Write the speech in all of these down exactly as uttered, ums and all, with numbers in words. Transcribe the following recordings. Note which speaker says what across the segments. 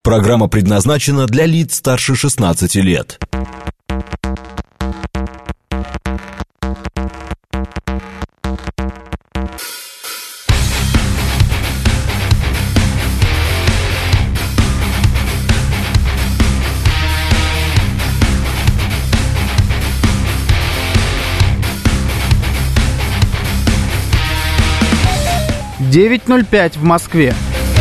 Speaker 1: Программа предназначена для лиц старше шестнадцати лет.
Speaker 2: девять ноль пять в Москве.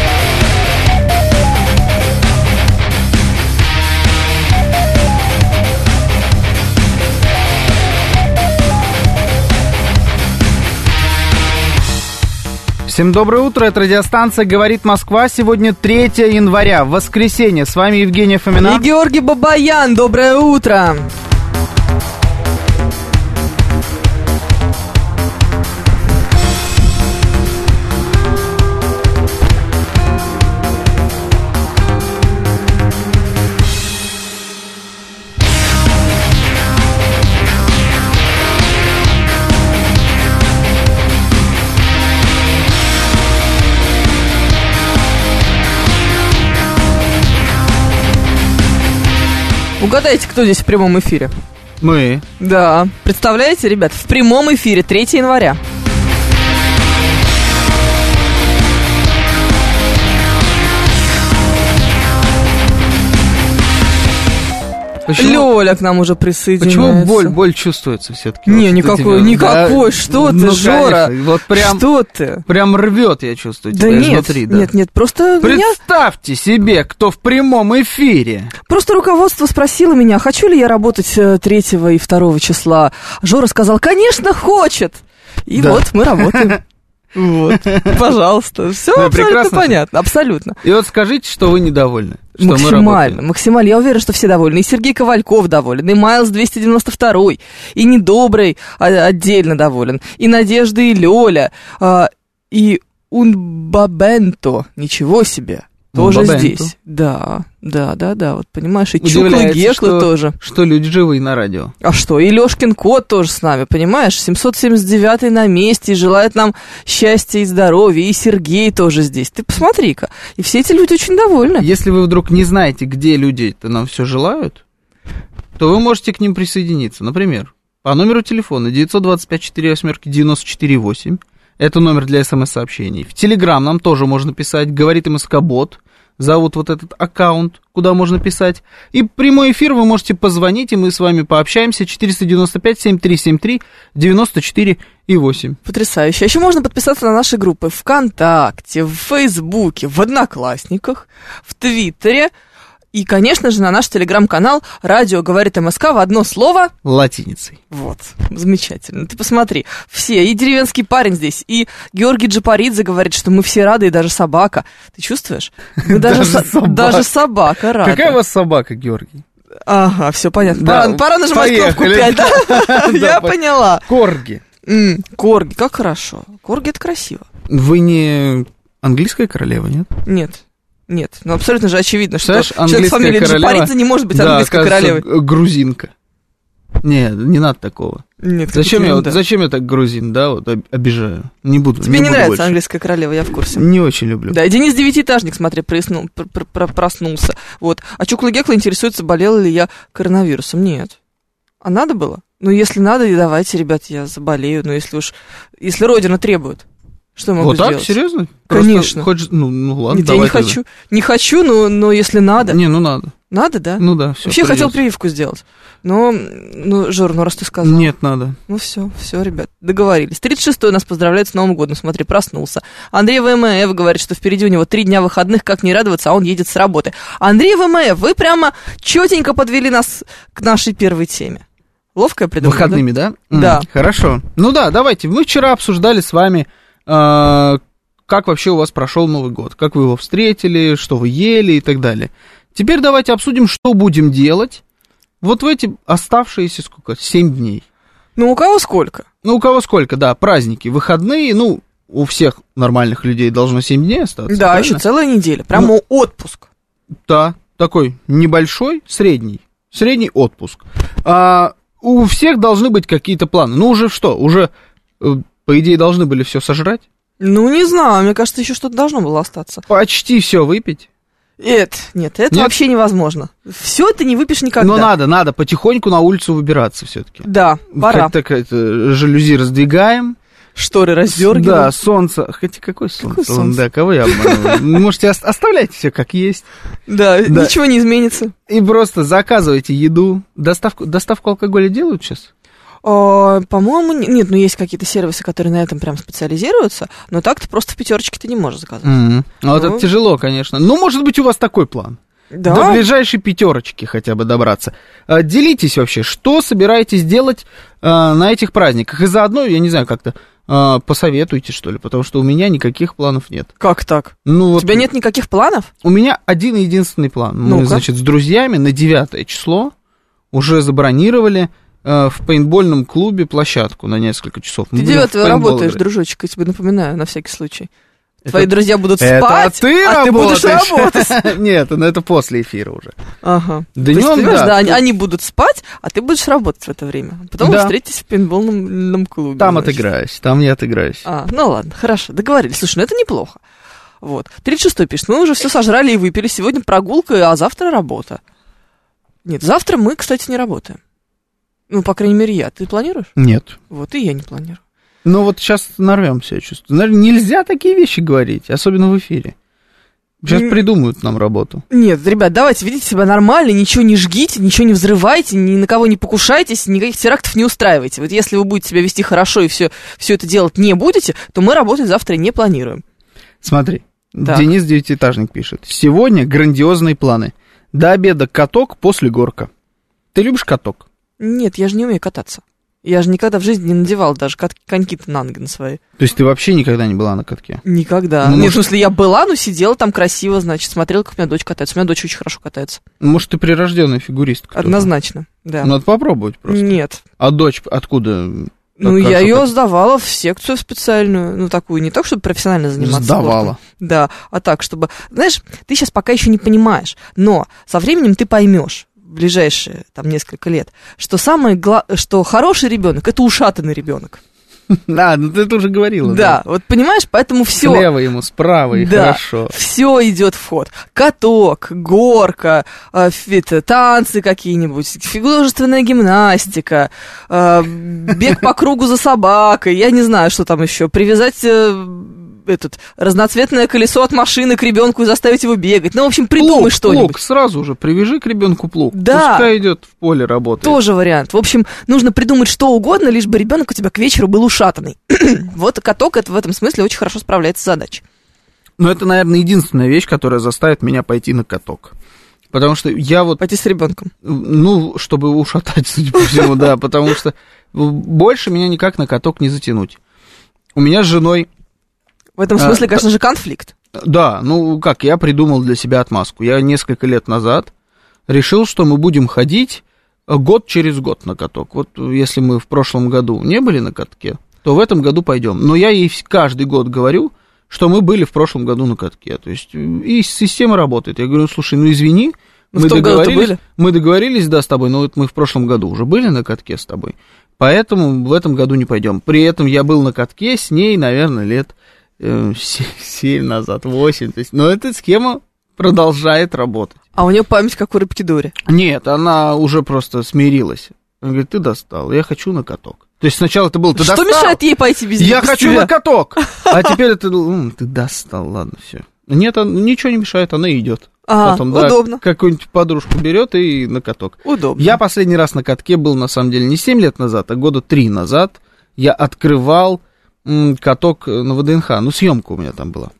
Speaker 2: Всем доброе утро, это радиостанция «Говорит Москва». Сегодня третьего января, воскресенье. С вами Евгения Фомина
Speaker 3: и Георгий Бабаян. Доброе утро. Угадайте, кто здесь в прямом эфире?
Speaker 2: Мы.
Speaker 3: Да. Представляете, ребят, в прямом эфире третьего января. Почему? Лёля к нам уже присоединяется.
Speaker 2: Почему боль, боль чувствуется все-таки?
Speaker 3: Не,
Speaker 2: вот
Speaker 3: никакой, никакой, да, что ты,
Speaker 2: ну,
Speaker 3: Жора,
Speaker 2: конечно, вот прям,
Speaker 3: что ты?
Speaker 2: Прям рвет, я чувствую,
Speaker 3: да
Speaker 2: тебя
Speaker 3: нет,
Speaker 2: изнутри. Да
Speaker 3: нет, нет, просто
Speaker 2: представьте меня... себе, кто в прямом эфире.
Speaker 3: Просто руководство спросило меня, хочу ли я работать третьего и второго числа. Жора сказал, конечно, хочет. И да. Вот мы работаем. Вот, пожалуйста, все ну, абсолютно понятно, абсолютно.
Speaker 2: И вот скажите, что вы недовольны. Что
Speaker 3: максимально, максимально. Я уверена, что все довольны. И Сергей Ковальков доволен, и Майлз двести девяносто два, и Недобрый отдельно доволен, и Надежда, и Лёля, и Унбабенто, ничего себе, тоже Унбабенто. Здесь. Да, да, да, да, вот понимаешь, и Чуклы, Геклы тоже.
Speaker 2: Что люди живые на радио.
Speaker 3: А что, и Лёшкин кот тоже с нами, понимаешь, семьсот семьдесят девятый на месте, и желает нам счастья и здоровья, и Сергей тоже здесь. Ты посмотри-ка, и все эти люди очень довольны.
Speaker 2: Если вы вдруг не знаете, где люди-то нам все желают, то вы можете к ним присоединиться. Например, по номеру телефона девятьсот двадцать пять сорок восемь девяносто четыре восемь. Это номер для смс-сообщений. В Телеграм нам тоже можно писать. Говорит МСК-бот. Зовут вот этот аккаунт, куда можно писать. И прямой эфир вы можете позвонить, и мы с вами пообщаемся. четыреста девяносто пять семьдесят три семьдесят три девяносто четыре восемь.
Speaker 3: Потрясающе. А еще можно подписаться на наши группы ВКонтакте, в Фейсбуке, в Одноклассниках, в Твиттере. И, конечно же, на наш телеграм-канал «Радио говорит МСК» в одно слово...
Speaker 2: Латиницей.
Speaker 3: Вот, замечательно. Ты посмотри, все, и деревенский парень здесь, и Георгий Джапаридзе говорит, что мы все рады, и даже собака. Ты чувствуешь? Даже собака рада.
Speaker 2: Какая у вас собака, Георгий?
Speaker 3: Ага, все понятно. Пора нажимать кнопку пять, да? Я поняла.
Speaker 2: Корги.
Speaker 3: Корги, как хорошо. Корги — это красиво.
Speaker 2: Вы не английская королева, нет?
Speaker 3: Нет. Нет, ну абсолютно же очевидно, что
Speaker 2: знаешь,
Speaker 3: человек с фамилией Джапаридзе не может быть да, английской королевой.
Speaker 2: Грузинка. Не, не надо такого.
Speaker 3: Нет,
Speaker 2: зачем, я, вот, зачем я так грузин, да, вот обижаю? Не буду.
Speaker 3: Тебе
Speaker 2: не,
Speaker 3: не
Speaker 2: буду
Speaker 3: нравится
Speaker 2: больше.
Speaker 3: Английская королева, я в курсе.
Speaker 2: Не очень люблю.
Speaker 3: Да, и Денис Девятиэтажник, смотри, проснул, пр- пр- проснулся. Вот. А Чукла Гекла интересуется, болела ли я коронавирусом. Нет. А надо было? Ну, если надо, и давайте, ребят, я заболею. Но если уж, если Родина требует. Что я могу
Speaker 2: вот
Speaker 3: сделать?
Speaker 2: Вот так? Серьезно?
Speaker 3: Конечно.
Speaker 2: Хочешь, ну, ну ладно,
Speaker 3: Нет,
Speaker 2: давай
Speaker 3: я не хочу. Не хочу, но, но если надо.
Speaker 2: Не, ну надо.
Speaker 3: Надо, да?
Speaker 2: Ну да, все.
Speaker 3: Вообще придется. Хотел прививку сделать. Но, ну, Жор, ну раз ты сказал.
Speaker 2: Нет, надо.
Speaker 3: Ну все, все, ребят, договорились. тридцать шестой нас поздравляет с Новым годом. Смотри, проснулся. Андрей ВМФ говорит, что впереди у него три дня выходных, как не радоваться, а он едет с работы. Андрей ВМФ, вы прямо четенько подвели нас к нашей первой теме. Ловко я придумала,
Speaker 2: выходными, да?
Speaker 3: Да. Да.
Speaker 2: Mm, хорошо. Ну да, давайте. Мы вчера обсуждали с вами... Э- как вообще у вас прошел Новый год, как вы его встретили, что вы ели и так далее. Теперь давайте обсудим, что будем делать вот в эти оставшиеся, сколько, семь дней.
Speaker 3: Ну, у кого сколько?
Speaker 2: Ну, у кого сколько, да, праздники, выходные, ну, у всех нормальных людей должно семь дней остаться.
Speaker 3: Да,
Speaker 2: правильно?
Speaker 3: еще целая неделя, прямо ну, отпуск.
Speaker 2: Да, такой небольшой, средний, средний отпуск. А, у всех должны быть какие-то планы. Ну, уже что, уже, по идее, должны были все сожрать?
Speaker 3: Ну, не знаю, мне кажется, еще что-то должно было остаться.
Speaker 2: Почти все выпить.
Speaker 3: Это, нет, это
Speaker 2: Нет?
Speaker 3: вообще невозможно. Все это не выпьешь никогда.
Speaker 2: Но надо, надо потихоньку на улицу выбираться все-таки.
Speaker 3: Да, пора.
Speaker 2: Как-то как-то жалюзи раздвигаем.
Speaker 3: Шторы раздергиваем.
Speaker 2: Да, солнце. Хотя какое солнце?
Speaker 3: Какое солнце?
Speaker 2: Да, кого я обманываю? Можете ост- оставлять все как есть.
Speaker 3: Да,
Speaker 2: Да.
Speaker 3: ничего не изменится.
Speaker 2: И просто заказывайте еду. Доставку, доставку алкоголя делают сейчас?
Speaker 3: А, по-моему, не- нет, ну есть какие-то сервисы, которые на этом прям специализируются, но так ты просто в пятерочке ты не можешь заказать.
Speaker 2: Mm-hmm. Ну, вот
Speaker 3: Ну.
Speaker 2: это тяжело, конечно. Ну, может быть, у вас такой план.
Speaker 3: Да.
Speaker 2: До ближайшей пятерочки хотя бы добраться. А, делитесь вообще, что собираетесь делать а, на этих праздниках. И заодно, я не знаю, как-то а, посоветуйте, что ли, потому что у меня никаких планов нет.
Speaker 3: Как так?
Speaker 2: Ну,
Speaker 3: У
Speaker 2: вот
Speaker 3: тебя нет никаких планов?
Speaker 2: у меня один и единственный план. Мы,
Speaker 3: Ну-ка.
Speaker 2: значит, с друзьями на девятое число уже забронировали а, в пейнтбольном клубе площадку на несколько часов. Мы
Speaker 3: Ты
Speaker 2: будем в
Speaker 3: девятого
Speaker 2: пейнтбол
Speaker 3: работаешь,
Speaker 2: играть.
Speaker 3: дружочек, я тебе напоминаю, на всякий случай.
Speaker 2: Это-
Speaker 3: Твои друзья будут
Speaker 2: Это
Speaker 3: спать,
Speaker 2: ты
Speaker 3: а ты будешь
Speaker 2: работаешь.
Speaker 3: работать.
Speaker 2: Нет, ну это после эфира уже.
Speaker 3: Ага.
Speaker 2: Днём,
Speaker 3: То есть, понимаешь,
Speaker 2: да.
Speaker 3: да, они, они будут спать, а ты будешь работать в это время. Потом
Speaker 2: Да.
Speaker 3: вы встретитесь в пейнтбольном клубе.
Speaker 2: Там
Speaker 3: значит.
Speaker 2: отыграюсь, там не отыграюсь.
Speaker 3: А, ну ладно, хорошо, договорились. Слушай, ну это неплохо. Вот. тридцать шестой пишет, мы уже все сожрали и выпили, сегодня прогулка, а завтра работа. Нет, завтра мы, кстати, не работаем. Ну, по крайней мере, я. Ты планируешь?
Speaker 2: Нет.
Speaker 3: Вот, и я не планирую.
Speaker 2: Ну вот сейчас нарвемся, я чувствую. Наверное, нельзя такие вещи говорить, особенно в эфире. Сейчас
Speaker 3: М.
Speaker 2: придумают нам работу.
Speaker 3: Нет, ребят, давайте, ведите себя нормально, ничего не жгите, ничего не взрывайте, ни на кого не покушайтесь, никаких терактов не устраивайте. Вот если вы будете себя вести хорошо и все, все это делать не будете, то мы работать завтра не планируем.
Speaker 2: Смотри,
Speaker 3: Так.
Speaker 2: Денис Девятиэтажник пишет. Сегодня грандиозные планы. До обеда каток, после горка. Ты любишь каток?
Speaker 3: Нет, я же не умею кататься. Я же никогда в жизни не надевал даже кат- коньки-то на ноги на свои.
Speaker 2: То есть ты вообще никогда не была на катке?
Speaker 3: Никогда.
Speaker 2: Ну,
Speaker 3: Нет,
Speaker 2: может-
Speaker 3: в смысле, я была, но сидела там красиво, значит, смотрела, как у меня дочь катается. У меня дочь очень хорошо катается.
Speaker 2: Может, ты прирожденная фигуристка? тоже?
Speaker 3: Однозначно, да.
Speaker 2: Надо попробовать просто.
Speaker 3: Нет.
Speaker 2: А дочь откуда?
Speaker 3: Ну,
Speaker 2: Как-
Speaker 3: я
Speaker 2: как
Speaker 3: ее
Speaker 2: это?
Speaker 3: сдавала в секцию специальную, ну, такую, не так, чтобы профессионально заниматься
Speaker 2: Сдавала.
Speaker 3: спортом. Да, а так, чтобы... Знаешь, ты сейчас пока еще не понимаешь, но со временем ты поймешь, в ближайшие, там, несколько лет, что самое гла... что хороший ребенок это ушатанный ребенок.
Speaker 2: Да, ну ты это уже говорила.
Speaker 3: Да, вот понимаешь, поэтому все...
Speaker 2: Слева ему, справа, и
Speaker 3: Да,
Speaker 2: хорошо.
Speaker 3: все идет в ход. Каток, горка, э, фи- это, танцы какие-нибудь, художественная гимнастика, э, бег по кругу за собакой, я не знаю, что там еще, привязать э, этот, разноцветное колесо от машины к ребенку и заставить его бегать. Ну, в общем, придумай
Speaker 2: Плуг,
Speaker 3: что-нибудь.
Speaker 2: плуг, сразу же привяжи к ребенку плуг.
Speaker 3: Да.
Speaker 2: Пускай идет в поле работает.
Speaker 3: Тоже вариант. В общем, нужно придумать что угодно, лишь бы ребенок у тебя к вечеру был ушатанный. Вот каток это в этом смысле очень хорошо справляется с задачей.
Speaker 2: Но это, наверное, единственная вещь, которая заставит меня пойти на каток. Потому что я вот,
Speaker 3: Пойти с ребенком.
Speaker 2: ну, чтобы ушатать, судя по всему, да, потому что больше меня никак на каток не затянуть. У меня с женой,
Speaker 3: В этом
Speaker 2: А,
Speaker 3: смысле, конечно же, конфликт.
Speaker 2: да, ну, как, я придумал для себя отмазку. Я несколько лет назад решил, что мы будем ходить год через год на каток. Вот если мы в прошлом году не были на катке, то в этом году пойдем. Но я ей каждый год говорю, что мы были в прошлом году на катке. То есть и система работает. Я говорю, слушай, ну извини,
Speaker 3: Ну,
Speaker 2: мы
Speaker 3: в том году-то
Speaker 2: договорились,
Speaker 3: были?
Speaker 2: мы договорились, да, с тобой, но вот мы в прошлом году уже были на катке с тобой, поэтому в этом году не пойдем. При этом я был на катке с ней, наверное, лет э, семь назад, восемь. То есть, но эта схема продолжает работать.
Speaker 3: А у нее память, как у рыбки Дори.
Speaker 2: Нет, она уже просто смирилась. Она говорит, ты достал, я хочу на каток. То есть сначала это было, ты
Speaker 3: Что
Speaker 2: достал?
Speaker 3: мешает ей пойти без
Speaker 2: Я
Speaker 3: без
Speaker 2: хочу
Speaker 3: тебя?
Speaker 2: на каток. А теперь это, «М, ты достал, ладно, все. Нет, он- ничего не мешает, она идет.
Speaker 3: А,
Speaker 2: Потом, да,
Speaker 3: удобно.
Speaker 2: какую-нибудь подружку берет и на каток.
Speaker 3: Удобно.
Speaker 2: Я последний раз на катке был, на самом деле, не семь лет назад, а года три назад. Я открывал м, каток на ВДНХ, ну, съемка у меня там была.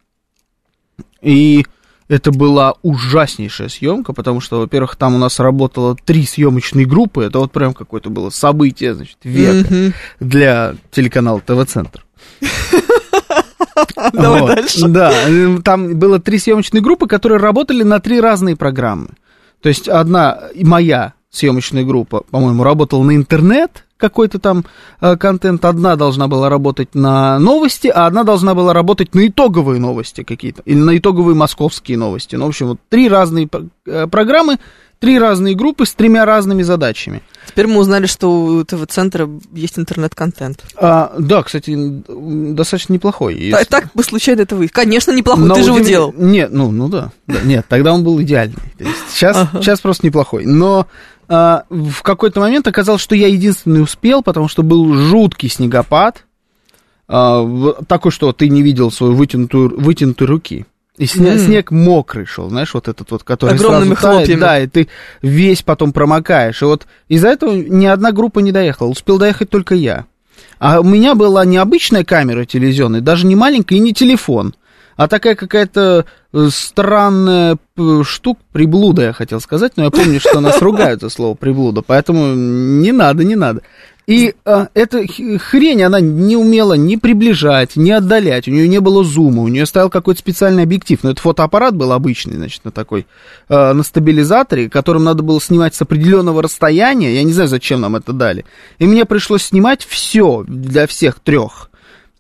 Speaker 2: И это была ужаснейшая съемка, потому что, во-первых, там у нас работало три съемочные группы. Это вот прям какое-то было событие, значит, века
Speaker 3: Мгм.
Speaker 2: для телеканала ТВ-центр.
Speaker 3: Давай
Speaker 2: Вот.
Speaker 3: дальше.
Speaker 2: Да, э, там было три съемочные группы, которые работали на три разные программы. То есть одна, и моя съемочная группа, по-моему, работала на интернет, какой-то там э, контент, одна должна была работать на новости, а одна должна была работать на итоговые новости какие-то, или на итоговые московские новости. Ну, в общем, вот три разные э, программы, Три разные группы с тремя разными задачами.
Speaker 3: Теперь мы узнали, что у ТВ-центра есть интернет-контент.
Speaker 2: А, да, кстати, достаточно неплохой.
Speaker 3: Если... Так, так бы случайно это вы. Конечно, неплохой,
Speaker 2: Но
Speaker 3: ты же его
Speaker 2: удив...
Speaker 3: делал.
Speaker 2: Нет, ну, ну да, да. Нет, тогда он был идеальный. То есть сейчас, ага. сейчас просто неплохой. Но а, в какой-то момент оказалось, что я единственный успел, потому что был жуткий снегопад. А, такой, что ты не видел свою вытянутую, вытянутую руки. И снег, mm. снег мокрый шел, знаешь, вот этот вот, который
Speaker 3: огромными
Speaker 2: сразу тает,
Speaker 3: хлопьями.
Speaker 2: Да, и ты весь потом промокаешь. И вот из-за этого ни одна группа не доехала, успел доехать только я. А у меня была не обычная камера телевизионная, даже не маленькая и не телефон, а такая какая-то странная штука, приблуда, я хотел сказать, но я помню, что нас ругают за слово приблуда, поэтому не надо, не надо. И а, эта хрень, она не умела ни приближать, ни отдалять, у нее не было зума, у нее стоял какой-то специальный объектив, но это фотоаппарат был обычный, значит, на такой, а, на стабилизаторе, которым надо было снимать с определенного расстояния, я не знаю, зачем нам это дали, и мне пришлось снимать все для всех трех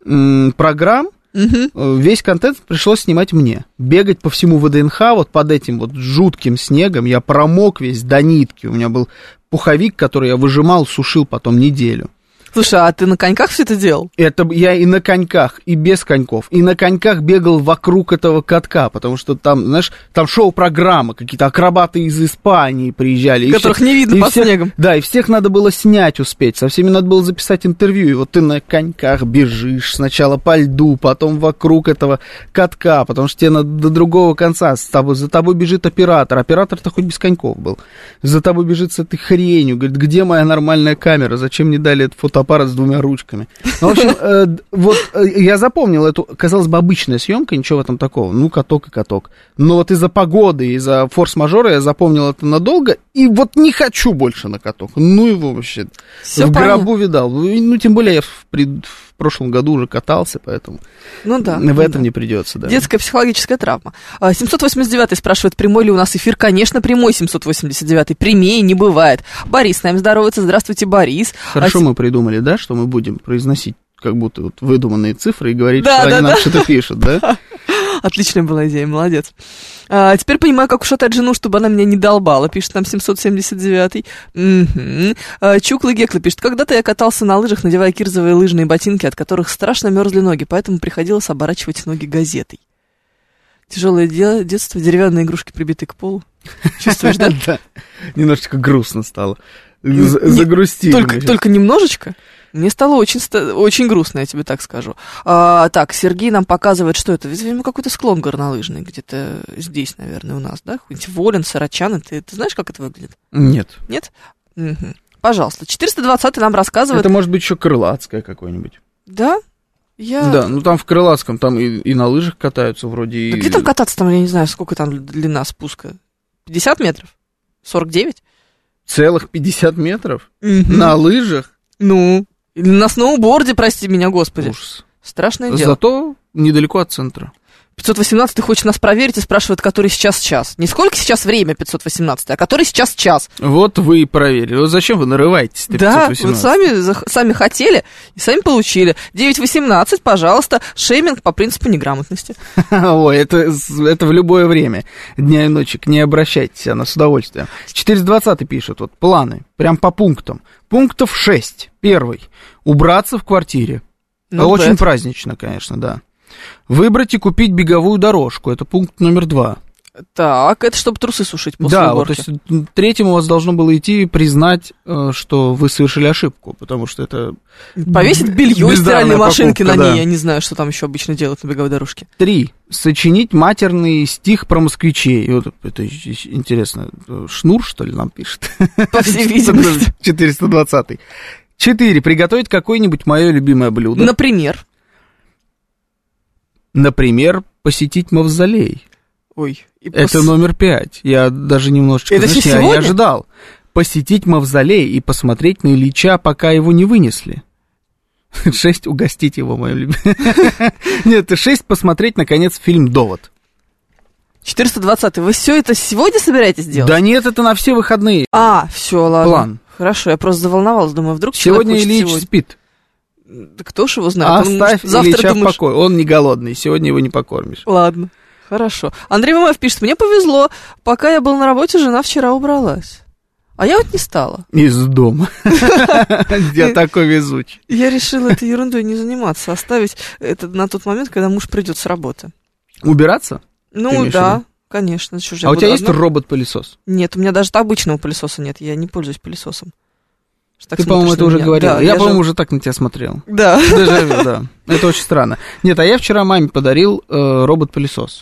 Speaker 2: м- программ, угу. Весь контент пришлось снимать мне, бегать по всему ВДНХ, вот под этим вот жутким снегом, я промок весь до нитки, у меня был пуховик, который я выжимал, сушил потом неделю.
Speaker 3: Слушай, а ты на коньках все это делал?
Speaker 2: Это я и на коньках, и без коньков. И на коньках бегал вокруг этого катка, потому что там, знаешь, там шоу-программа, какие-то акробаты из Испании приезжали.
Speaker 3: Которых
Speaker 2: всех,
Speaker 3: не видно под
Speaker 2: всех,
Speaker 3: снегом.
Speaker 2: Да, и всех надо было снять успеть. Со всеми надо было записать интервью. И вот ты на коньках бежишь сначала по льду, потом вокруг этого катка, потому что тебе надо до другого конца. С тобой, за тобой бежит оператор. Оператор-то хоть без коньков был. За тобой бежит с этой хренью. Говорит, где моя нормальная камера? Зачем мне дали этот фотоаппарат с двумя ручками? Ну, в общем, э, вот э, я запомнил эту, казалось бы, обычная съемка, ничего в этом такого. Ну, каток и каток. Но вот из-за погоды, из-за форс-мажора я запомнил это надолго, и вот не хочу больше на каток. Ну, его вообще
Speaker 3: Всё
Speaker 2: в
Speaker 3: понятно.
Speaker 2: гробу видал. Ну, тем более я в, пред, в прошлом году уже катался, поэтому
Speaker 3: ну, да,
Speaker 2: в
Speaker 3: ну,
Speaker 2: этом
Speaker 3: да.
Speaker 2: не придется. Да.
Speaker 3: Детская психологическая травма. семьсот восемьдесят девятый спрашивает, прямой ли у нас эфир. Конечно, прямой семьсот восемьдесят девятый. Прямее не бывает. Борис с нами здоровается. Здравствуйте, Борис.
Speaker 2: Хорошо
Speaker 3: а...
Speaker 2: мы придумали, да, что мы будем произносить как будто вот выдуманные цифры и говорить,
Speaker 3: да,
Speaker 2: что
Speaker 3: да,
Speaker 2: они
Speaker 3: да.
Speaker 2: нам что-то пишут, да?
Speaker 3: Отличная была идея, молодец. А, теперь понимаю, как ушатать жену, чтобы она меня не долбала, пишет нам семьсот семьдесят девятый. Угу. А, Чуклы Гекла пишет, когда-то я катался на лыжах, надевая кирзовые лыжные ботинки, от которых страшно мерзли ноги, поэтому приходилось оборачивать ноги газетой. Тяжелое дело, детство, деревянные игрушки прибиты к полу. Чувствуешь, да?
Speaker 2: Да. Немножечко грустно стало. Загрустили.
Speaker 3: Только, только немножечко? Мне стало очень, очень грустно, я тебе так скажу. А, так, Сергей нам показывает, что это. Видимо, какой-то склон горнолыжный, где-то здесь, наверное, у нас, да? Какой-нибудь Волин, Сарачаны. Ты, ты знаешь, как это выглядит?
Speaker 2: Нет.
Speaker 3: Нет? Угу. Пожалуйста. четыреста двадцатый нам рассказывает...
Speaker 2: Это может быть еще Крылатское какое-нибудь.
Speaker 3: Да? Я...
Speaker 2: Да, ну там в Крылатском, там и, и на лыжах катаются вроде.
Speaker 3: Да
Speaker 2: и...
Speaker 3: где там кататься, там, я не знаю, сколько там длина спуска? пятьдесят метров? сорок девять?
Speaker 2: Целых пятьдесят метров?
Speaker 3: Угу.
Speaker 2: На лыжах?
Speaker 3: Ну... Или на сноуборде, прости меня, господи.
Speaker 2: Ужас.
Speaker 3: Страшное дело.
Speaker 2: Зато недалеко от центра.
Speaker 3: пятьсот восемнадцатый хочет нас проверить и спрашивает, который сейчас час. Не сколько сейчас время пятьсот восемнадцатый, а который сейчас час.
Speaker 2: Вот вы и проверили. Вот зачем вы нарываетесь на
Speaker 3: да,
Speaker 2: пятьсот восемнадцать?
Speaker 3: вот сами, сами хотели и сами получили. девять восемнадцать, пожалуйста, шейминг по принципу неграмотности.
Speaker 2: Ой, это, это в любое время дня и ночи. Не обращайтесь, она с удовольствием. четыреста двадцатый пишет, вот планы, прям по пунктам. Пунктов шесть. Первый. Убраться в квартире.
Speaker 3: Ну,
Speaker 2: Очень
Speaker 3: бэт.
Speaker 2: празднично, конечно, да. Выбрать и купить беговую дорожку. Это пункт номер два.
Speaker 3: Так, это чтобы трусы сушить после
Speaker 2: да,
Speaker 3: уборки.
Speaker 2: вот, то есть третьим у вас должно было идти признать, что вы совершили ошибку, потому что это...
Speaker 3: Повесить белье из стиральной машинки на ней,
Speaker 2: да.
Speaker 3: Я не знаю, что там еще обычно делают на беговой дорожке.
Speaker 2: Три. Сочинить матерный стих про москвичей. И вот это интересно, Шнур, что ли, нам пишет?
Speaker 3: По всей видимости.
Speaker 2: четыреста двадцатый. Четыре. Приготовить какое-нибудь мое любимое блюдо.
Speaker 3: Например?
Speaker 2: Например, посетить мавзолей.
Speaker 3: Ой. И
Speaker 2: Это
Speaker 3: пос...
Speaker 2: номер пять. Я даже немножечко...
Speaker 3: Это
Speaker 2: знаешь, я не ожидал. Посетить мавзолей и посмотреть на Ильича, пока его не вынесли. Шесть. Угостить его, мое любимое. Нет, шесть. Посмотреть, наконец, фильм «Довод».
Speaker 3: четыреста двадцатый. Вы все это сегодня собираетесь делать?
Speaker 2: Да нет, это на все выходные.
Speaker 3: А, все, ладно.
Speaker 2: План.
Speaker 3: Хорошо, я просто заволновалась, думаю, вдруг
Speaker 2: сегодня
Speaker 3: хочет
Speaker 2: Ильич
Speaker 3: сегодня.
Speaker 2: спит.
Speaker 3: Да кто ж его знает?
Speaker 2: Оставь
Speaker 3: Он, завтра
Speaker 2: Ильича
Speaker 3: думаешь...
Speaker 2: в покое, он не голодный, сегодня его не покормишь.
Speaker 3: Ладно. Хорошо. Андрей Мамаев пишет, мне повезло, пока я был на работе, жена вчера убралась. А я вот не стала.
Speaker 2: Из дома. Я такой везучий.
Speaker 3: Я решила этой ерундой не заниматься, оставить это на тот момент, когда муж придет с работы.
Speaker 2: Убираться?
Speaker 3: Ну да, конечно.
Speaker 2: А у тебя есть робот-пылесос?
Speaker 3: Нет, у меня даже обычного пылесоса нет, я не пользуюсь пылесосом.
Speaker 2: Ты, по-моему, это уже говорил. Я, по-моему, уже так на тебя смотрел.
Speaker 3: Да.
Speaker 2: Да. Это очень странно. Нет, а я вчера маме подарил робот-пылесос.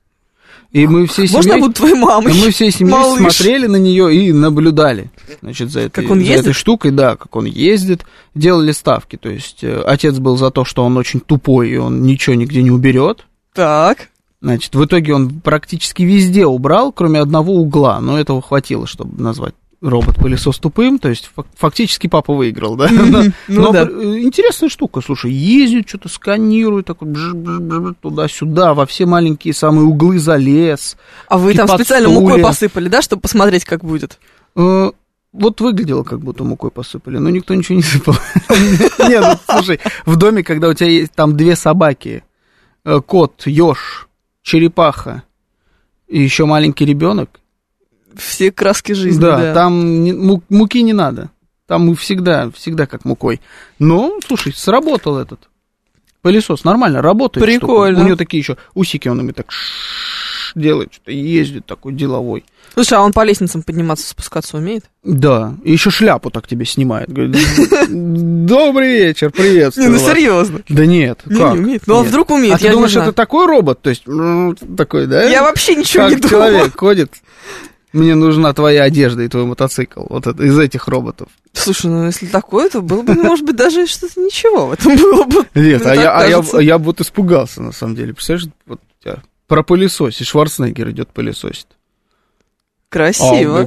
Speaker 2: И мы все семьей...
Speaker 3: Можно я буду твоей мамой?
Speaker 2: Мы всей семьей смотрели на нее и наблюдали, значит, за этой,
Speaker 3: как он
Speaker 2: за этой штукой, да, как он ездит, делали ставки. То есть э, отец был за то, что он очень тупой, и он ничего нигде не уберет.
Speaker 3: Так.
Speaker 2: Значит, в итоге он практически везде убрал, кроме одного угла, но этого хватило, чтобы назвать робот-пылесос тупым, то есть фактически папа выиграл, да?
Speaker 3: Mm-hmm.
Speaker 2: Но
Speaker 3: ну, да.
Speaker 2: Интересная штука, слушай, ездит, что-то сканирует, такой бж-бж-бж, туда-сюда, во все маленькие самые углы залез.
Speaker 3: А вы там специально стуле. мукой посыпали, да, чтобы посмотреть, как будет?
Speaker 2: Вот выглядело, как будто мукой посыпали, но никто ничего не сыпал. Нет, ну, слушай, в доме, когда у тебя есть там две собаки, кот, еж, черепаха и еще маленький ребенок,
Speaker 3: все краски жизни,
Speaker 2: да.
Speaker 3: Да,
Speaker 2: там не, муки не надо. Там мы всегда, всегда как мукой. Но, слушай, сработал этот пылесос, нормально, работает.
Speaker 3: Прикольно.
Speaker 2: Штука. У него такие еще усики, он ими так делает, что-то ездит такой деловой.
Speaker 3: Слушай, а он по лестницам подниматься, спускаться умеет?
Speaker 2: Да, и еще шляпу так тебе снимает. Говорит, добрый вечер, приветствую.
Speaker 3: Не, ну серьезно.
Speaker 2: Да нет,
Speaker 3: не,
Speaker 2: как?
Speaker 3: Не умеет. Ну, а вдруг умеет?
Speaker 2: А ты думаешь, это такой робот? То есть, такой, да?
Speaker 3: Я вообще ничего не думаю.
Speaker 2: Как человек ходит... Мне нужна твоя одежда и твой мотоцикл. Вот это, из этих роботов.
Speaker 3: Слушай, ну если такое, то было бы, может быть, даже что-то ничего в этом было бы.
Speaker 2: Нет, а я, а, я, а я бы вот испугался, на самом деле. Представляешь, вот у тебя про пылесос, и Шварценеггер идет пылесосит.
Speaker 3: Красиво.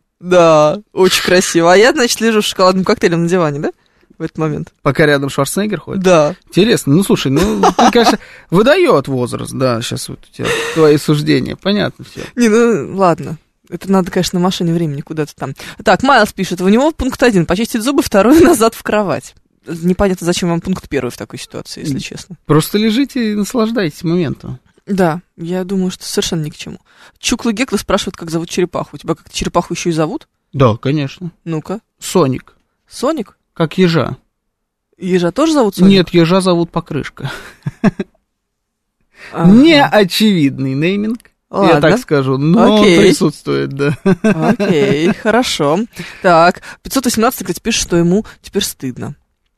Speaker 3: Да, очень красиво. А я, значит, лежу с шоколадным коктейлем на диване, да? В этот момент.
Speaker 2: Пока рядом Шварценеггер ходит?
Speaker 3: Да.
Speaker 2: Интересно. Ну, слушай, ну, ты, конечно, выдает возраст, да, сейчас вот у тебя твои суждения. Понятно все.
Speaker 3: Не, ну, ладно. Это надо, конечно, на машине времени куда-то там. Так, Майлз пишет, у него пункт один, почистить зубы, второй назад в кровать. Непонятно, зачем вам пункт первый в такой ситуации, если честно.
Speaker 2: Просто лежите и наслаждайтесь моментом.
Speaker 3: Да, я думаю, что совершенно ни к чему. Чуклы Геклы спрашивают, как зовут черепаху. У тебя как-то черепаху еще и зовут?
Speaker 2: Да, конечно.
Speaker 3: Ну-ка.
Speaker 2: Соник.
Speaker 3: Соник?
Speaker 2: Как ежа.
Speaker 3: Ежа тоже зовут Соник?
Speaker 2: Нет, ежа зовут Покрышка. Неочевидный нейминг.
Speaker 3: Ладно.
Speaker 2: Я так скажу, но
Speaker 3: Окей.
Speaker 2: он присутствует, да.
Speaker 3: Окей, хорошо. Так, пятьсот восемнадцать, кстати, пишет, что ему теперь стыдно.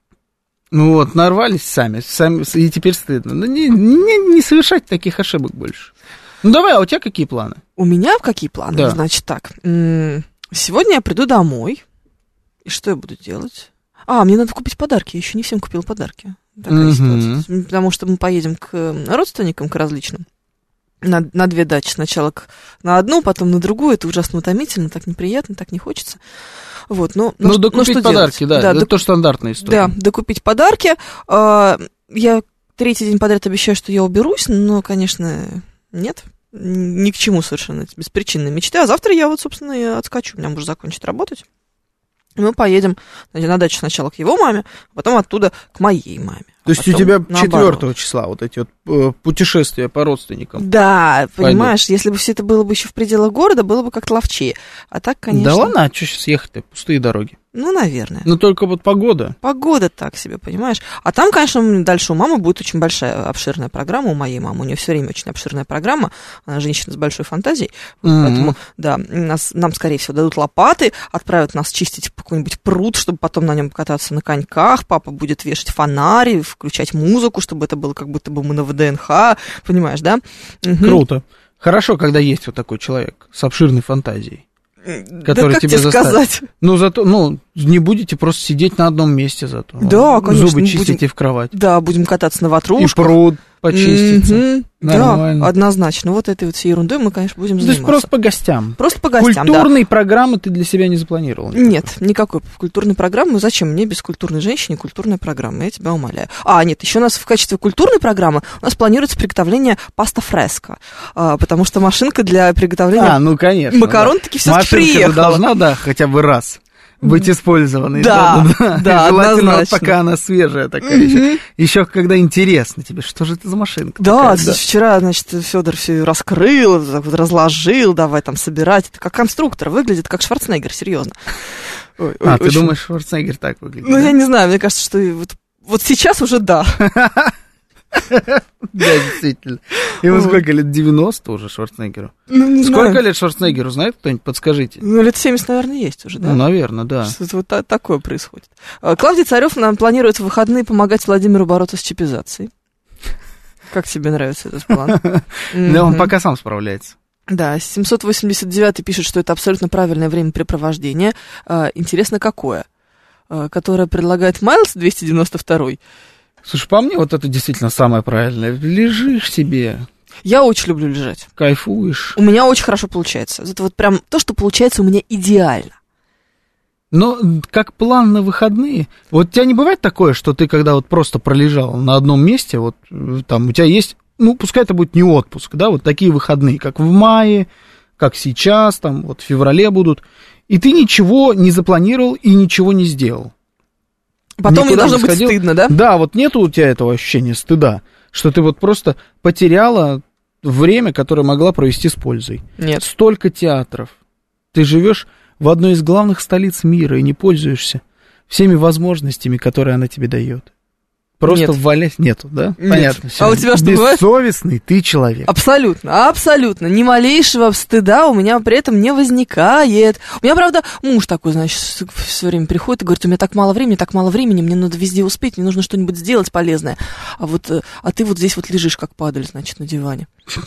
Speaker 2: Ну вот, нарвались сами, сами и теперь стыдно. Ну, не, не, не совершать таких ошибок больше. Ну давай, а у тебя какие планы?
Speaker 3: У меня какие планы?
Speaker 2: Да.
Speaker 3: Значит так, сегодня я приду домой, и что я буду делать? А, мне надо купить подарки, я еще не всем купила подарки. Такая
Speaker 2: Мгм.
Speaker 3: ситуация. Потому что мы поедем к родственникам, к различным. На, на две дачи. Сначала к, на одну, потом на другую. Это ужасно утомительно, так неприятно, так не хочется. Вот, но,
Speaker 2: Ну,
Speaker 3: ну,
Speaker 2: докупить
Speaker 3: ну, что
Speaker 2: подарки,
Speaker 3: делать?
Speaker 2: да,
Speaker 3: да
Speaker 2: это
Speaker 3: док-
Speaker 2: тоже стандартная история.
Speaker 3: Да, докупить подарки. А, я третий день подряд обещаю, что я уберусь, но, конечно, нет. Ни к чему совершенно эти беспричинные мечты. А завтра я вот, собственно, и отскочу. У меня муж закончит работать. Мы поедем на дачу сначала к его маме, а потом оттуда к моей маме.
Speaker 2: То есть у тебя четвёртого числа вот эти вот э, путешествия по родственникам.
Speaker 3: Да, понимаешь, пойдут. Если бы все это было бы еще в пределах города, было бы как-то ловчее. А так, конечно...
Speaker 2: Да ладно, а что сейчас ехать-то? Пустые дороги.
Speaker 3: Ну, наверное.
Speaker 2: Но только вот погода.
Speaker 3: Погода так себе, понимаешь. А там, конечно, дальше у мамы будет очень большая, обширная программа, у моей мамы. У нее все время очень обширная программа. Она женщина с большой фантазией.
Speaker 2: Mm-hmm.
Speaker 3: Поэтому, да, нас, нам, скорее всего, дадут лопаты, отправят нас чистить какой-нибудь пруд, чтобы потом на нем кататься на коньках. Папа будет вешать фонари, включать музыку, чтобы это было как будто бы мы на ВДНХ. Понимаешь, да? Угу.
Speaker 2: Круто. Хорошо, когда есть вот такой человек с обширной фантазией. Который
Speaker 3: да как
Speaker 2: тебе
Speaker 3: тебе
Speaker 2: заставит.
Speaker 3: сказать?
Speaker 2: Ну, зато, ну, не будете просто сидеть на одном месте зато.
Speaker 3: Да, конечно.
Speaker 2: Зубы чистите
Speaker 3: будем,
Speaker 2: в кровать.
Speaker 3: Да, будем кататься на ватрушках.
Speaker 2: И пруд почиститься.
Speaker 3: Mm-hmm.
Speaker 2: Нормально.
Speaker 3: Да, однозначно. Вот этой вот всей ерундой мы, конечно, будем
Speaker 2: То
Speaker 3: заниматься.
Speaker 2: есть просто по гостям.
Speaker 3: Просто по гостям,
Speaker 2: Культурной
Speaker 3: да.
Speaker 2: программы ты для себя не запланировал? Никакой?
Speaker 3: Нет, никакой культурной программы. Зачем мне без культурной женщины культурная программа? Я тебя умоляю. А, нет, еще у нас в качестве культурной программы у нас планируется приготовление паста фреско. А, потому что машинка для приготовления
Speaker 2: а, ну, конечно,
Speaker 3: макарон
Speaker 2: да.
Speaker 3: таки все-таки
Speaker 2: Машинка
Speaker 3: приехала.
Speaker 2: должна, да, хотя бы раз быть использованной.
Speaker 3: Да, да, да,
Speaker 2: желательно,
Speaker 3: однозначно.
Speaker 2: пока она свежая такая еще. Еще когда интересно тебе, что же это за машинка
Speaker 3: Да,
Speaker 2: такая, да.
Speaker 3: вчера, значит, Федор все раскрыл, так вот разложил, давай там собирать. Это как конструктор, выглядит как Шварценеггер, серьезно. Ой,
Speaker 2: А,
Speaker 3: ой,
Speaker 2: ты
Speaker 3: очень...
Speaker 2: думаешь, Шварценеггер так выглядит?
Speaker 3: Ну,
Speaker 2: да?
Speaker 3: я не знаю, мне кажется, что вот, вот сейчас уже да.
Speaker 2: Да, действительно. Ему сколько лет? девяносто уже Шварценеггеру?
Speaker 3: Ну, не
Speaker 2: Сколько
Speaker 3: знаю.
Speaker 2: лет Шварценеггеру, знает кто-нибудь? Подскажите.
Speaker 3: Ну, лет семьдесят, наверное, есть уже, да?
Speaker 2: Ну, наверное, да.
Speaker 3: Что-то вот та- такое происходит. А, Клавдий Царев нам планирует в выходные помогать Владимиру бороться с чипизацией. Как тебе нравится этот план?
Speaker 2: Да, он
Speaker 3: Мгм.
Speaker 2: пока сам справляется.
Speaker 3: Да, семьсот восемьдесят девятый пишет, что это абсолютно правильное времяпрепровождение. А, интересно, какое? А, которое предлагает Майлз двести девяносто второй.
Speaker 2: Слушай, по мне вот это действительно самое правильное. Лежишь себе,
Speaker 3: Я очень люблю лежать.
Speaker 2: кайфуешь.
Speaker 3: У меня очень хорошо получается. Это вот прям то, что получается у меня идеально.
Speaker 2: Но как план на выходные, вот у тебя не бывает такое, что ты когда вот просто пролежал на одном месте, вот там у тебя есть, ну, пускай это будет не отпуск, да, вот такие выходные, как в мае, как сейчас, там, вот в феврале будут, и ты ничего не запланировал и ничего не сделал.
Speaker 3: Потом мне
Speaker 2: Никуда
Speaker 3: должно
Speaker 2: не
Speaker 3: быть
Speaker 2: сходил.
Speaker 3: стыдно, да?
Speaker 2: Да, вот нету у тебя этого ощущения стыда, что ты вот просто потеряла время, которое могла провести с пользой.
Speaker 3: Нет.
Speaker 2: Столько театров. Ты живешь в одной из главных столиц мира и не пользуешься всеми возможностями, которые она тебе дает. Просто
Speaker 3: Нет.
Speaker 2: валясь нету, да?
Speaker 3: Нет.
Speaker 2: Понятно.
Speaker 3: А у тебя что бывает?
Speaker 2: Бессовестный ты человек.
Speaker 3: Абсолютно, абсолютно. Ни малейшего стыда у меня при этом не возникает. У меня, правда, муж такой, значит, все время приходит и говорит, у меня так мало времени, так мало времени, мне надо везде успеть, мне нужно что-нибудь сделать полезное. А вот, э, а ты вот здесь вот лежишь, как падаль, значит, на диване.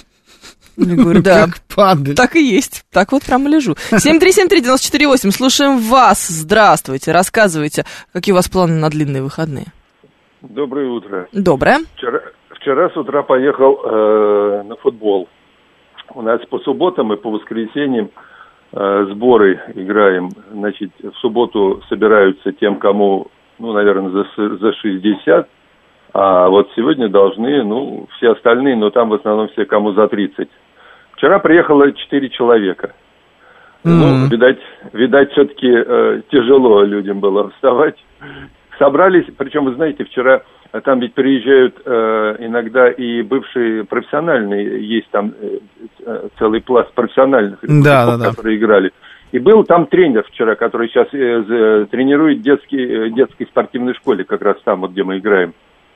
Speaker 3: Я говорю, да,
Speaker 2: Как падаль.
Speaker 3: так и есть. Так вот прямо лежу. семь три семь три девять четыре восемь. Слушаем вас. Здравствуйте. Рассказывайте, какие у вас планы на длинные выходные.
Speaker 4: Доброе утро.
Speaker 3: Доброе.
Speaker 4: Вчера, вчера с утра поехал э, на футбол. У нас по субботам и по воскресеньям э, сборы играем. Значит, в субботу собираются тем, кому, ну, наверное, за, за шестьдесят. А вот сегодня должны, ну, все остальные, но там в основном все, кому за тридцать. Вчера приехало четыре человека. Mm-hmm. Ну, видать, видать, все-таки э, тяжело людям было вставать. Собрались, причем, вы знаете, вчера там ведь приезжают э, иногда и бывшие профессиональные, есть там э, целый пласт профессиональных,
Speaker 2: да, да, да.
Speaker 4: которые играли. И был там тренер вчера, который сейчас э, тренирует детский, э, детской спортивной школе, как раз там, вот, где мы играем.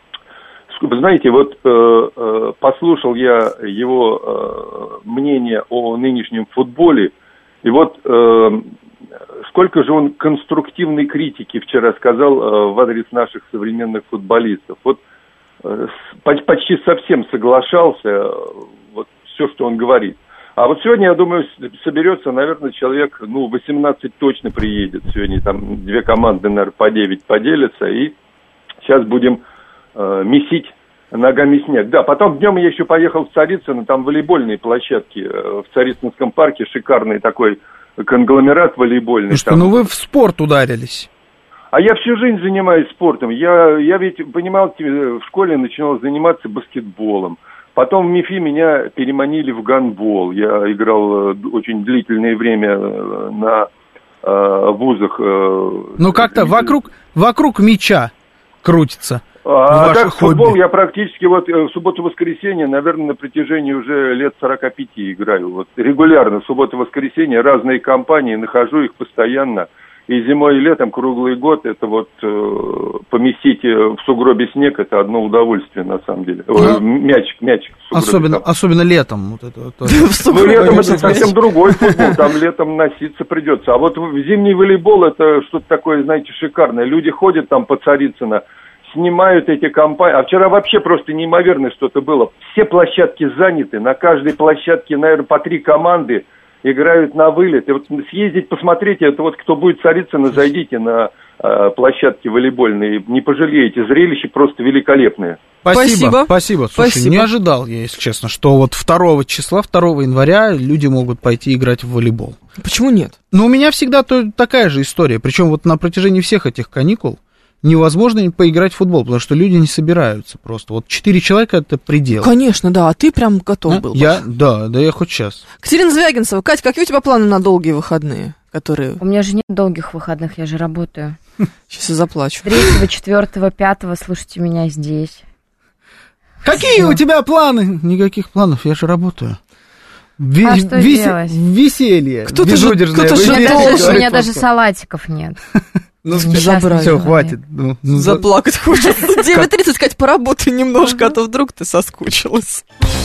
Speaker 4: Вы знаете, вот э, э, послушал я его э, мнение о нынешнем футболе, и вот э, сколько же он конструктивной критики вчера сказал э, в адрес наших современных футболистов. Вот э, с, почти совсем соглашался, э, вот все, что он говорит. А вот сегодня, я думаю, соберется, наверное, человек, ну, восемнадцать точно приедет. Сегодня там две команды, наверное, по девять поделятся, и сейчас будем месить ногами снег. Да, потом днем я еще поехал в Царицыно, там волейбольные площадки в Царицынском парке, шикарный такой конгломерат волейбольный.
Speaker 2: Ну что,
Speaker 4: там.
Speaker 2: ну вы в спорт ударились.
Speaker 4: А я всю жизнь занимаюсь спортом. Я, я ведь, понимал, в школе начинал заниматься баскетболом. Потом в МИФИ меня переманили в гандбол. Я играл очень длительное время на э, вузах. Э,
Speaker 2: ну как-то вокруг, вокруг мяча крутится.
Speaker 4: А так, футбол я практически вот в субботу-воскресенье, наверное, на протяжении уже лет сорока пяти играю. Вот регулярно в субботу-воскресенье разные компании, нахожу их постоянно. И зимой, и летом, круглый год, это вот э, поместить в сугробе снег, это одно удовольствие, на самом деле.
Speaker 2: Ну,
Speaker 4: мячик, мячик в сугробе.
Speaker 2: Особенно, особенно летом. Вот это, вот,
Speaker 4: ну, летом это совсем другой футбол, там летом носиться придется. А вот зимний волейбол, это что-то такое, знаете, шикарное. Люди ходят там по Царицыно, снимают эти компании. А вчера вообще просто неимоверно что-то было. Все площадки заняты, на каждой площадке, наверное, по три команды играют на вылет. И вот съездить, посмотрите, это вот кто будет Царицыно, зайдите на э, площадки волейбольные, не пожалеете, зрелище просто великолепное.
Speaker 2: Спасибо, спасибо. Слушай,
Speaker 3: спасибо.
Speaker 2: Не ожидал я, если честно, что вот второго числа, второго января люди могут пойти играть в волейбол.
Speaker 3: Почему нет?
Speaker 2: Ну, у меня всегда то, такая же история, причем вот на протяжении всех этих каникул невозможно поиграть в футбол, потому что люди не собираются просто. Вот четыре человека — это предел.
Speaker 3: Конечно, да, а ты прям готов
Speaker 2: а?
Speaker 3: был.
Speaker 2: Я, да, да я хоть сейчас.
Speaker 3: Катерина Звягинцева. Кать, какие у тебя планы на долгие выходные? которые...
Speaker 5: У меня же нет долгих выходных, я же работаю.
Speaker 3: Сейчас я заплачу.
Speaker 5: Третьего, четвертого, пятого слушайте меня здесь.
Speaker 2: Какие у тебя планы? Никаких планов, я же работаю. Ви-
Speaker 5: А что
Speaker 2: весе-
Speaker 5: делать?
Speaker 2: Веселье.
Speaker 3: Кто-то же-
Speaker 2: безудержное
Speaker 3: кто-то же
Speaker 5: У меня,
Speaker 2: веселье,
Speaker 5: даже, у
Speaker 2: говорит
Speaker 5: меня даже
Speaker 2: Москва.
Speaker 5: салатиков нет.
Speaker 2: Ну,
Speaker 5: Несчастный
Speaker 3: все,
Speaker 5: человек.
Speaker 2: хватит. Ну, ну, за-
Speaker 3: Заплакать хочется. девять тридцать сказать, поработай немножко, а то вдруг ты соскучилась.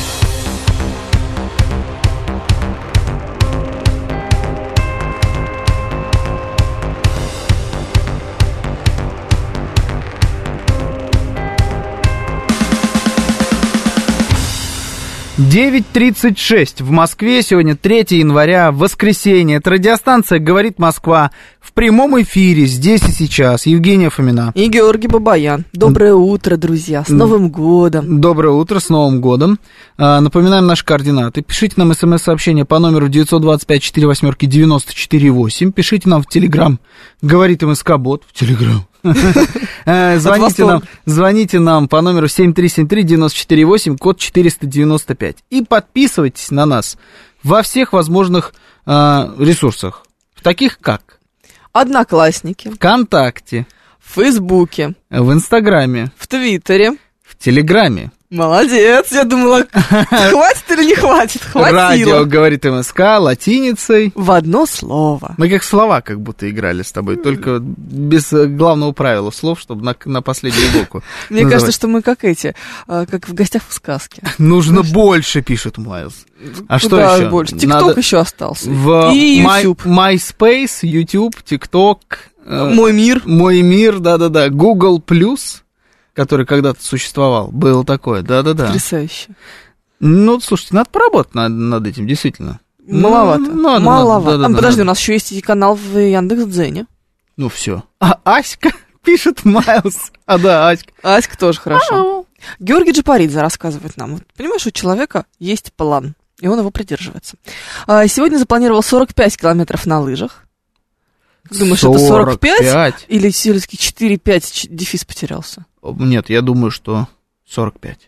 Speaker 2: девять тридцать шесть в Москве, сегодня третьего января, воскресенье. Это радиостанция «Говорит Москва» в прямом эфире, здесь и сейчас. Евгения Фомина.
Speaker 3: И Георгий Бабаян. Доброе утро, друзья, с Новым годом.
Speaker 2: Доброе утро, с Новым годом. А, напоминаем наши координаты. Пишите нам смс-сообщение по номеру девять два пять четыре восемь девяносто четыре восемь. Пишите нам в Телеграм «Говорит МСК-бот» в Телеграм. Звоните нам, звоните нам по номеру семь три семь три девять четыре восемь, код четыреста девяносто пять. И подписывайтесь на нас во всех возможных э, ресурсах, таких как
Speaker 3: Одноклассники,
Speaker 2: ВКонтакте,
Speaker 3: в Фейсбуке,
Speaker 2: в Инстаграме,
Speaker 3: в Твиттере.
Speaker 2: в Телеграме.
Speaker 3: Молодец, я думала, хватит или не хватит? Хватило.
Speaker 2: Радио «Говорит МСК» латиницей.
Speaker 3: В одно слово.
Speaker 2: Мы как слова как будто играли с тобой, только без э, главного правила слов, чтобы на, на последнюю букву.
Speaker 3: Мне
Speaker 2: называть.
Speaker 3: кажется, что мы как эти, а, как в гостях в сказке.
Speaker 2: Нужно больше, пишет Майлз. А что
Speaker 3: Куда
Speaker 2: еще?
Speaker 3: больше? ТикТок
Speaker 2: Надо
Speaker 3: еще остался.
Speaker 2: В
Speaker 3: И
Speaker 2: My-
Speaker 3: YouTube.
Speaker 2: MySpace, YouTube, TikTok, э,
Speaker 3: Мой мир.
Speaker 2: Мой мир, да-да-да, Google+, который когда-то существовал, было такое, да-да-да.
Speaker 3: Потрясающе.
Speaker 2: Ну, слушайте, надо поработать над, над этим, действительно.
Speaker 3: Маловато.
Speaker 2: Ну, надо,
Speaker 3: Маловато.
Speaker 2: надо, да,
Speaker 3: а,
Speaker 2: да,
Speaker 3: подожди,
Speaker 2: надо.
Speaker 3: у нас еще есть и канал в Яндекс.Дзене.
Speaker 2: Ну, все. А Аська пишет Майлз. А, да, Аська.
Speaker 3: Аська тоже хорошо. Георгий Джапаридзе рассказывает нам. Вот, понимаешь, у человека есть план, и он его придерживается. А, сегодня запланировал сорок пять километров на лыжах. Как думаешь, это сорок пять? Или все-таки четыре пять дефис потерялся?
Speaker 2: Нет, я думаю, что сорок пять.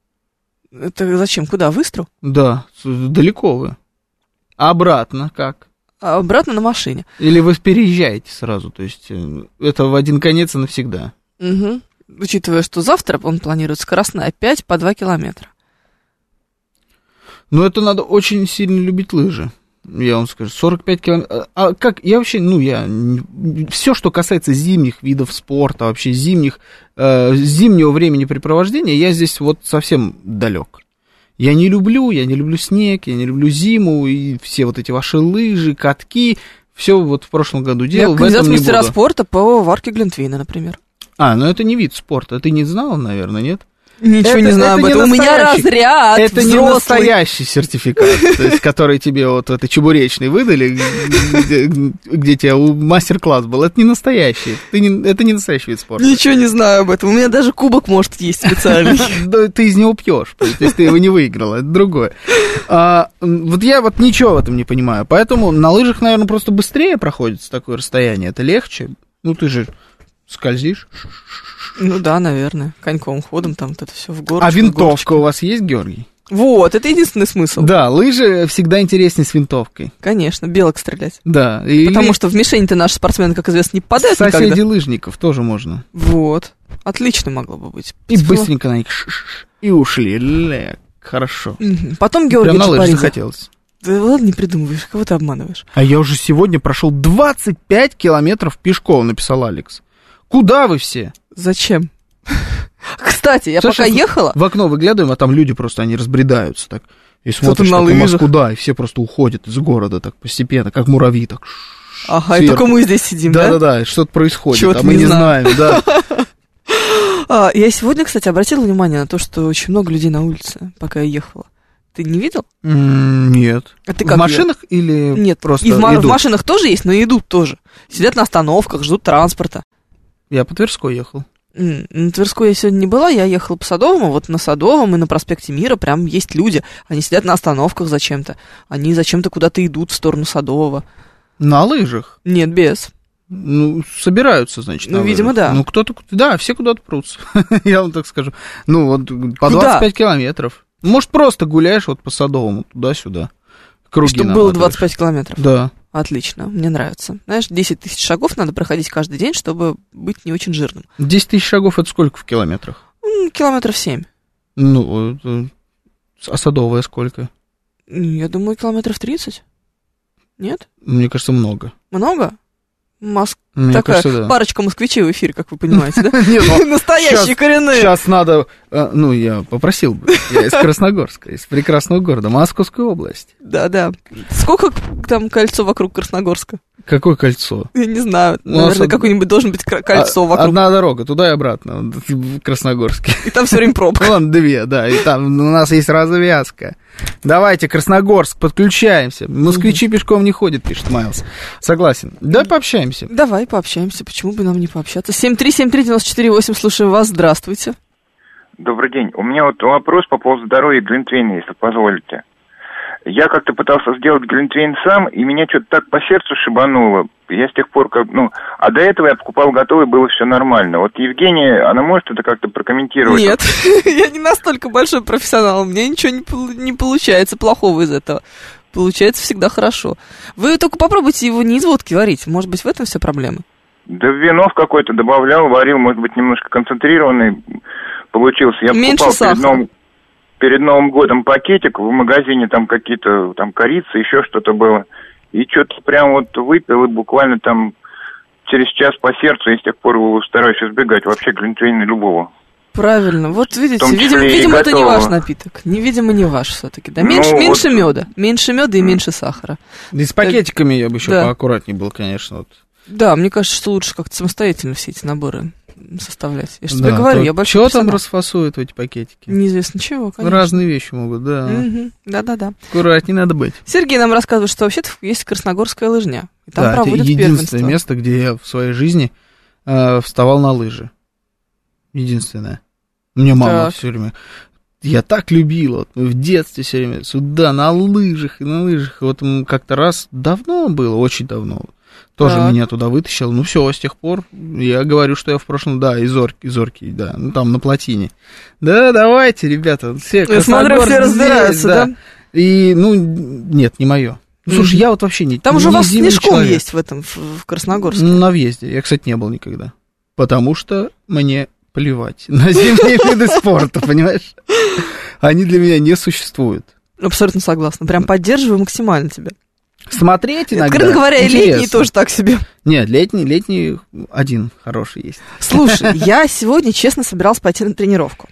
Speaker 3: Это зачем? Куда? В Истру?
Speaker 2: Да, с- далеко вы. А обратно как?
Speaker 3: А обратно на машине.
Speaker 2: Или вы переезжаете сразу, то есть э, это в один конец и навсегда.
Speaker 3: Угу. Учитывая, что завтра он планирует скоростная пять по два километра.
Speaker 2: Но это надо очень сильно любить лыжи. Я вам скажу, сорок пять километров. А как, я вообще, ну, я, все, что касается зимних видов спорта, вообще зимних, э, зимнего времяпрепровождения, я здесь вот совсем далек. Я не люблю, я не люблю снег, я не люблю зиму, и все вот эти ваши лыжи, катки, все вот в прошлом году делал,
Speaker 3: Я
Speaker 2: в
Speaker 3: кандидат
Speaker 2: этом
Speaker 3: в
Speaker 2: не
Speaker 3: мастера
Speaker 2: буду.
Speaker 3: спорта по варке Глинтвейна, например.
Speaker 2: А, ну это не вид спорта, ты не знал, наверное, нет?
Speaker 3: Ничего
Speaker 2: Это-
Speaker 3: не знаю
Speaker 2: это
Speaker 3: об
Speaker 2: не
Speaker 3: этом. У меня
Speaker 2: настоящий.
Speaker 3: разряд
Speaker 2: Это не
Speaker 3: взрослый.
Speaker 2: настоящий сертификат, то есть, который тебе вот это чебуречный выдали, где, где тебе мастер-класс был. Это не настоящий. Ты не, это не настоящий вид спорта.
Speaker 3: Ничего не знаю об этом. У меня даже кубок может есть специальный.
Speaker 2: Да, ты из него пьешь, то есть ты его не выиграла, это другое. А, вот я вот ничего в этом не понимаю, поэтому на лыжах, наверное, просто быстрее проходится такое расстояние, это легче. Ну ты же скользишь.
Speaker 3: Ну да, наверное. Коньковым ходом там вот это все в гору.
Speaker 2: А винтовка у вас есть, Георгий?
Speaker 3: Вот, это единственный смысл.
Speaker 2: Да, лыжи всегда интереснее с винтовкой.
Speaker 3: Конечно, белок стрелять.
Speaker 2: Да. И
Speaker 3: Потому что в мишень-то наши спортсмены, как известно, не попадают
Speaker 2: соседи
Speaker 3: никогда.
Speaker 2: лыжников тоже можно.
Speaker 3: Вот. Отлично могло бы быть.
Speaker 2: И быстренько на них ш-ш-ш, и ушли. Ля, хорошо.
Speaker 3: Мгм. Потом Георгий
Speaker 2: Прям на лыжи
Speaker 3: Джапаридзе.
Speaker 2: захотелось.
Speaker 3: Да ладно, не придумываешь, кого ты обманываешь.
Speaker 2: А я уже сегодня прошел двадцать пять километров пешком, написал Алекс. Куда вы все?
Speaker 3: Зачем? Кстати, я
Speaker 2: Слушай,
Speaker 3: пока ехала...
Speaker 2: В окно выглядываем, а там люди просто, они разбредаются так. И смотришь
Speaker 3: на
Speaker 2: так, в
Speaker 3: лыжах.
Speaker 2: Москву, да, и все просто уходят из города так постепенно, как муравьи, так. ш-ш-ш,
Speaker 3: Ага, и
Speaker 2: сверху.
Speaker 3: только мы здесь сидим, да?
Speaker 2: Да-да-да, что-то происходит,
Speaker 3: Чего-то
Speaker 2: а мы
Speaker 3: не
Speaker 2: не
Speaker 3: знаем.
Speaker 2: знаем, да.
Speaker 3: А, я сегодня, кстати, обратила внимание на то, что очень много людей на улице, пока я ехала. Ты не видел?
Speaker 2: М, Нет.
Speaker 3: А ты
Speaker 2: В
Speaker 3: как
Speaker 2: машинах или
Speaker 3: Нет,
Speaker 2: просто
Speaker 3: и в, ма- в
Speaker 2: идут?
Speaker 3: машинах тоже есть, но и идут тоже. Сидят на остановках, ждут транспорта.
Speaker 2: Я по Тверской ехал.
Speaker 3: М, На Тверской я сегодня не была, я ехала по Садовому, вот на Садовом и на проспекте Мира прям есть люди. Они сидят на остановках зачем-то. Они зачем-то куда-то идут в сторону Садового.
Speaker 2: На лыжах.
Speaker 3: Нет, без.
Speaker 2: Ну, собираются, значит,
Speaker 3: Ну,
Speaker 2: на
Speaker 3: видимо,
Speaker 2: лыжах.
Speaker 3: да.
Speaker 2: Ну, кто-то, да, все куда-то прутся, я вам так скажу. Ну, вот по
Speaker 3: Куда?
Speaker 2: двадцать пять километров. Может, просто гуляешь вот по Садовому, туда-сюда. Круги
Speaker 3: Чтобы было
Speaker 2: наматываешь.
Speaker 3: двадцать пять километров.
Speaker 2: Да.
Speaker 3: Отлично, мне нравится. Знаешь, десять тысяч шагов надо проходить каждый день, чтобы быть не очень жирным.
Speaker 2: десять тысяч шагов это сколько в километрах?
Speaker 3: М, Километров семь.
Speaker 2: Ну, это... а садовая сколько?
Speaker 3: Я думаю, километров тридцать. Нет?
Speaker 2: Мне кажется, много.
Speaker 3: Много? Моск...
Speaker 2: Мне
Speaker 3: Такая
Speaker 2: кажется, да.
Speaker 3: парочка москвичей в эфире, как вы понимаете, да?
Speaker 2: Не, ну,
Speaker 3: Настоящие
Speaker 2: щас-
Speaker 3: коренные.
Speaker 2: Сейчас надо, э, ну, я попросил бы, я из Красногорска, из прекрасного города, Московской области.
Speaker 3: Да-да. Сколько там кольцо вокруг Красногорска?
Speaker 2: Какое кольцо?
Speaker 3: Я не знаю.
Speaker 2: У нас
Speaker 3: Наверное,
Speaker 2: од-
Speaker 3: какое-нибудь должен быть кра- кольцо
Speaker 2: А-
Speaker 3: вокруг.
Speaker 2: Одна дорога, туда и обратно, вот, в Красногорске.
Speaker 3: И там все время пробка.
Speaker 2: Вон две, да, и там у нас есть развязка. Давайте, Красногорск, подключаемся. Москвичи пешком не ходят, пишет Майлз. Согласен. Давай пообщаемся.
Speaker 3: Давай пообщаемся. Почему бы нам не пообщаться? семь три семь три девять четыре восемь. Слушаем вас. Здравствуйте.
Speaker 6: Добрый день. У меня вот вопрос по поводу здоровья глинтвейна, если позволите. Я как-то пытался сделать глинтвейн сам, и меня что-то так по сердцу шибануло. Я с тех пор как... Ну, а до этого я покупал готовый, было все нормально. Вот Евгения, она может это как-то прокомментировать?
Speaker 3: Нет, я не настолько большой профессионал. У меня ничего не, пол- не получается плохого из этого. Получается всегда хорошо. Вы только попробуйте его не из водки варить. Может быть, в этом вся проблема?
Speaker 6: Да вино в какое-то добавлял, варил, может быть, немножко концентрированный получился. Я
Speaker 3: Меньше
Speaker 6: покупал
Speaker 3: сахара.
Speaker 6: перед Новым, перед Новым годом пакетик, в магазине там какие-то, там корица, еще что-то было. И что-то прям вот выпил, и буквально там через час по сердцу, и с тех пор стараюсь избегать вообще глинтвейна любого.
Speaker 3: Правильно. Вот видите,
Speaker 6: том числе
Speaker 3: видимо,
Speaker 6: и
Speaker 3: видимо это не
Speaker 6: готового.
Speaker 3: ваш напиток. Не, видимо, не ваш все-таки. Да?
Speaker 6: Ну,
Speaker 3: Меньше,
Speaker 6: вот-
Speaker 3: меньше меда. Меньше меда и меньше сахара.
Speaker 2: И с пакетиками я бы еще
Speaker 3: Да.
Speaker 2: поаккуратнее был, конечно. Вот.
Speaker 3: Да, мне кажется, что лучше как-то самостоятельно все эти наборы составлять. Я же тебе
Speaker 2: Да,
Speaker 3: говорю,
Speaker 2: то
Speaker 3: я большой
Speaker 2: Что там
Speaker 3: профессионал.
Speaker 2: расфасуют в эти пакетики?
Speaker 3: Неизвестно чего, конечно.
Speaker 2: Разные вещи могут, да.
Speaker 3: Мгм. Да-да-да.
Speaker 2: Аккуратнее надо быть.
Speaker 3: Сергей нам рассказывает, что вообще-то есть красногорская лыжня. И там
Speaker 2: Да, это
Speaker 3: проводят
Speaker 2: единственное
Speaker 3: первенство.
Speaker 2: место, где я в своей жизни э, вставал на лыжи. Единственное. Мне мама
Speaker 3: Так.
Speaker 2: все время... Я так любил, вот, в детстве все время сюда, на лыжах и на лыжах. И вот м, как-то раз давно было, очень давно, тоже
Speaker 3: Так.
Speaker 2: меня туда вытащил. Ну все, с тех пор я говорю, что я в прошлом, да, из Зорки, из Зорки, да, ну там на плотине. Да, давайте, ребята, все,
Speaker 3: Я смотрю,
Speaker 2: Красногорск
Speaker 3: все
Speaker 2: здесь,
Speaker 3: разбираются, да?
Speaker 2: И, ну, нет, не мое. Ну, слушай,
Speaker 3: Мгм.
Speaker 2: я вот вообще не
Speaker 3: Там же у
Speaker 2: не
Speaker 3: вас
Speaker 2: зимний
Speaker 3: снежком
Speaker 2: человек.
Speaker 3: есть в этом, в, в Красногорске.
Speaker 2: Ну, на въезде. Я, кстати, не был никогда. Потому что мне плевать на зимние виды спорта, понимаешь? Они для меня не существуют.
Speaker 3: Абсолютно согласна. Прям поддерживаю максимально тебя.
Speaker 2: Смотреть иногда
Speaker 3: Откровенно говоря, и летний
Speaker 2: интересно.
Speaker 3: тоже так себе.
Speaker 2: Нет, летний, летний один хороший есть.
Speaker 3: Слушай, я сегодня, честно, собиралась пойти на тренировку.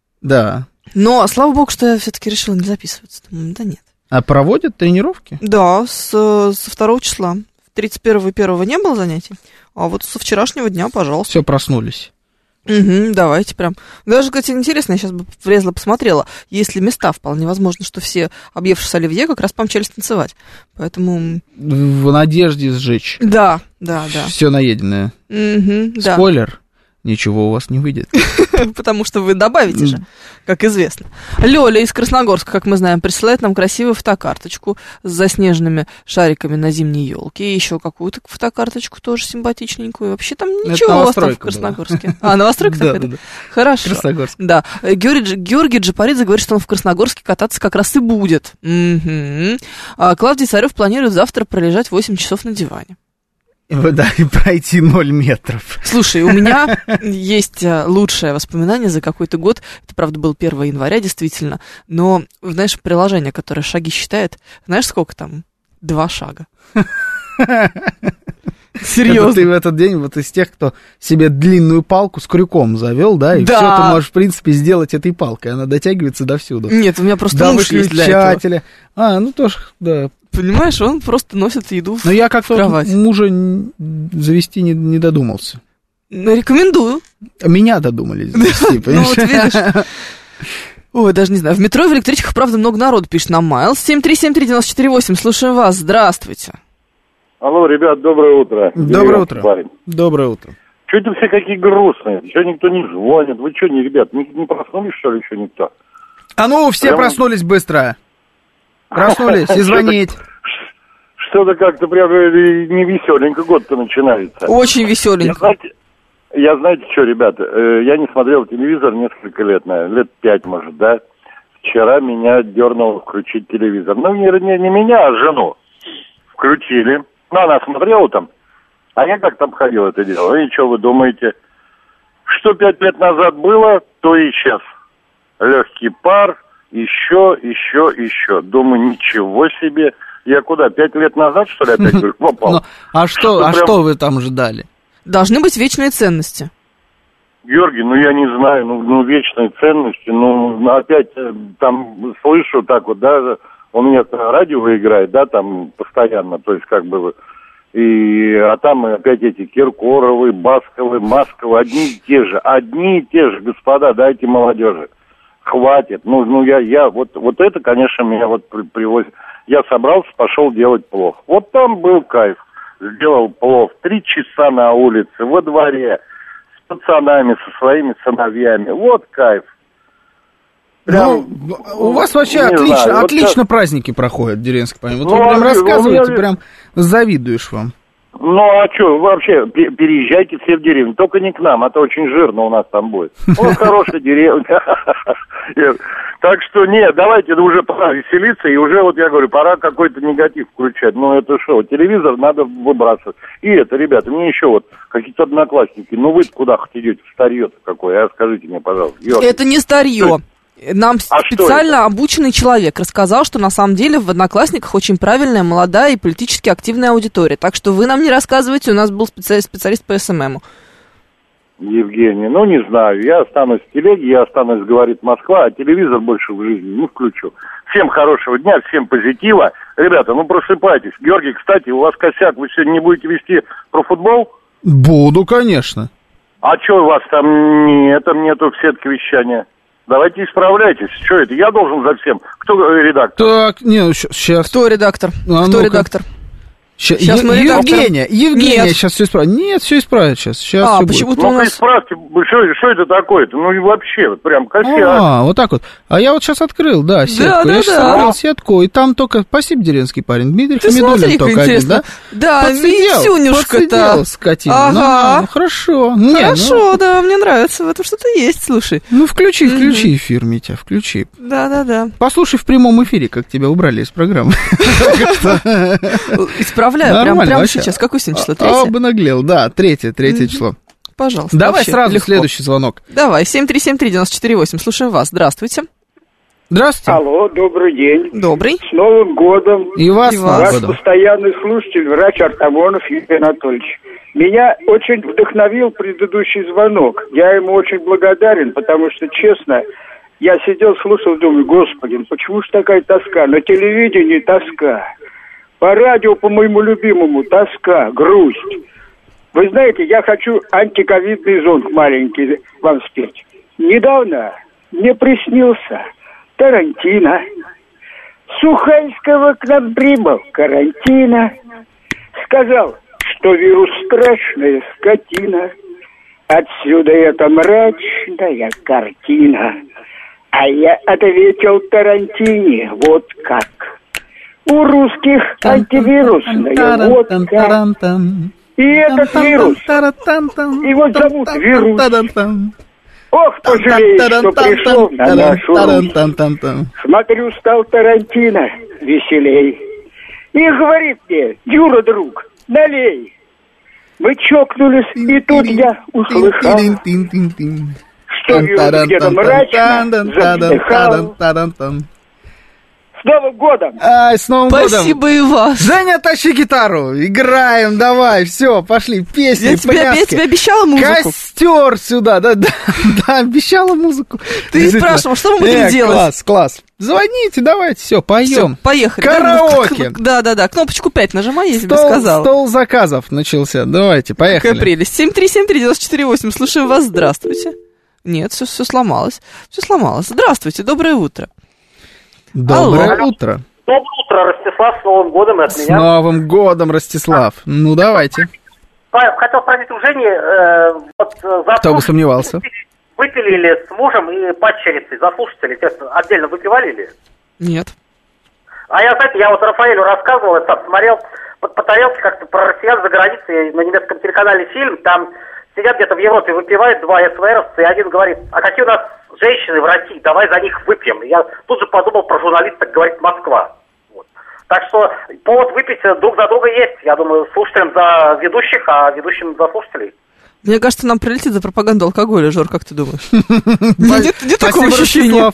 Speaker 2: Да.
Speaker 3: Но, слава богу, что я все-таки решила не записываться. Думаю, да нет.
Speaker 2: А проводят тренировки?
Speaker 3: Да, с, со второго числа. тридцать первого и первого не было занятий. А вот со вчерашнего дня, пожалуйста.
Speaker 2: Все, проснулись.
Speaker 3: Угу, давайте прям. Даже, кстати, интересно, я сейчас бы влезла, посмотрела. Есть ли места, вполне возможно, что все, объевшись оливье, как раз помчались танцевать. Поэтому...
Speaker 2: В надежде сжечь.
Speaker 3: Да, да, да.
Speaker 2: Все наеденное.
Speaker 3: Угу, да.
Speaker 2: Спойлер. Ничего у вас не выйдет.
Speaker 3: Потому что вы добавите же, как известно. Лёля из Красногорска, как мы знаем, присылает нам красивую фотокарточку с заснеженными шариками на зимней елке. И еще какую-то фотокарточку тоже симпатичненькую. Вообще там
Speaker 2: Это
Speaker 3: ничего у вас там в
Speaker 2: новостройка была.
Speaker 3: Красногорске. А, новостройка
Speaker 2: Да,
Speaker 3: такая?
Speaker 2: да, да.
Speaker 3: Хорошо.
Speaker 2: Красногорск.
Speaker 3: Да. Георгий, Дж- Георгий Джапаридзе говорит, что он в Красногорске кататься как раз и будет. Мгм. А Клавдий Царев планирует завтра пролежать восемь часов на диване.
Speaker 2: Да, и пройти ноль метров.
Speaker 3: Слушай, у меня есть а, лучшее воспоминание за какой-то год. Это, правда, был первого января, действительно. Но, знаешь, приложение, которое шаги считает, знаешь, сколько там? Два шага.
Speaker 2: Это
Speaker 3: Серьезно.
Speaker 2: ты в этот день вот из тех, кто себе длинную палку с крюком завел, да, и
Speaker 3: Да.
Speaker 2: все ты можешь, в принципе, сделать этой палкой. Она дотягивается до всюду.
Speaker 3: Нет, у меня просто
Speaker 2: До
Speaker 3: муж есть для этого.
Speaker 2: выключателя. А, ну тоже, да.
Speaker 3: Понимаешь, он просто носит еду в
Speaker 2: Но я как-то
Speaker 3: кровать.
Speaker 2: вот мужа н- завести не, не додумался.
Speaker 3: Ну, рекомендую.
Speaker 2: Меня додумались завести,
Speaker 3: Ну,
Speaker 2: понимаешь?
Speaker 3: вот видишь. Ой, даже не знаю. В метро и в электричках, правда, много народу пишет нам. Майлз семь три семь три девять четыре восемь. Слушаем вас. Здравствуйте.
Speaker 7: Алло, ребят, доброе утро.
Speaker 2: Доброе
Speaker 7: Деревенский
Speaker 2: утро.
Speaker 7: парень.
Speaker 2: Доброе утро.
Speaker 7: Чё это все какие грустные? Чё никто не звонит? Вы что, не, ребят, не, не проснулись, что ли, еще никто?
Speaker 2: А ну, все
Speaker 7: Прям-
Speaker 2: проснулись быстро. Проснулись, и звонить.
Speaker 7: Что-то как-то прям не веселенько год-то начинается.
Speaker 3: Очень
Speaker 7: Я,
Speaker 3: веселенько.
Speaker 7: знаете, я, знаете что, ребята, э, я не смотрел телевизор несколько лет, наверное, лет пять, может, да? Вчера меня дернуло включить телевизор. Ну, не, не, не меня, а жену. Включили. Ну, она смотрела там, а я как там ходил это дело. И что вы думаете? Что пять лет назад было, то и сейчас. Легкий пар, еще, еще, еще. Думаю, ничего себе. Я куда, пять лет назад, что ли, опять говорю, попал?
Speaker 2: Но, а что, а что вы там ждали?
Speaker 3: Должны быть вечные ценности.
Speaker 7: Георгий, ну я не знаю, ну, ну вечные ценности, ну опять э, там слышу так вот, да, у меня радио играет, да, там постоянно, то есть как бы, и, а там опять эти Киркоровы, Басковы, Масковы, одни и те же, одни и те же, господа, дайте молодежи, хватит, ну, ну я, я, вот, вот это, конечно, меня вот при, привозит, я собрался, пошел делать плов, вот там был кайф, сделал плов, три часа на улице, во дворе, пацанами, со своими сыновьями. Вот кайф.
Speaker 2: Прям, ну, у вас вообще отлично, знаю, отлично вот праздники проходят, деревенский память. Вот ну, вы прям рассказываете, меня... прям завидуешь вам.
Speaker 7: Ну, а что, вообще, переезжайте все в деревню. Только не к нам, а то очень жирно у нас там будет. Вот хорошая деревня. Так что, нет, давайте уже пора веселиться. И уже, вот я говорю, пора какой-то негатив включать. Ну, это что, телевизор надо выбрасывать. И это, ребята, мне еще вот какие-то одноклассники. Ну, вы куда хоть идете? Старье-то какое, а? Скажите мне, пожалуйста.
Speaker 3: Это не старье. Нам а специально обученный человек рассказал, что на самом деле в Одноклассниках очень правильная, молодая и политически активная аудитория. Так что вы нам не рассказывайте, у нас был специалист, специалист по СММу.
Speaker 7: Евгений, ну не знаю, я останусь в телеге, я останусь, говорит Москва, а телевизор больше в жизни не включу. Всем хорошего дня, всем позитива. Ребята, ну просыпайтесь. Георгий, кстати, у вас косяк, вы сегодня не будете вести про футбол?
Speaker 2: Буду, конечно.
Speaker 7: А что у вас там нет, там нету в сетке вещания? Давайте исправляйтесь. Что это? Я должен за всем. Кто редактор?
Speaker 2: Так, не, сейчас.
Speaker 3: Кто редактор?
Speaker 2: А,
Speaker 3: Кто
Speaker 2: ну-ка.
Speaker 3: редактор?
Speaker 2: Ща, сейчас мы Евгения, Евгения
Speaker 3: Нет.
Speaker 2: сейчас все исправит. Нет, все исправит сейчас. сейчас
Speaker 3: а,
Speaker 2: все
Speaker 3: почему-то
Speaker 7: ну,
Speaker 3: у нас...
Speaker 7: исправьте, что, что это такое-то? Ну и вообще, вот прям косяк.
Speaker 2: А, вот так вот. А я вот сейчас открыл, да, сетку.
Speaker 3: Да, да,
Speaker 2: я сейчас
Speaker 3: да.
Speaker 2: открыл сетку, и там только, спасибо, деревенский парень, Дмитрий
Speaker 3: Ты
Speaker 2: Хамидуллин
Speaker 3: смотри,
Speaker 2: только
Speaker 3: как
Speaker 2: один,
Speaker 3: интересно.
Speaker 2: да?
Speaker 3: Да,
Speaker 2: Подсидел,
Speaker 3: Митюнюшка-то.
Speaker 2: подсидел, скотина.
Speaker 3: Ага.
Speaker 2: Ну, ну, хорошо. Не,
Speaker 3: Хорошо,
Speaker 2: ну,
Speaker 3: да, мне нравится, в этом что-то есть, слушай.
Speaker 2: ну, включи, включи эфир, Митя, включи.
Speaker 3: Да-да-да.
Speaker 2: Послушай в прямом эфире, как тебя убрали из программы.
Speaker 3: Исправляю прям, прямо сейчас. Какое сегодня число? Третье?
Speaker 2: Обнаглел, да, третье, третье число.
Speaker 3: Пожалуйста.
Speaker 2: Давай
Speaker 3: вообще
Speaker 2: сразу
Speaker 3: легко.
Speaker 2: следующий звонок.
Speaker 3: Давай, семь три семь три девять четыре восемь, слушаем вас. Здравствуйте.
Speaker 2: Здравствуйте.
Speaker 8: Алло, добрый день.
Speaker 3: Добрый.
Speaker 8: С Новым годом.
Speaker 2: И вас,
Speaker 3: И
Speaker 2: с
Speaker 3: вас.
Speaker 2: Новым
Speaker 8: Ваш
Speaker 2: годом.
Speaker 8: постоянный слушатель, врач Артамонов Юрий Анатольевич. Меня очень вдохновил предыдущий звонок. Я ему очень благодарен, потому что, честно, я сидел, слушал, думаю, господи, ну почему же такая тоска? На телевидении тоска. По радио, по моему любимому, тоска, грусть. Вы знаете, я хочу антиковидный зонт маленький вам спеть. Недавно мне приснился Тарантино. Сухайского к нам прибыл карантина. Сказал, что вирус страшная скотина. Отсюда эта мрачная картина. А я ответил Тарантине вот как. У русских антивирусная водка. И этот вирус, его зовут вирус. Ох, пожалею, что пришел на нашу Русь. Смотрю, стал Тарантино веселей. И говорит мне, Юра, друг, налей. Мы чокнулись, и тут я услыхал, что вирус где-то мрачно задыхал. С Новым годом!
Speaker 2: Ай, с Новым
Speaker 3: Спасибо
Speaker 2: годом!
Speaker 3: и вас.
Speaker 2: Женя, тащи гитару, играем, давай, все, пошли, песни,
Speaker 3: Я тебе, я тебе обещала музыку.
Speaker 2: Костер сюда, да, да, да, обещала музыку.
Speaker 3: Ты спрашивал, что мы будем
Speaker 2: э,
Speaker 3: делать?
Speaker 2: Класс, класс. Звоните, давайте, все, поем.
Speaker 3: Все, поехали.
Speaker 2: Караоке.
Speaker 3: Да-да-да, кнопочку пять нажимай, я тебе
Speaker 2: Стол,
Speaker 3: сказала.
Speaker 2: стол заказов начался, давайте, поехали.
Speaker 3: Какая прелесть. семь три семь три девять четыре восемь, слушаем вас, здравствуйте. Нет, все, все сломалось, все сломалось. Здравствуйте, доброе утро.
Speaker 2: Доброе
Speaker 3: Алло.
Speaker 2: утро.
Speaker 9: Доброе утро, Ростислав, с Новым годом и от
Speaker 2: С
Speaker 9: меня.
Speaker 2: Новым годом, Ростислав. Ну, давайте.
Speaker 9: Хотел спросить у Жени, э, вот за
Speaker 2: Кто бы сомневался.
Speaker 9: Выпили ли с мужем и падчерицей за слушателей? Отдельно выпивали ли?
Speaker 3: Нет.
Speaker 9: А я, знаете, я вот Рафаэлю рассказывал, я сам смотрел по, по тарелке как-то про россиян за границей на немецком телеканале фильм, там сидят где-то в Европе, выпивают два СВРовца, и один говорит, а какие у нас женщины в России, давай за них выпьем. И я тут же подумал про журналиста, говорит Москва. Вот. Так что повод выпить друг за друга есть. Я думаю, слушателям за ведущих, а ведущим за слушателей.
Speaker 3: Мне кажется, нам прилетит за пропаганду алкоголя, Жор, как ты думаешь? Нет такого ощущения?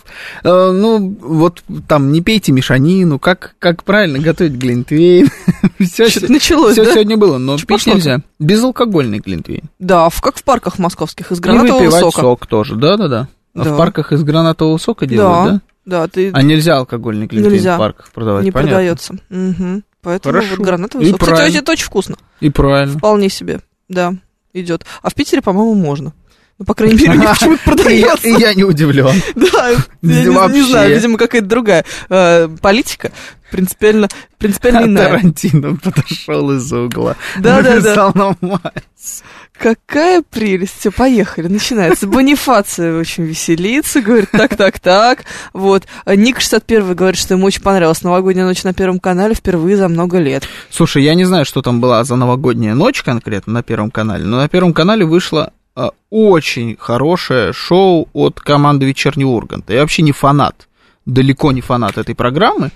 Speaker 2: Ну, вот там не пейте мешанину, как правильно готовить глинтвейн. Все
Speaker 3: началось, да?
Speaker 2: Все сегодня было, но пить нельзя. Безалкогольный глинтвейн.
Speaker 3: Да, как в парках московских, из гранатового сока.
Speaker 2: И выпивать сок тоже, да-да-да. В парках из гранатового сока делают, да?
Speaker 3: Да, ты...
Speaker 2: А нельзя алкогольный глинтвейн в парках продавать,
Speaker 3: не
Speaker 2: понятно.
Speaker 3: продается. Угу. Поэтому
Speaker 2: Хорошо.
Speaker 3: вот гранатовый сок. Кстати, это очень вкусно.
Speaker 2: И правильно.
Speaker 3: Вполне себе, да, идет. А в Питере, по-моему, можно. Ну, по крайней мере, у них почему-то продается.
Speaker 2: И я не удивлен.
Speaker 3: Да, я не знаю, видимо, какая-то другая политика. Принципиально, принципиально иная.
Speaker 2: Тарантино подошел из угла.
Speaker 3: Да-да-да.
Speaker 2: Мать.
Speaker 3: Какая прелесть. Все, поехали. Начинается. Бонифация очень веселится. Говорит, так-так-так. Вот. Ник шестьдесят один говорит, что ему очень понравилась новогодняя ночь на Первом канале впервые за много лет.
Speaker 2: Слушай, я не знаю, что там была за новогодняя ночь конкретно на Первом канале, но на Первом канале вышло а, очень хорошее шоу от команды «Вечерний Ургант». Я вообще не фанат. Далеко не фанат этой программы,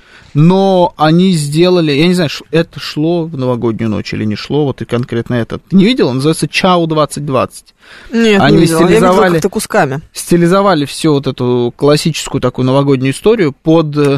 Speaker 2: но они сделали, я не знаю, это шло в новогоднюю ночь или не шло, вот и конкретно это. Ты не видел? Он называется «Чау двадцать двадцать».
Speaker 3: Нет,
Speaker 2: они
Speaker 3: не видела.
Speaker 2: стилизовали,
Speaker 3: я видела как-то кусками.
Speaker 2: Стилизовали всю вот эту классическую такую новогоднюю историю под э,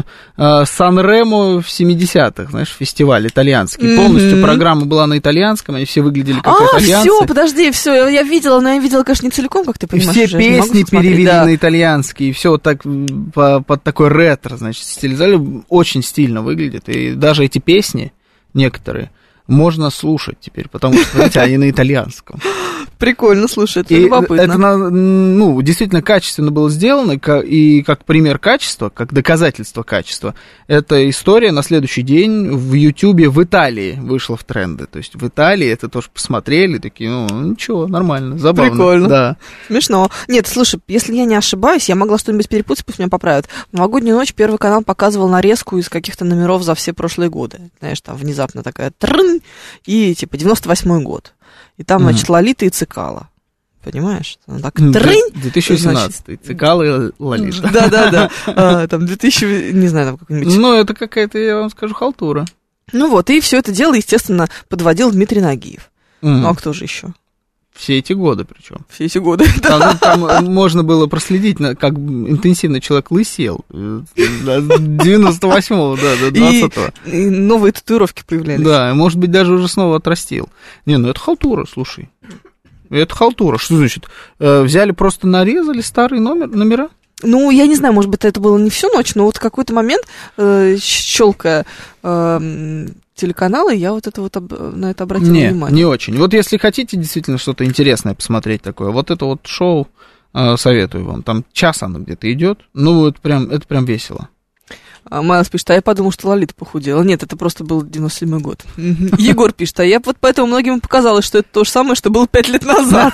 Speaker 2: Сан-Ремо в семидесятых, знаешь, фестиваль итальянский. Mm-hmm. Полностью программа была на итальянском, они все выглядели как
Speaker 3: а,
Speaker 2: итальянцы.
Speaker 3: А, все, подожди, все, я видела, но я видела, конечно, не целиком, как ты понимаешь.
Speaker 2: И все песни перевели да. на итальянский, и все вот так по, под такой ретро, значит, стилизовали, очень стильно выглядит, и даже эти песни, некоторые, можно слушать теперь, потому что, знаете, они на итальянском.
Speaker 3: Прикольно, слушай, это
Speaker 2: и
Speaker 3: любопытно.
Speaker 2: Это, ну, действительно качественно было сделано, и как пример качества, как доказательство качества, эта история на следующий день в Ютьюбе в Италии вышла в тренды. То есть в Италии это тоже посмотрели, такие, ну, ничего, нормально, забавно.
Speaker 3: Прикольно.
Speaker 2: Да.
Speaker 3: Смешно. Нет, слушай, если я не ошибаюсь, я могла что-нибудь перепутать, пусть меня поправят. В новогоднюю ночь Первый канал показывал нарезку из каких-то номеров за все прошлые годы. Знаешь, там внезапно такая трын, и типа девяносто восьмой год. И там, mm-hmm. значит, Лолита и Цикала. Понимаешь? Она так трынь.
Speaker 2: две тысячи восемнадцатый. Цикала и Лолита.
Speaker 3: Да-да-да. Там две тысячи, не знаю, там какой-нибудь...
Speaker 2: Ну, это какая-то, я вам скажу, халтура.
Speaker 3: Ну вот, и все это дело, естественно, подводил Дмитрий Нагиев. Ну, а кто же еще?
Speaker 2: Все эти годы причем.
Speaker 3: Все эти годы,
Speaker 2: да. Там, там можно было проследить, как интенсивно человек лысел. С девяносто восьмого, да, до двадцатого.
Speaker 3: И, и новые татуировки появлялись.
Speaker 2: Да, может быть, даже уже снова отрастил. Не, ну это халтура, слушай. Это халтура. Что значит? Взяли, просто нарезали старые номер, номера?
Speaker 3: Ну, я не знаю, может быть, это было не всю ночь, но вот в какой-то момент, э, щелкая э, телеканалы, я вот это вот об, на это обратила
Speaker 2: не,
Speaker 3: внимание.
Speaker 2: Не очень. Вот если хотите действительно что-то интересное посмотреть такое, вот это вот шоу э, советую вам. Там час оно где-то идет. Ну, это прям, это прям весело.
Speaker 3: А Майлз пишет, а я подумал, что Лолита похудела. Нет, это просто был девяносто седьмой год. Егор пишет, а я вот поэтому многим показалось, что это то же самое, что было пять лет назад.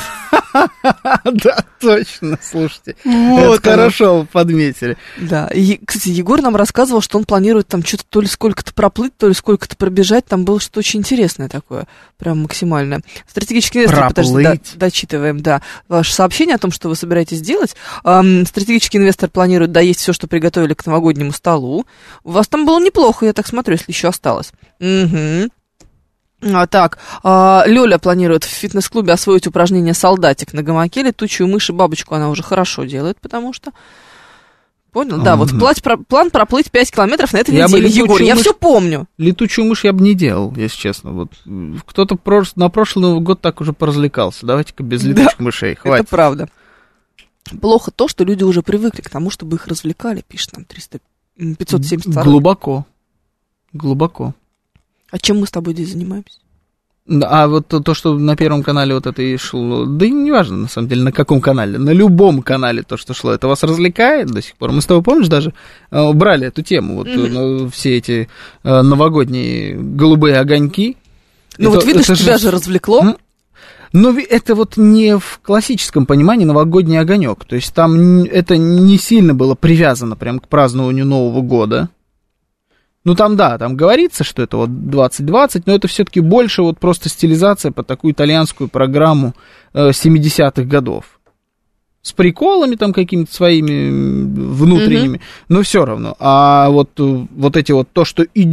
Speaker 2: Да, точно, слушайте. Вот хорошо подметили.
Speaker 3: Да, кстати, Егор нам рассказывал, что он планирует там что-то то ли сколько-то проплыть, то ли сколько-то пробежать. Там было что-то очень интересное такое, прям максимальное. Стратегический инвестор, подожди, дочитываем, да, ваше сообщение о том, что вы собираетесь делать. Стратегический инвестор планирует доесть все, что приготовили к новогоднему столу. У вас там было неплохо, я так смотрю, если еще осталось. Угу. А, так, а, Лёля планирует в фитнес-клубе освоить упражнение «Солдатик» на гамаке. Летучую мышь и бабочку она уже хорошо делает, потому что... Понял? Да, вот плать, про, план проплыть пять километров на этой я неделе, Егор, я мышь, все помню.
Speaker 2: Летучую мышь я бы не делал, если честно. Вот кто-то прос, на прошлый Новый год так уже поразвлекался. Давайте-ка без летучих да, мышей, хватит.
Speaker 3: Это правда. Плохо то, что люди уже привыкли к тому, чтобы их развлекали, пишет нам триста пятьсот семьдесят два.
Speaker 2: Глубоко. Глубоко.
Speaker 3: А чем мы с тобой здесь занимаемся?
Speaker 2: А вот то, то, что на Первом канале вот это и шло, да и не важно, на самом деле, на каком канале, на любом канале то, что шло, это вас развлекает до сих пор. Мы с тобой, помнишь, даже э, брали эту тему, вот mm-hmm. э, все эти э, новогодние голубые огоньки.
Speaker 3: Ну это, вот видно, что же... тебя же развлекло. Mm-hmm.
Speaker 2: Но это вот не в классическом понимании новогодний огонек. То есть там это не сильно было привязано прям к празднованию Нового года. Ну там да, там говорится, что это вот двадцать двадцать, но это все-таки больше вот просто стилизация под такую итальянскую программу э, семидесятых годов. С приколами там какими-то своими внутренними, mm-hmm. но все равно. А вот, вот эти вот то, что идет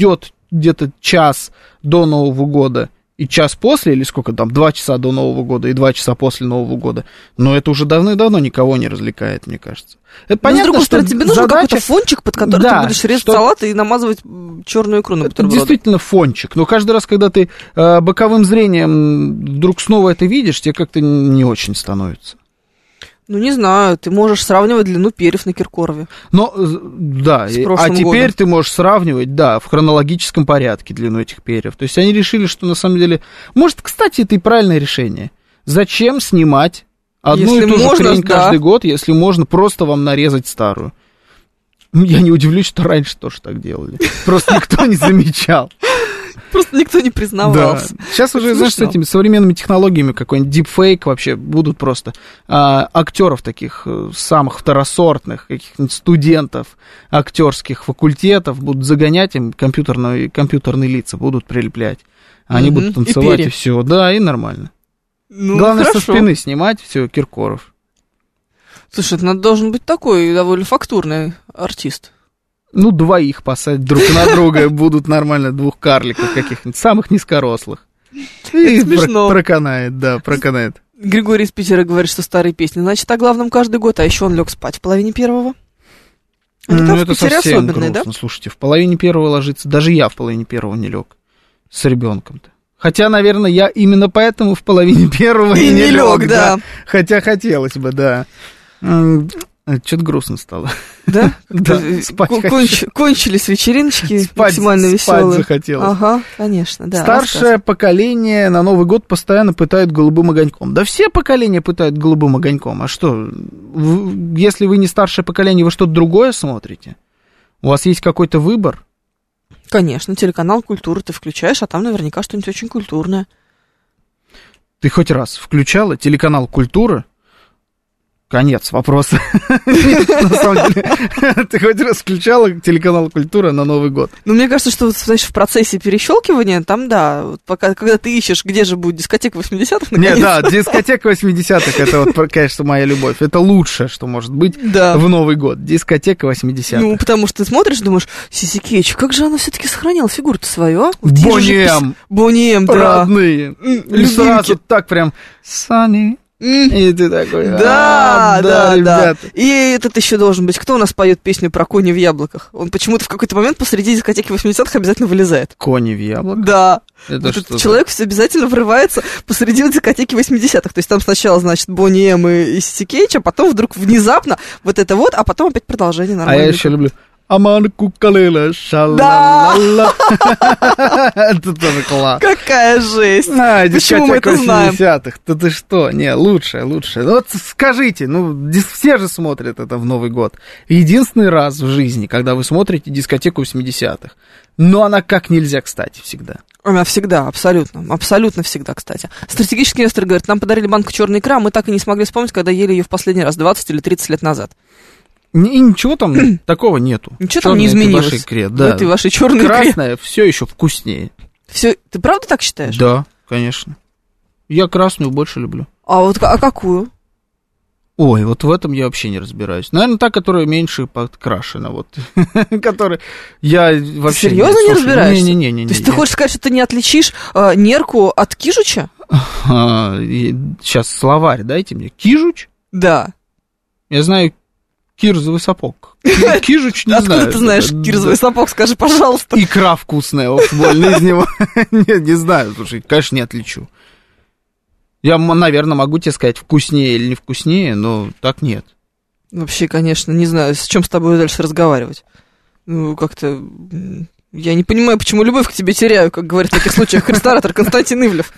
Speaker 2: где-то час до Нового года и час после, или сколько там, два часа до Нового года и два часа после Нового года, но это уже давно-давно никого не развлекает, мне кажется. Это понятно,
Speaker 3: но, с другой стороны, тебе нужен
Speaker 2: задача...
Speaker 3: какой-то фончик, под который
Speaker 2: да,
Speaker 3: ты будешь резать
Speaker 2: что...
Speaker 3: салат и намазывать черную икру на бутерброды.
Speaker 2: Действительно фончик, но каждый раз, когда ты э, боковым зрением вдруг снова это видишь, тебе как-то не очень становится.
Speaker 3: Ну, не знаю, ты можешь сравнивать длину перьев на Киркорове.
Speaker 2: Но, да, а теперь годом. Ты можешь сравнивать, да, в хронологическом порядке длину этих перьев. То есть они решили, что на самом деле... Может, кстати, это и правильное решение. Зачем снимать одну если и ту можно, же хрень да. каждый год, если можно просто вам нарезать старую? Я не удивлюсь, что раньше тоже так делали. Просто никто не замечал.
Speaker 3: Просто никто не признавался.
Speaker 2: Да. Сейчас уже, знаешь, с этими современными технологиями какой-нибудь дипфейк вообще будут просто а, актеров таких самых второсортных, каких-нибудь студентов актерских факультетов будут загонять им компьютерные, компьютерные лица, будут прилеплять. Они угу. будут танцевать и, и все. Да, и нормально. Ну, главное, хорошо. Со спины снимать все, Киркоров.
Speaker 3: Слушай, это должен быть такой довольно фактурный артист.
Speaker 2: Ну, двоих посадить друг на друга будут нормально, двух карликов каких-нибудь, самых низкорослых. И смешно. Проканает, да, проканает.
Speaker 3: Григорий из Питера говорит, что старые песни. Значит, о главном каждый год, а еще он лег спать в половине первого.
Speaker 2: Это, ну, это совсем грустно, да? Слушайте, в половине первого ложиться, даже я в половине первого не лег с ребенком-то. Хотя, наверное, я именно поэтому в половине первого и, и не лег, лег да. да. Хотя хотелось бы, да. Что-то грустно стало.
Speaker 3: Да?
Speaker 2: Да,
Speaker 3: спать Конч, кончились вечериночки спать, максимально веселые.
Speaker 2: Спать захотелось.
Speaker 3: Ага, конечно, да.
Speaker 2: Старшее рассказ. Поколение на Новый год постоянно пытают голубым огоньком. Да все поколения пытают голубым огоньком. А что, вы, если вы не старшее поколение, вы что-то другое смотрите? У вас есть какой-то выбор?
Speaker 3: Конечно, телеканал «Культура» ты включаешь, а там наверняка что-нибудь очень культурное.
Speaker 2: Ты хоть раз включала телеканал «Культура»? Конец вопроса. На самом деле, ты хоть раз включала телеканал «Культура» на Новый год?
Speaker 3: Ну, мне кажется, что, знаешь, в процессе перещелкивания, там, да, вот пока, когда ты ищешь, где же будет дискотека восьмидесятых,
Speaker 2: нет, да, дискотека восьмидесятых, это вот, конечно, моя любовь. Это лучшее, что может быть да. в Новый год. Дискотека восьмидесятых.
Speaker 3: Ну, потому что ты смотришь, думаешь, Сиси Кетч, как же она все-таки сохраняла фигуру-то свою, а?
Speaker 2: Бонни Эм.
Speaker 3: Бонни Эм, да.
Speaker 2: Родные. И сразу так прям, Sunny. И ты такой,
Speaker 3: да,
Speaker 2: а,
Speaker 3: да, да, ребята. Да. И этот еще должен быть, кто у нас поет песню про кони в яблоках? Он почему-то в какой-то момент посреди дискотеки восьмидесятых обязательно вылезает.
Speaker 2: Кони в яблоках?
Speaker 3: Да.
Speaker 2: Это
Speaker 3: вот этот человек все обязательно врывается посреди дискотеки восьмидесятых. То есть там сначала, значит, Бонни Эм и Сиси Кетч, а потом вдруг внезапно вот это вот, а потом опять продолжение нормально.
Speaker 2: А я еще люблю. Аман кукалела, шалала. Это тоже класс.
Speaker 3: Какая жесть.
Speaker 2: А, почему мы это знаем? восьмидесятых. Да ты что? Не, лучше, лучше. Вот скажите, ну, все же смотрят это в Новый год. Единственный раз в жизни, когда вы смотрите дискотеку восьмидесятых. Но она как нельзя, кстати, всегда.
Speaker 3: Она всегда, абсолютно, абсолютно всегда, кстати. Стратегический инвестор говорит, нам подарили банку черной икры, а мы так и не смогли вспомнить, когда ели ее в последний раз, двадцать или тридцать лет назад.
Speaker 2: И ничего там такого нету.
Speaker 3: Ничего там не изменилось. Вашей икре, да. В этой вашей черной икре.
Speaker 2: Красная все еще вкуснее.
Speaker 3: Все, ты правда так считаешь?
Speaker 2: Да, конечно. Я красную больше люблю.
Speaker 3: А вот а какую?
Speaker 2: Ой, вот в этом я вообще не разбираюсь. Наверное, та, которая меньше подкрашена, вот. Которая я вообще...
Speaker 3: Серьезно не разбираешься?
Speaker 2: Не-не-не.
Speaker 3: То есть ты хочешь сказать, что ты не отличишь нерку от кижуча?
Speaker 2: Сейчас словарь дайте мне. Кижуч?
Speaker 3: Да.
Speaker 2: Я знаю кирзовый сапог. Кижуч не знаю.
Speaker 3: Откуда ты знаешь кирзовый сапог, скажи, пожалуйста.
Speaker 2: Икра вкусная, больно из него. Нет, не знаю, слушай, конечно, не отличу. Я, наверное, могу тебе сказать, вкуснее или не вкуснее, но так нет.
Speaker 3: Вообще, конечно, не знаю, с чем с тобой дальше разговаривать. Ну, как-то... Я не понимаю, почему любовь к тебе теряю, как говорит в таких случаях ресторатор Константин Ивлев.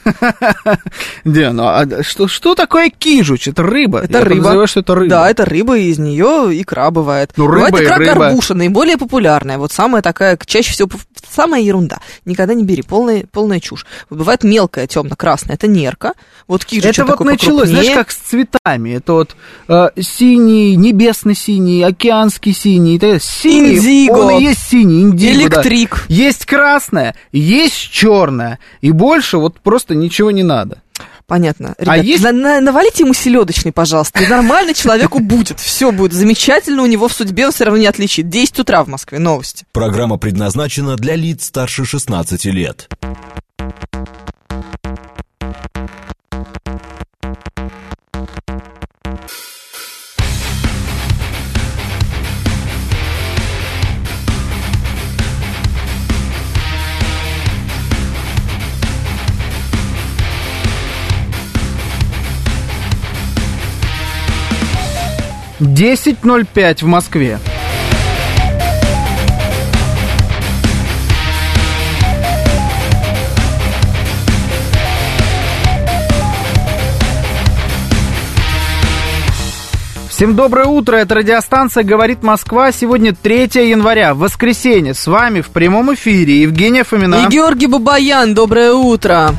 Speaker 2: Да, ну а что, что такое кижуч? Это рыба.
Speaker 3: Это
Speaker 2: Я
Speaker 3: рыба.
Speaker 2: подозреваю, что это рыба.
Speaker 3: Да, это рыба, и из нее икра бывает.
Speaker 2: Ну, рыба
Speaker 3: бывает икра
Speaker 2: и рыба.
Speaker 3: горбуша, наиболее популярная. Вот самая такая, чаще всего, самая ерунда. Никогда не бери, полная, полная чушь. Бывает мелкая, темно-красная, это нерка. Вот кижуч
Speaker 2: это вот началось, покрупнее. Знаешь, как с цветами. Это вот э, синий, небесно-синий, океанский синий. Это синий,
Speaker 3: индиго.
Speaker 2: Он и есть синий, индиго.
Speaker 3: Электрик.
Speaker 2: Да. Есть красное, есть черное. И больше вот просто ничего не надо.
Speaker 3: Понятно.
Speaker 2: А
Speaker 3: Ребят,
Speaker 2: есть-
Speaker 3: на- на- навалите ему селедочный, пожалуйста, и нормально человеку будет. Все будет замечательно у него в судьбе, он все равно не отличит. десять утра в Москве, новости.
Speaker 1: Программа предназначена для лиц старше шестнадцати лет.
Speaker 2: десять ноль пять в Москве. Всем доброе утро, это радиостанция «Говорит Москва». Сегодня третьего января, воскресенье. С вами в прямом эфире Евгения Фомина.
Speaker 3: И Георгий Бабаян, доброе утро.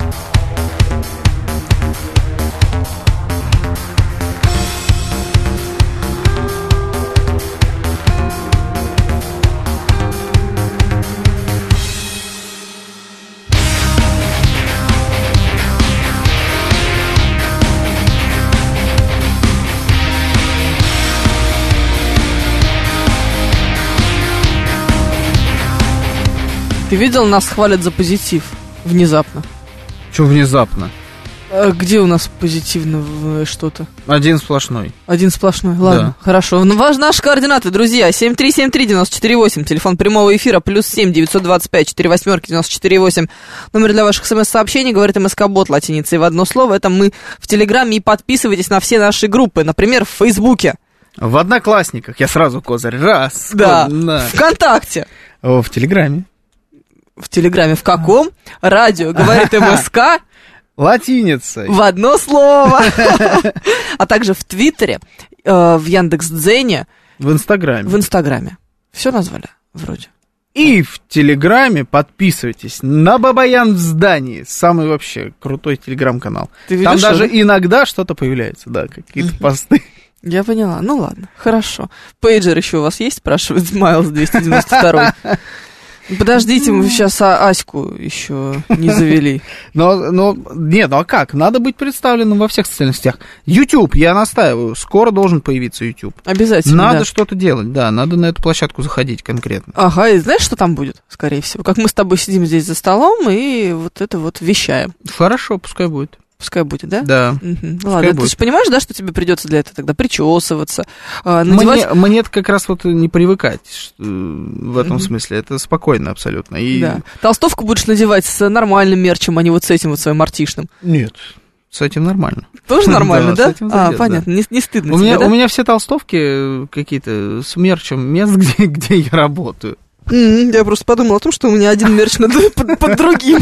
Speaker 3: Ты видел, нас хвалят за позитив внезапно.
Speaker 2: Че внезапно?
Speaker 3: А где у нас позитивно что-то?
Speaker 2: Один сплошной.
Speaker 3: Один сплошной, ладно,
Speaker 2: Да.
Speaker 3: хорошо. Ну, важ, наши координаты, друзья, семь три семь три девять четыре восемь, телефон прямого эфира, плюс семь девятьсот двадцать пять четыре восемь девяносто четыре восемь, номер для ваших смс-сообщений, говорит МСК-бот латиницей в одно слово, это мы в Телеграме, и подписывайтесь на все наши группы, например, в Фейсбуке.
Speaker 2: В Одноклассниках, я сразу козырь, раз.
Speaker 3: Да,
Speaker 2: на.
Speaker 3: ВКонтакте.
Speaker 2: О, в Телеграме.
Speaker 3: В Телеграме в каком? Радио, говорит МСК.
Speaker 2: Латиницей.
Speaker 3: В одно слово. А также в Твиттере, э, в Яндекс.Дзене.
Speaker 2: В Инстаграме.
Speaker 3: В Инстаграме. Все назвали вроде.
Speaker 2: И в Телеграме подписывайтесь на Бабаян в здании. Самый вообще крутой телеграм-канал.
Speaker 3: Ты
Speaker 2: Там
Speaker 3: видишь,
Speaker 2: даже
Speaker 3: что-
Speaker 2: иногда что-то появляется, да, какие-то посты.
Speaker 3: Я поняла. Ну ладно, хорошо. Пейджер еще у вас есть, спрашивает Майлз двести девяносто два. Подождите, мы сейчас а- Аську еще не завели.
Speaker 2: Но, но, нет, ну а как? Надо быть представленным во всех социальных сетях. YouTube, я настаиваю, скоро должен появиться YouTube.
Speaker 3: Обязательно,
Speaker 2: Надо
Speaker 3: да.
Speaker 2: что-то делать, да, надо на эту площадку заходить конкретно.
Speaker 3: Ага, и знаешь, что там будет, скорее всего? Как мы с тобой сидим здесь за столом и вот это вот вещаем.
Speaker 2: Хорошо, пускай будет.
Speaker 3: Пускай будет, да?
Speaker 2: Да.
Speaker 3: Мгм. Ладно, ты
Speaker 2: будет.
Speaker 3: же понимаешь, да, что тебе придется для этого тогда причесываться, а, надевать...
Speaker 2: Мне, мне как раз вот не привыкать что, в этом
Speaker 3: Мгм.
Speaker 2: смысле. Это спокойно абсолютно. И...
Speaker 3: Да. Толстовку будешь надевать с нормальным мерчем, а не вот с этим вот своим артишным.
Speaker 2: Нет, с этим нормально.
Speaker 3: Тоже нормально,
Speaker 2: Да,
Speaker 3: да?
Speaker 2: с этим
Speaker 3: А,
Speaker 2: зайдет,
Speaker 3: понятно, не, не стыдно
Speaker 2: У
Speaker 3: тебе,
Speaker 2: меня,
Speaker 3: да?
Speaker 2: у меня все толстовки какие-то с мерчем мест, где, где я работаю.
Speaker 3: М, Я просто подумала о том, что у меня один мерч надо под, под другим.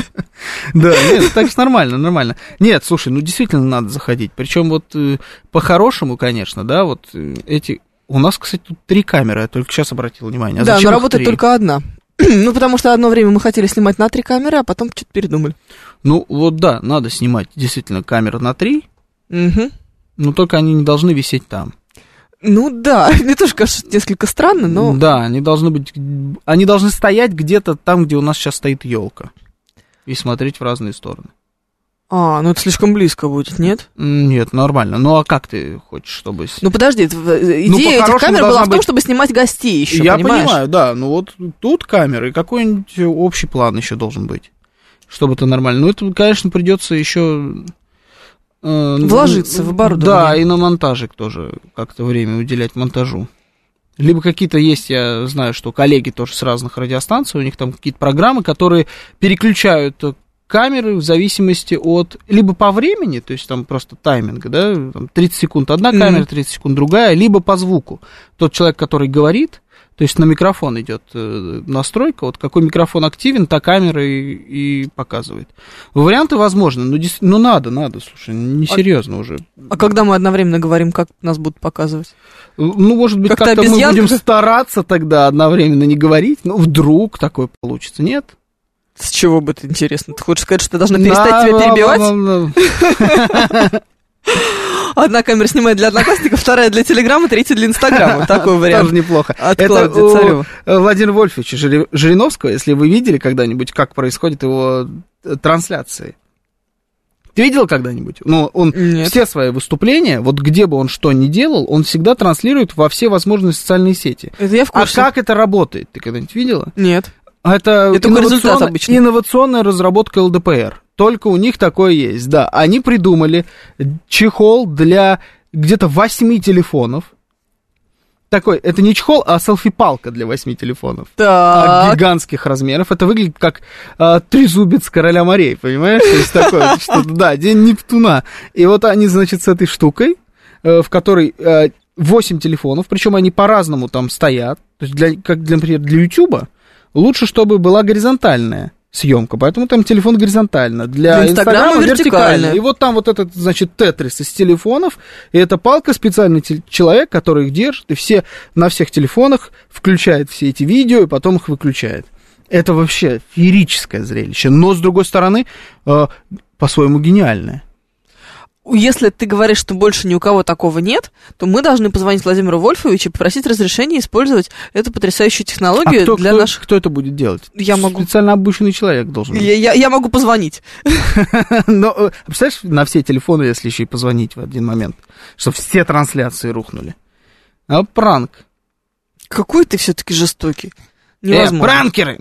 Speaker 2: Да, нет, так что нормально, нормально. Нет, слушай, ну действительно надо заходить. Причем вот э, по-хорошему, конечно, да, вот э, эти... У нас, кстати, тут три камеры, я только сейчас обратил внимание. А
Speaker 3: Да,
Speaker 2: зачем
Speaker 3: но
Speaker 2: их
Speaker 3: работает
Speaker 2: три?
Speaker 3: только одна. Ну, потому что одно время мы хотели снимать на три камеры, а потом что-то передумали.
Speaker 2: Ну, вот да, надо снимать действительно камеры на три,
Speaker 3: Мгм.
Speaker 2: но только они не должны висеть там.
Speaker 3: Ну да, мне тоже кажется, несколько странно, но...
Speaker 2: Да, они должны быть... Они должны стоять где-то там, где у нас сейчас стоит елка. И смотреть в разные стороны.
Speaker 3: А, ну это слишком близко будет, нет?
Speaker 2: Нет, нормально. Ну, а как ты хочешь, чтобы... с-
Speaker 3: Ну подожди, это, э,
Speaker 2: Ну,
Speaker 3: идея этих
Speaker 2: по-хорошему
Speaker 3: камер была
Speaker 2: должна
Speaker 3: в том,
Speaker 2: быть-
Speaker 3: чтобы снимать гостей еще,
Speaker 2: Я
Speaker 3: понимаешь?
Speaker 2: понимаю, да. Ну, вот тут камеры, и какой-нибудь общий план еще должен быть, чтобы это нормально. Ну, это, конечно, придется еще... э,
Speaker 3: Вложиться в оборудование.
Speaker 2: Да, и на монтажик тоже как-то время уделять монтажу. Либо какие-то есть, я знаю, что коллеги тоже с разных радиостанций, у них там какие-то программы, которые переключают камеры в зависимости от... Либо по времени, то есть там просто тайминг, да, там тридцать секунд одна камера, тридцать секунд другая, либо по звуку. Тот человек, который говорит, то есть на микрофон идет э, настройка, вот какой микрофон активен, та камера и, и показывает. Варианты возможны, но дес- ну надо, надо, слушай, несерьезно уже.
Speaker 3: А когда мы одновременно говорим, как нас будут показывать?
Speaker 2: Ну, может быть,
Speaker 3: Как-то
Speaker 2: как-то мы
Speaker 3: обезьянка?
Speaker 2: будем стараться тогда одновременно не говорить, ну, вдруг такое получится, нет?
Speaker 3: С чего бы это интересно? Ты хочешь сказать, что я должна перестать тебя перебивать? Одна камера снимает для Одноклассников, вторая для Телеграма, третья для Инстаграма. Такой вариант.
Speaker 2: Тоже неплохо.
Speaker 3: От
Speaker 2: Это
Speaker 3: Клавдии
Speaker 2: у
Speaker 3: Царёвой.
Speaker 2: Владимира Вольфовича Жири- Жириновского, если вы видели когда-нибудь, как происходят его э, трансляции. Ты видел когда-нибудь? Ну, он
Speaker 3: Нет.
Speaker 2: все свои выступления, вот где бы он что ни делал, он всегда транслирует во все возможные социальные сети.
Speaker 3: Это я в
Speaker 2: А
Speaker 3: курсе.
Speaker 2: как это работает? Ты когда-нибудь видела?
Speaker 3: Нет.
Speaker 2: Это,
Speaker 3: Это такой результат
Speaker 2: инновацион-
Speaker 3: обычно.
Speaker 2: инновационная разработка эл дэ пэ эр. Только у них такое есть, да. Они придумали чехол для где-то восьми телефонов. Такой, это не чехол, а селфи-палка для восьми телефонов. А,
Speaker 3: Так.
Speaker 2: гигантских размеров. Это выглядит как а, трезубец короля морей, понимаешь? То есть такое, что-то, да, день Нептуна. И вот они, значит, с этой штукой, э, в которой э, восемь телефонов, причем они по-разному там стоят. То есть, для, как, для, например, для Ютуба лучше, чтобы была горизонтальная съемка, поэтому там телефон горизонтально. Для
Speaker 3: Для Инстаграма
Speaker 2: Инстаграма
Speaker 3: вертикально.
Speaker 2: вертикально. И вот там вот этот, значит, тетрис из телефонов, и эта палка, специальный тел- человек, который их держит, и все на всех телефонах включает все эти видео, и потом их выключает. Это вообще феерическое зрелище, но, с другой стороны, э, по-своему гениальное.
Speaker 3: Если ты говоришь, что больше ни у кого такого нет, то мы должны позвонить Владимиру Вольфовичу и попросить разрешения использовать эту потрясающую технологию
Speaker 2: А кто,
Speaker 3: для
Speaker 2: кто,
Speaker 3: наших...
Speaker 2: кто это будет делать?
Speaker 3: Я могу.
Speaker 2: Специально обученный человек должен быть.
Speaker 3: Я, я, я могу позвонить.
Speaker 2: Но, э, представляешь, на все телефоны, если еще и позвонить в один момент, чтобы все трансляции рухнули. А пранк.
Speaker 3: Какой ты все-таки жестокий.
Speaker 2: Э,
Speaker 3: Невозможно.
Speaker 2: пранкеры!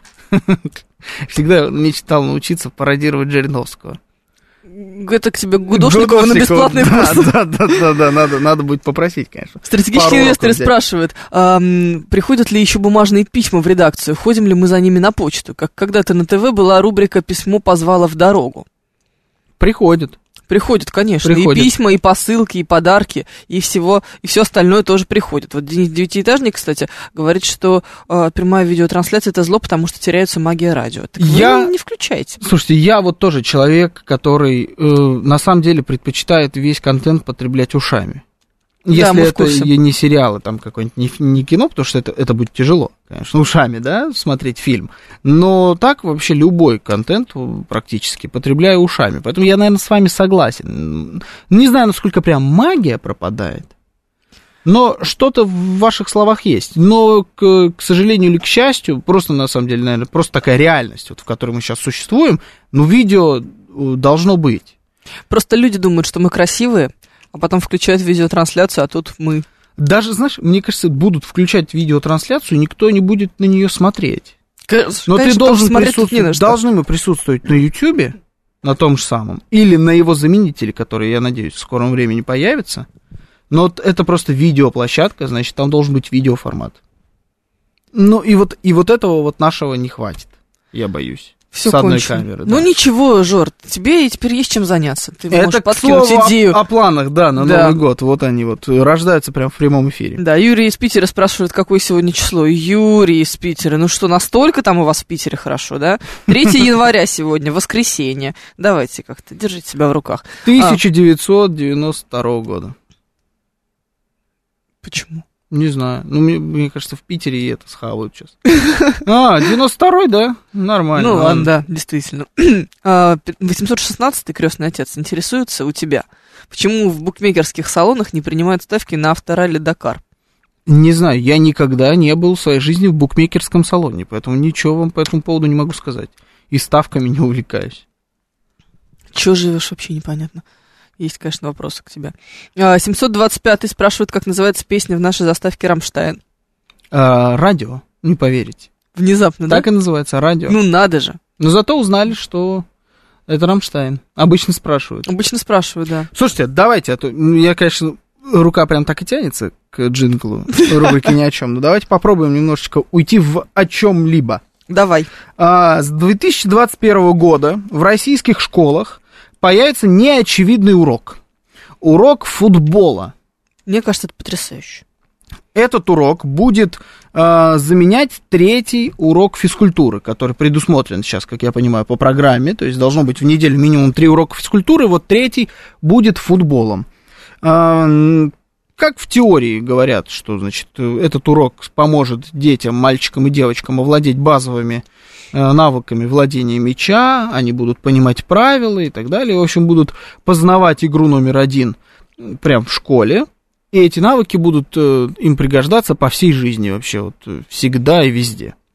Speaker 2: Всегда мечтал научиться пародировать Жириновского.
Speaker 3: Это к тебе Гудошникову на бесплатный
Speaker 2: да,
Speaker 3: курс.
Speaker 2: да, да, да, да, надо, надо будет попросить, конечно.
Speaker 3: Стратегические
Speaker 2: Пару
Speaker 3: инвесторы
Speaker 2: уроков взять.
Speaker 3: спрашивают, а, м, приходят ли еще бумажные письма в редакцию, ходим ли мы за ними на почту? Как когда-то на ТВ была рубрика «Письмо позвало в дорогу».
Speaker 2: Приходит.
Speaker 3: Приходят, конечно,
Speaker 2: Приходит.
Speaker 3: и письма, и посылки, и подарки, и всего, и все остальное тоже приходит. Вот Денис Девятиэтажник, кстати, говорит, что э, прямая видеотрансляция — это зло, потому что теряется магия радио. Так
Speaker 2: Я-
Speaker 3: вы не включайте.
Speaker 2: Слушайте, я вот тоже человек, который э, на самом деле предпочитает весь контент потреблять ушами. Если
Speaker 3: мы в
Speaker 2: это
Speaker 3: курсе.
Speaker 2: и не сериалы, там какой-нибудь, не, ф- не кино, потому что это, это будет тяжело, конечно, ушами, да, смотреть фильм. Но так вообще любой контент э, практически потребляю ушами. Поэтому я, наверное, с вами согласен. Не знаю, насколько прям магия пропадает, но что-то в ваших словах есть. Но, к, к сожалению или к счастью, просто на самом деле, наверное, просто такая реальность, вот, в которой мы сейчас существуем, ну, видео э, должно быть.
Speaker 3: Просто люди думают, что мы красивые, а потом включают видеотрансляцию, а тут мы...
Speaker 2: Даже, знаешь, мне кажется, будут включать видеотрансляцию, никто не будет на нее смотреть. Но
Speaker 3: Конечно,
Speaker 2: ты
Speaker 3: там
Speaker 2: должен
Speaker 3: смотреть тут не на
Speaker 2: присутствовать,
Speaker 3: что.
Speaker 2: должны мы присутствовать на Ютьюбе, на том же самом, или на его заменителе, который, я надеюсь, в скором времени появится. Но вот это просто видеоплощадка, значит, там должен быть видеоформат. Ну, и вот, и вот этого вот нашего не хватит, я боюсь.
Speaker 3: Все
Speaker 2: с одной
Speaker 3: кончено.
Speaker 2: камеры.
Speaker 3: Ну
Speaker 2: да.
Speaker 3: ничего, Жор, тебе теперь есть чем заняться. Ты
Speaker 2: Это,
Speaker 3: можешь
Speaker 2: к
Speaker 3: подкинуть
Speaker 2: слову,
Speaker 3: идею.
Speaker 2: О, о планах, да, на
Speaker 3: Да.
Speaker 2: Новый год. Вот они вот рождаются прямо в прямом эфире.
Speaker 3: Да, Юрий из Питера спрашивает, какое сегодня число. Юрий из Питера, ну что, настолько там у вас в Питере хорошо, да? третьего января сегодня, воскресенье. Давайте как-то, держите себя в руках.
Speaker 2: тысяча девятьсот девяносто второго года.
Speaker 3: Почему?
Speaker 2: Не знаю. Ну, мне, мне кажется, в Питере и это схавают сейчас. А, девяносто второй, да? Нормально.
Speaker 3: Ну ладно, да, действительно. А, восемьсот шестнадцатый крестный отец интересуется у тебя. Почему в букмекерских салонах не принимают ставки на авторалли Дакар?
Speaker 2: Не знаю, я никогда не был в своей жизни в букмекерском салоне, поэтому ничего вам по этому поводу не могу сказать. И ставками не увлекаюсь.
Speaker 3: Чего живешь, вообще непонятно. Есть, конечно, вопросы к тебе. А, семьсот двадцать пятый спрашивает, как называется песня в нашей заставке «Рамштайн».
Speaker 2: А, радио, не поверите.
Speaker 3: Внезапно,
Speaker 2: Так
Speaker 3: да?
Speaker 2: и называется, радио.
Speaker 3: Ну, надо же.
Speaker 2: Но зато узнали, что это Рамштайн. Обычно спрашивают.
Speaker 3: Обычно спрашиваю, да.
Speaker 2: Слушайте, давайте, а то ну, я, конечно, рука прям так и тянется к джинглу рубрики «Ни о чем», но давайте попробуем немножечко уйти в «О чем-либо».
Speaker 3: Давай.
Speaker 2: А, с две тысячи двадцать первого года в российских школах появится неочевидный урок. Урок футбола.
Speaker 3: Мне кажется, это потрясающе.
Speaker 2: Этот урок будет э, заменять третий урок физкультуры, который предусмотрен сейчас, как я понимаю, по программе. То есть должно быть в неделю минимум три урока физкультуры, вот третий будет футболом. Э, как в теории говорят, что, значит, этот урок поможет детям, мальчикам и девочкам овладеть базовыми э, навыками владения мяча, они будут понимать правила и так далее. В общем, будут познавать игру номер один прямо в школе. И эти навыки будут э, им пригождаться по всей жизни вообще, вот, всегда и везде.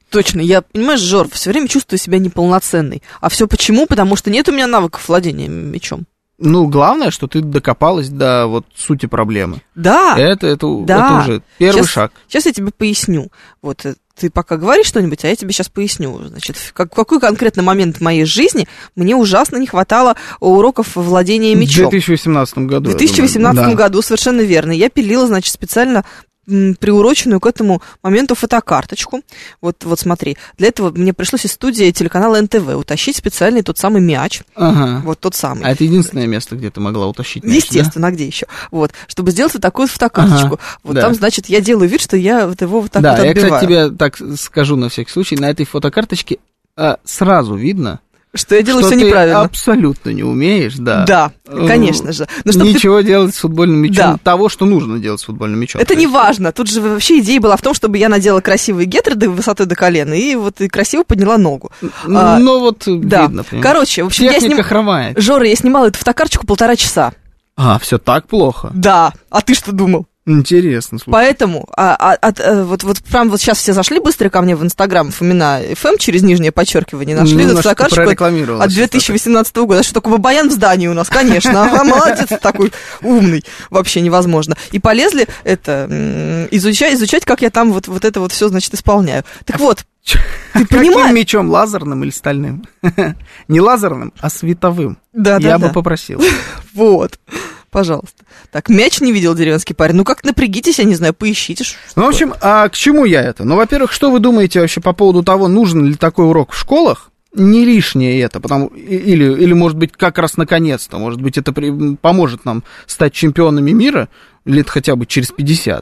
Speaker 3: Точно, я, понимаешь, Жор, все время чувствую себя неполноценной. А все почему? Потому что нет у меня навыков владения мячом.
Speaker 2: Ну, главное, что ты докопалась до вот сути проблемы.
Speaker 3: Да.
Speaker 2: Это, это,
Speaker 3: да.
Speaker 2: это уже первый
Speaker 3: сейчас,
Speaker 2: шаг.
Speaker 3: Сейчас я тебе поясню. Вот ты пока говоришь что-нибудь, а я тебе сейчас поясню. Значит, в как, какой конкретный момент в моей жизни мне ужасно не хватало уроков владения мячом.
Speaker 2: В две тысячи восемнадцатом году.
Speaker 3: В две тысячи восемнадцатом
Speaker 2: да.
Speaker 3: году, совершенно верно. Я пилила, значит, специально приуроченную к этому моменту фотокарточку. Вот, вот смотри, для этого мне пришлось из студии телеканала эн тэ вэ утащить специальный тот самый мяч.
Speaker 2: Ага.
Speaker 3: Вот тот самый.
Speaker 2: А это единственное место, где ты могла утащить мяч,
Speaker 3: естественно,
Speaker 2: да?
Speaker 3: где еще? Вот, чтобы сделать вот такую фотокарточку.
Speaker 2: Ага,
Speaker 3: вот
Speaker 2: да.
Speaker 3: там, значит, я делаю вид, что я вот его вот так
Speaker 2: да,
Speaker 3: вот отбиваю.
Speaker 2: Да, я, кстати, тебе так скажу на всякий случай, на этой фотокарточке а, сразу видно,
Speaker 3: что я делаю
Speaker 2: что
Speaker 3: все
Speaker 2: ты
Speaker 3: неправильно.
Speaker 2: Абсолютно не умеешь, да.
Speaker 3: Да, конечно же. Но
Speaker 2: ничего ты... делать с футбольным мячом,
Speaker 3: да.
Speaker 2: того, что нужно делать с футбольным мячом.
Speaker 3: Это не важно. Тут же вообще идея была в том, чтобы я надела красивые гетры до высотой до колена и вот и красиво подняла ногу.
Speaker 2: Ну
Speaker 3: а,
Speaker 2: вот
Speaker 3: да.
Speaker 2: видно. Понимаешь?
Speaker 3: Короче, в общем,
Speaker 2: техника
Speaker 3: я сним...
Speaker 2: хромает.
Speaker 3: Жора, я снимала эту фотокарточку полтора часа.
Speaker 2: А, все так плохо?
Speaker 3: Да. А ты что думал?
Speaker 2: Интересно, слушай.
Speaker 3: Поэтому, а, а, а, вот, вот прям вот сейчас все зашли быстро ко мне в Инстаграм Фомина эф эм через нижнее подчеркивание, нашли эту фотокарточку от две тысячи восемнадцатого года. Что такое Бабаян в здании у нас, конечно. Ага, молодец, такой умный. Вообще невозможно. И полезли это изучать, изучать, как я там вот, вот это вот все, значит, исполняю. Так вот, ты понимаешь?
Speaker 2: Каким мечом, лазерным или стальным? Не лазерным, а световым.
Speaker 3: Да, да,
Speaker 2: Я
Speaker 3: да.
Speaker 2: бы попросил.
Speaker 3: Вот. Пожалуйста. Так, мяч не видел деревенский парень. Ну, как напрягитесь, я не знаю, поищите.
Speaker 2: Ну, в общем, а к чему я это? Ну, во-первых, что вы думаете вообще по поводу того, нужен ли такой урок в школах? Не лишнее это, потому, или, или, может быть, как раз наконец-то, может быть, это при, поможет нам стать чемпионами мира лет хотя бы через пятьдесят.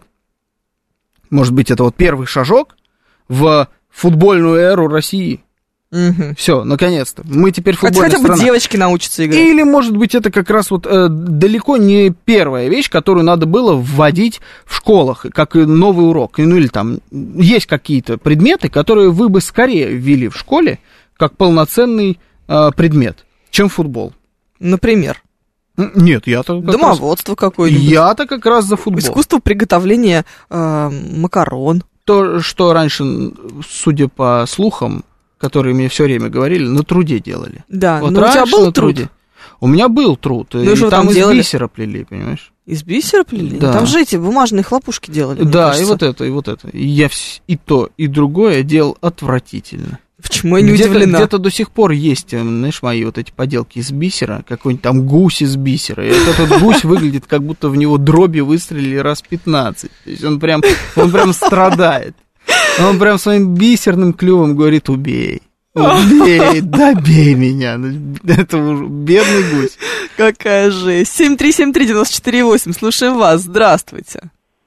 Speaker 2: Может быть, это вот первый шажок в футбольную эру России.
Speaker 3: Угу.
Speaker 2: Все, наконец-то. Мы теперь футбольная
Speaker 3: Хотя бы
Speaker 2: страна.
Speaker 3: девочки научатся играть.
Speaker 2: Или, может быть, это как раз вот э, далеко не первая вещь, которую надо было вводить в школах, как и новый урок. Ну, или там есть какие-то предметы, которые вы бы скорее ввели в школе как полноценный э, предмет, чем футбол.
Speaker 3: Например?
Speaker 2: Нет, я-то как
Speaker 3: Домоводство
Speaker 2: раз...
Speaker 3: какое-нибудь.
Speaker 2: Я-то как раз за футбол.
Speaker 3: Искусство приготовления э, макарон.
Speaker 2: То, что раньше, судя по слухам, которые мне все время говорили, на труде делали.
Speaker 3: Да,
Speaker 2: вот
Speaker 3: но у тебя был
Speaker 2: на
Speaker 3: труд?
Speaker 2: Труде. У меня был труд, ну, и там, там из делали? бисера плели, понимаешь?
Speaker 3: Из бисера плели?
Speaker 2: Да.
Speaker 3: Там же эти бумажные хлопушки делали.
Speaker 2: Да,
Speaker 3: кажется.
Speaker 2: и вот это, и вот это. И я и то, и другое делал отвратительно.
Speaker 3: Почему я не
Speaker 2: где-то,
Speaker 3: удивлена?
Speaker 2: Где-то до сих пор есть, знаешь, мои вот эти поделки из бисера, какой-нибудь там гусь из бисера. И этот гусь выглядит, как будто в него дроби выстрелили раз пятнадцать. То есть он прям, он прям страдает. Он прям своим бисерным клювом говорит: убей. Убей, добей меня. Это бедный гусь.
Speaker 3: Какая жесть. семь три семь три девять четыре восемь. Слушаем вас. Здравствуйте.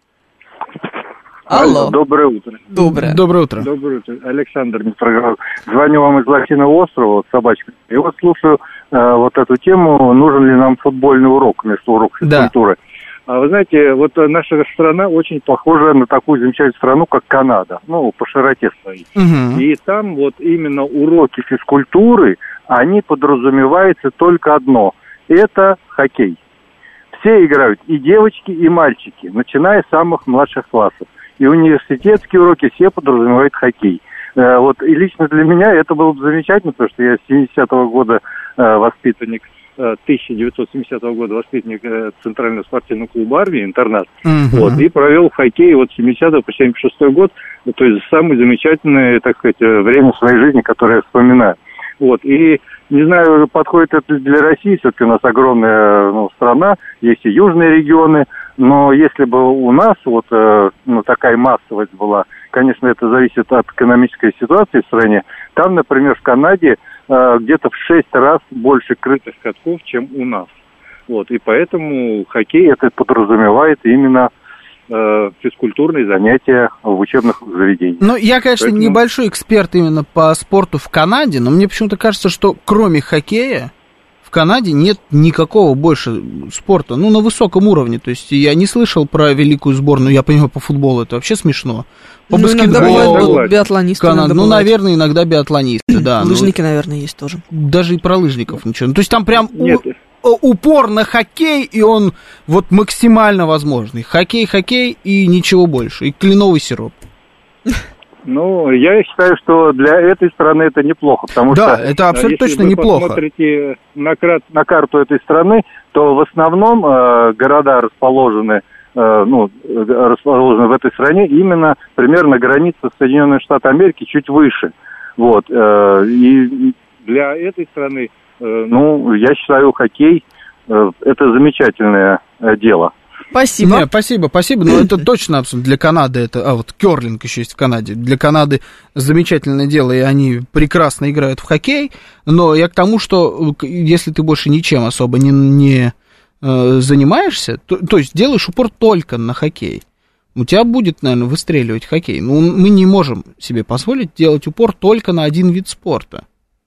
Speaker 3: Алло.
Speaker 7: Доброе утро.
Speaker 3: Доброе.
Speaker 2: Доброе утро.
Speaker 7: Доброе утро. Александр Митроград. Звоню вам из Лосиного острова, вот собачка. И вот слушаю э, вот эту тему, нужен ли нам футбольный урок вместо урока физкультуры. Да. А вы знаете, вот наша страна очень похожа на такую замечательную страну, как Канада, ну, по широте своей. Угу. И там вот именно уроки физкультуры, они подразумеваются только одно – это хоккей. Все играют, и девочки, и мальчики, начиная с самых младших классов. И университетские уроки все подразумевают хоккей. Э, вот, и лично для меня это было бы замечательно, потому что я с семидесятого года э, воспитанник, тысяча девятьсот семидесятого года воспитанник Центрального спортивного клуба армии, интернат, uh-huh. вот, и провел в хоккее вот с семидесятого по семьдесят шестой год, то есть самое замечательное, так сказать, время своей жизни, которое я вспоминаю. Вот, и не знаю, подходит это для России, все-таки у нас огромная, ну, страна, есть и южные регионы, но если бы у нас вот ну, такая массовость была, конечно, это зависит от экономической ситуации в стране. Там, например, в Канаде где-то в шесть раз больше крытых катков, чем у нас. Вот, и поэтому хоккей это подразумевает именно э, физкультурные занятия в учебных заведениях.
Speaker 2: Ну, я, конечно,
Speaker 7: поэтому...
Speaker 2: небольшой эксперт именно по спорту в Канаде, но мне почему-то кажется, что кроме хоккея в Канаде нет никакого больше спорта, ну, на высоком уровне. То есть я не слышал про великую сборную, я понимаю, по футболу это вообще смешно. По
Speaker 3: ну,
Speaker 2: баскетболу,
Speaker 3: биатлонисты
Speaker 2: Канада, ну, наверное, иногда биатлонисты, да.
Speaker 3: Лыжники,
Speaker 2: ну,
Speaker 3: наверное, есть тоже.
Speaker 2: Даже и про лыжников ничего. Ну, то есть там прям
Speaker 7: нет.
Speaker 2: У, упор на хоккей, и он вот максимально возможный. Хоккей, хоккей и ничего больше. И кленовый сироп.
Speaker 7: Ну, я считаю, что для этой страны это неплохо, потому
Speaker 2: да,
Speaker 7: что...
Speaker 2: это абсолютно
Speaker 7: если
Speaker 2: точно
Speaker 7: вы
Speaker 2: неплохо.
Speaker 7: посмотрите на, на карту этой страны, то в основном э, города расположены, э, ну, расположены в этой стране именно примерно граница Соединенных Штатов Америки, чуть выше. Вот. Э, и для этой страны, э, ну, я считаю, хоккей э, это замечательное э, дело.
Speaker 3: Спасибо.
Speaker 2: Не, спасибо, спасибо, но это точно абсолютно для Канады это, а вот керлинг еще есть в Канаде, для Канады замечательное дело, и они прекрасно играют в хоккей, но я к тому, что если ты больше ничем особо не, не э, занимаешься, то, то есть делаешь упор только на хоккей, у тебя будет, наверное, выстреливать хоккей, но мы не можем себе позволить делать упор только на один вид спорта.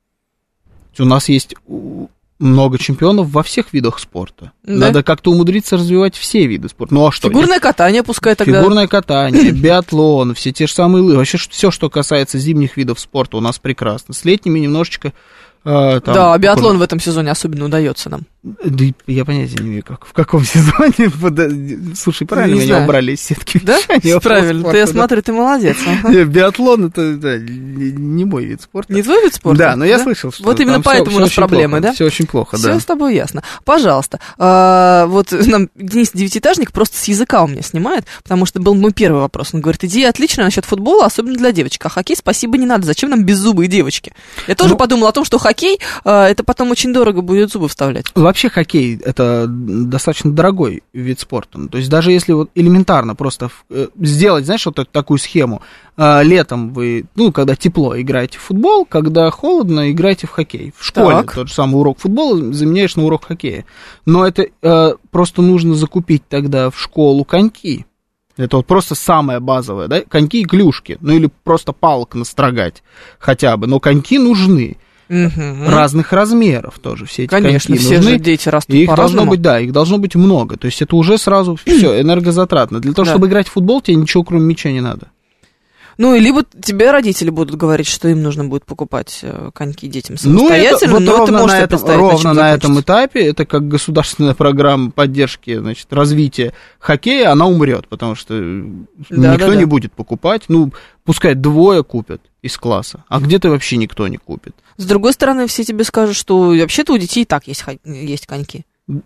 Speaker 2: У нас есть... много чемпионов во всех видах спорта. Да? Надо как-то умудриться развивать все виды спорта. Ну а что?
Speaker 3: Фигурное нет? Катание пускай тогда.
Speaker 2: Фигурное катание, биатлон, все те же самые лыжи. Вообще все, что касается зимних видов спорта, у нас прекрасно. С летними немножечко... Э, там,
Speaker 3: да, биатлон в этом сезоне особенно удается нам.
Speaker 2: Да я понятия не имею, как, в каком сезоне. Слушай, правильно
Speaker 3: не
Speaker 2: меня
Speaker 3: знаю.
Speaker 2: убрали из сетки.
Speaker 3: Да? Правильно. Ты, я смотрю, ты молодец.
Speaker 2: Ага. Биатлон это да, не мой вид спорта.
Speaker 3: Не твой вид спорта?
Speaker 2: Да, но я
Speaker 3: да?
Speaker 2: слышал, что
Speaker 3: вот именно поэтому все, у нас
Speaker 2: все
Speaker 3: проблемы,
Speaker 2: плохо,
Speaker 3: да?
Speaker 2: Все очень плохо,
Speaker 3: все
Speaker 2: да.
Speaker 3: Все с тобой ясно. Пожалуйста. А, вот нам Денис Девятиэтажник просто с языка у меня снимает, потому что был мой первый вопрос. Он говорит, идея отличная насчет футбола, особенно для девочек. А хоккей, спасибо, не надо. Зачем нам беззубые девочки? Я тоже ну, подумала о том, что хоккей, это потом очень дорого будет зубы вставлять.
Speaker 2: Вообще хоккей это достаточно дорогой вид спорта. То есть даже если вот элементарно просто сделать, знаешь, вот такую схему, летом вы, ну, когда тепло, играете в футбол, когда холодно, играете в хоккей. В школе так. Тот же самый урок футбола заменяешь на урок хоккея. Но это э, просто нужно закупить тогда в школу коньки. Это вот просто самое базовое, да, коньки и клюшки. Ну, или просто палок настрогать хотя бы. Но коньки нужны. Угу. Разных размеров тоже все эти
Speaker 3: Конечно,
Speaker 2: коньки
Speaker 3: все
Speaker 2: нужны.
Speaker 3: Же дети растут
Speaker 2: их
Speaker 3: по-разному.
Speaker 2: должно быть, да, их должно быть много. То есть это уже сразу все энергозатратно. Для того, да. чтобы играть в футбол, тебе ничего кроме мяча не надо.
Speaker 3: Ну, и либо тебе родители будут говорить, что им нужно будет покупать коньки детям самостоятельно,
Speaker 2: ну, это, вот
Speaker 3: но ты можешь
Speaker 2: на
Speaker 3: себе
Speaker 2: этом,
Speaker 3: представить,
Speaker 2: ровно на этом этапе, это как государственная программа поддержки, значит, развития хоккея, она умрет, потому что да, никто да, да. не будет покупать, ну, пускай двое купят из класса, а где-то вообще никто не купит.
Speaker 3: С другой стороны, все тебе скажут, что вообще-то у детей и так есть, есть коньки.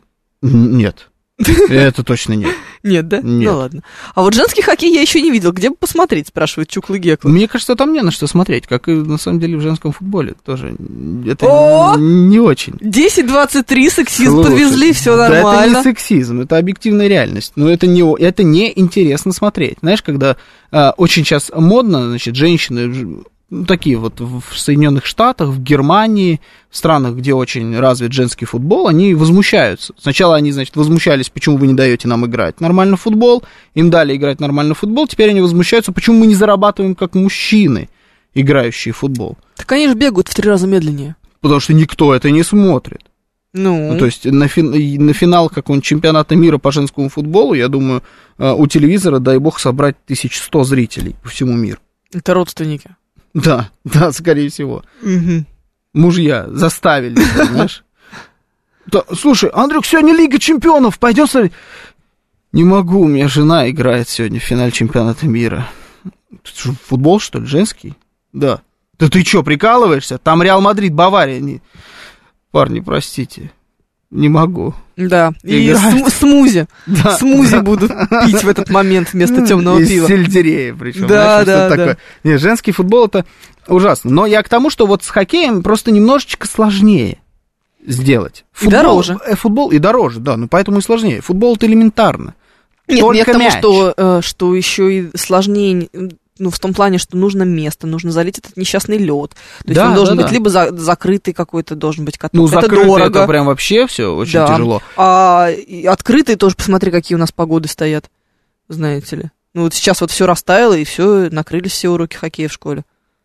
Speaker 2: Нет. Это точно нет.
Speaker 3: Нет, да?
Speaker 2: Нет.
Speaker 3: Ну ладно. А вот женский хоккей я еще не видел. Где бы посмотреть, спрашивает Чуклы Гекла.
Speaker 2: Мне кажется, там не на что смотреть, как и на самом деле в женском футболе тоже. Это О! не очень.
Speaker 3: десять двадцать три, сексизм
Speaker 2: Слушай,
Speaker 3: подвезли, все нормально.
Speaker 2: Да это не сексизм, это объективная реальность. Но это не, это не интересно смотреть. Знаешь, когда а, очень сейчас модно, значит, женщины... Ну, такие вот в Соединенных Штатах, в Германии, в странах, где очень развит женский футбол, они возмущаются. Сначала они, значит, возмущались, почему вы не даете нам играть нормально в футбол, им дали играть нормально в футбол, теперь они возмущаются, почему мы не зарабатываем как мужчины, играющие в футбол.
Speaker 3: Так они же бегают в три раза медленнее.
Speaker 2: Потому что никто это не смотрит.
Speaker 3: Ну,
Speaker 2: ну то есть на, фин, на финал какого-нибудь чемпионата мира по женскому футболу, я думаю, у телевизора, дай бог, собрать тысяча сто зрителей по всему миру.
Speaker 3: Это родственники.
Speaker 2: Да, да, скорее всего.
Speaker 3: Угу.
Speaker 2: Мужья заставили, знаешь. Да, слушай, Андрюк, сегодня Лига Чемпионов, пойдем смотреть. Не могу, у меня жена играет сегодня в финале чемпионата мира. Футбол, что ли, женский? Да. Да ты что, прикалываешься? Там Реал Мадрид, Бавария. Не... Парни, простите, не могу.
Speaker 3: Да, и см- смузи.
Speaker 2: Да,
Speaker 3: смузи
Speaker 2: да.
Speaker 3: будут пить в этот момент вместо темного
Speaker 2: Из
Speaker 3: пива.
Speaker 2: Из сельдерея, причем.
Speaker 3: Да,
Speaker 2: знаешь,
Speaker 3: да,
Speaker 2: что
Speaker 3: да.
Speaker 2: такое. Нет, женский футбол это ужасно. Но я к тому, что вот с хоккеем просто немножечко сложнее сделать.
Speaker 3: И дороже.
Speaker 2: Футбол и дороже, да, ну поэтому и сложнее. Футбол это элементарно.
Speaker 3: Нет,
Speaker 2: Только
Speaker 3: я к тому,
Speaker 2: мяч.
Speaker 3: что, что еще и сложнее... Ну, в том плане, что нужно место, нужно залить этот несчастный лед. То есть
Speaker 2: да,
Speaker 3: он должен
Speaker 2: да,
Speaker 3: быть
Speaker 2: да.
Speaker 3: либо за, закрытый какой-то должен быть каток.
Speaker 2: Ну,
Speaker 3: это
Speaker 2: закрытый
Speaker 3: дорого.
Speaker 2: Это прям вообще все очень
Speaker 3: да.
Speaker 2: тяжело.
Speaker 3: А и открытый тоже, посмотри, какие у нас погоды стоят, знаете ли. Ну, вот сейчас вот все растаяло, и все, накрылись все уроки хоккея в школе.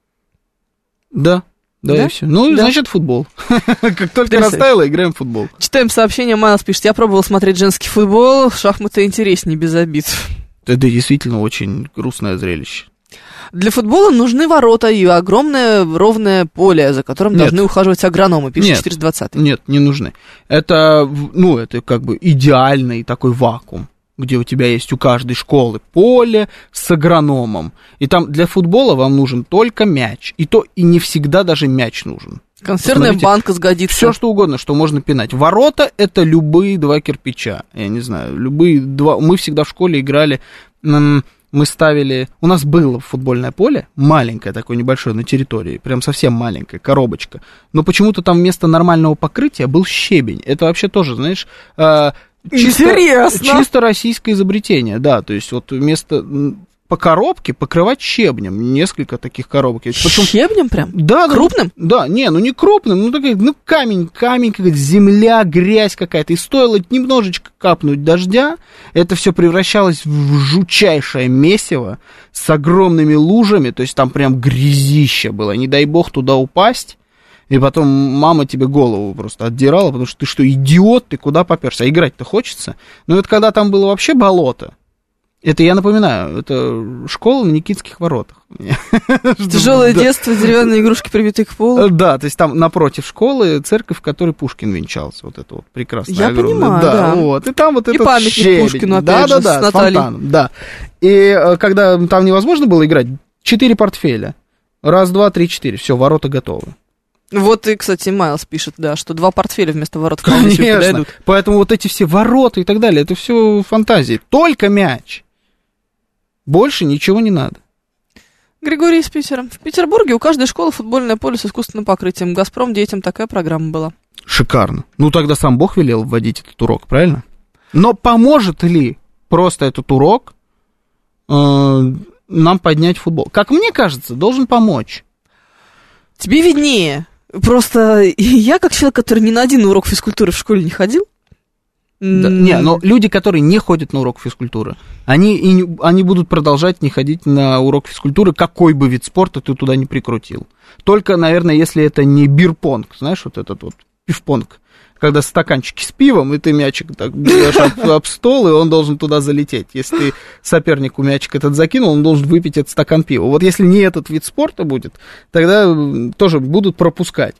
Speaker 2: Да. Да,
Speaker 3: да?
Speaker 2: и все. Ну,
Speaker 3: да.
Speaker 2: значит, футбол. Как только растаяло, играем в футбол.
Speaker 3: Читаем сообщение, Майлз пишет, я пробовал смотреть женский футбол, шахматы интереснее, без обид.
Speaker 2: Это действительно очень грустное зрелище.
Speaker 3: Для футбола нужны ворота и огромное ровное поле, за которым
Speaker 2: нет.
Speaker 3: должны ухаживать агрономы, пишет
Speaker 2: нет,
Speaker 3: четыреста двадцать.
Speaker 2: Нет, не нужны. Это, ну, это как бы идеальный такой вакуум. где у тебя есть у каждой школы поле с агрономом, и там для футбола вам нужен только мяч, и то и не всегда даже мяч нужен.
Speaker 3: Консервная
Speaker 2: Посмотрите,
Speaker 3: банка сгодится.
Speaker 2: Все что угодно, что можно пинать. Ворота — это любые два кирпича, я не знаю, любые два. Мы всегда в школе играли, мы ставили, у нас было футбольное поле, маленькое такое, небольшое, на территории, прям совсем маленькое, коробочка, но почему-то там вместо нормального покрытия был щебень. Это вообще тоже, знаешь... Чисто,
Speaker 3: Интересно.
Speaker 2: Чисто российское изобретение, да, то есть вот вместо по коробке покрывать щебнем, несколько таких коробок. Причем,
Speaker 3: щебнем прям?
Speaker 2: Да.
Speaker 3: Крупным?
Speaker 2: Да, не, ну не крупным, ну такой, ну камень, камень, какая-то земля, грязь какая-то, и стоило немножечко капнуть дождя, это все превращалось в жутчайшее месиво с огромными лужами, то есть там прям грязище было, не дай бог туда упасть. И потом мама тебе голову просто отдирала, потому что ты что, идиот, ты куда попёрся? А играть-то хочется. Но это когда там было вообще болото. Это, я напоминаю, это школа на Никитских воротах.
Speaker 3: Тяжелое детство, деревянные игрушки, прибитые к полу.
Speaker 2: Да, то есть там напротив школы церковь, в которой Пушкин венчался. Вот это вот прекрасно.
Speaker 3: Я понимаю, да.
Speaker 2: Вот. И там вот этот
Speaker 3: памятник
Speaker 2: щебень.
Speaker 3: Пушкину, опять
Speaker 2: да,
Speaker 3: же,
Speaker 2: да, да,
Speaker 3: с Натальей.
Speaker 2: фонтаном, да. И когда там невозможно было играть, четыре портфеля. Раз, два, три, четыре. Все, ворота готовы.
Speaker 3: Вот и, кстати, Майлз пишет, да, что два портфеля вместо ворот
Speaker 2: Конечно,
Speaker 3: подойдут.
Speaker 2: Поэтому вот эти все ворота и так далее, это все фантазии. Только мяч. Больше ничего не надо.
Speaker 3: Григорий из Питера. В Петербурге у каждой школы футбольное поле с искусственным покрытием. «Газпром» детям такая программа была.
Speaker 2: Шикарно. Ну, тогда сам Бог велел вводить этот урок, правильно? Но поможет ли просто этот урок э, нам поднять футбол? Как мне кажется, должен помочь.
Speaker 3: Тебе виднее. Просто я, как человек, который ни на один урок физкультуры в школе не ходил.
Speaker 2: Да, не, но люди, которые не ходят на урок физкультуры, они, и не, они будут продолжать не ходить на урок физкультуры, какой бы вид спорта ты туда не прикрутил. Только, наверное, если это не бирпонг, знаешь, вот этот вот пивпонг, когда стаканчики с пивом, и ты мячик так бьешь об, об стол, и он должен туда залететь. Если ты сопернику мячик этот закинул, он должен выпить этот стакан пива. Вот если не этот вид спорта будет, тогда тоже будут пропускать.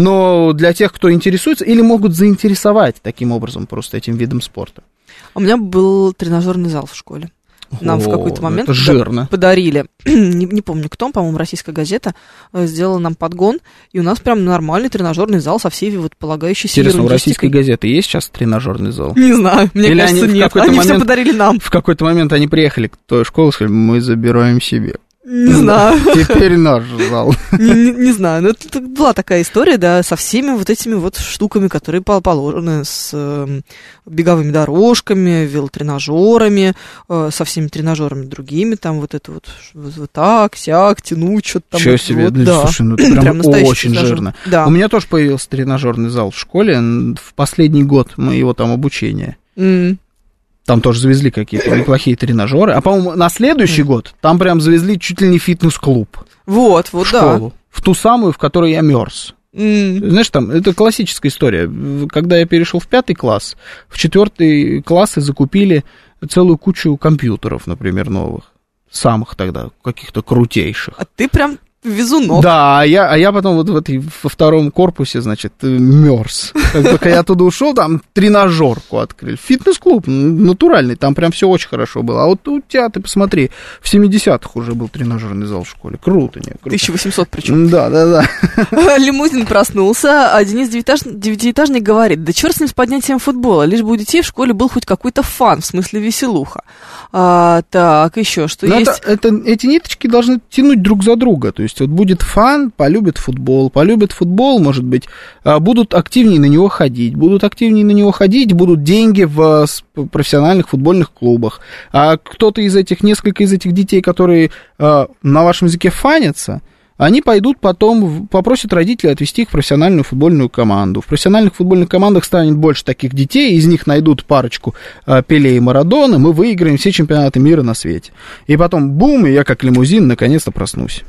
Speaker 2: Но для тех, кто интересуется, или могут заинтересовать таким образом просто этим видом спорта.
Speaker 3: У меня был тренажерный зал в школе. Нам
Speaker 2: О,
Speaker 3: в какой-то момент
Speaker 2: это жирно.
Speaker 3: подарили, не, не помню кто, по-моему, «Российская газета» сделала нам подгон, и у нас прям нормальный тренажерный зал со всей вот полагающейся
Speaker 2: Интересно, у «Российской
Speaker 3: ерундистикой.
Speaker 2: газеты» есть сейчас тренажерный зал?
Speaker 3: Не знаю, мне
Speaker 2: Или
Speaker 3: кажется,
Speaker 2: они
Speaker 3: нет, они
Speaker 2: момент,
Speaker 3: все подарили нам.
Speaker 2: В какой-то момент они приехали к той школе и сказали, мы забираем себе.
Speaker 3: Не знаю.
Speaker 2: Теперь наш зал.
Speaker 3: Не, не, не знаю, но это, это была такая история, да, со всеми вот этими вот штуками, которые положены, с э, беговыми дорожками, велотренажерами, э, со всеми тренажерами другими, там вот это вот, вот, вот так, сяк, тянуть, что-то там.
Speaker 2: Чего
Speaker 3: вот,
Speaker 2: себе,
Speaker 3: вот,
Speaker 2: да,
Speaker 3: да.
Speaker 2: слушай, ну это прям, прям очень
Speaker 3: тренажер.
Speaker 2: жирно.
Speaker 3: Да.
Speaker 2: У меня тоже появился тренажерный зал в школе, в последний год моего там обучения.
Speaker 3: Mm.
Speaker 2: Там тоже завезли какие-то неплохие тренажеры. А, по-моему, на следующий год там прям завезли чуть ли не фитнес-клуб.
Speaker 3: Вот, вот,
Speaker 2: в
Speaker 3: да.
Speaker 2: школу. В ту самую, в которой я мерз.
Speaker 3: Mm.
Speaker 2: Знаешь, там, это классическая история. Когда я перешел в пятый класс, в четвертый классы закупили целую кучу компьютеров, например, новых. Самых тогда, каких-то крутейших.
Speaker 3: А ты прям везунок.
Speaker 2: Да, а я, а я потом вот в этой, во втором корпусе, значит, мерз. Как только я оттуда ушел, там тренажерку открыли. Фитнес-клуб натуральный, там прям все очень хорошо было. А вот у тебя, ты посмотри, в семидесятых уже был тренажерный зал в школе. Круто, не? Круто.
Speaker 3: тысяча восемьсот причем.
Speaker 2: Да, да, да.
Speaker 3: Лимузин проснулся, а Денис девятиэтаж... девятиэтажник говорит, да черт с ним с поднятием футбола, лишь бы у детей в школе был хоть какой-то фан, в смысле веселуха. А, так, еще что
Speaker 2: Но
Speaker 3: есть?
Speaker 2: Это, это, эти ниточки должны тянуть друг за друга. То есть вот будет фан, полюбит футбол, полюбит футбол, может быть, будут активнее на него ходить, будут активнее на него ходить, будут деньги в профессиональных футбольных клубах. А кто-то из этих, несколько из этих детей, которые на вашем языке фанятся, они пойдут потом, попросят родителей отвезти их в профессиональную футбольную команду. В профессиональных футбольных командах станет больше таких детей, из них найдут парочку э, Пеле и Марадона, мы выиграем все чемпионаты мира на свете. И потом, бум, и я как лимузин наконец-то проснусь.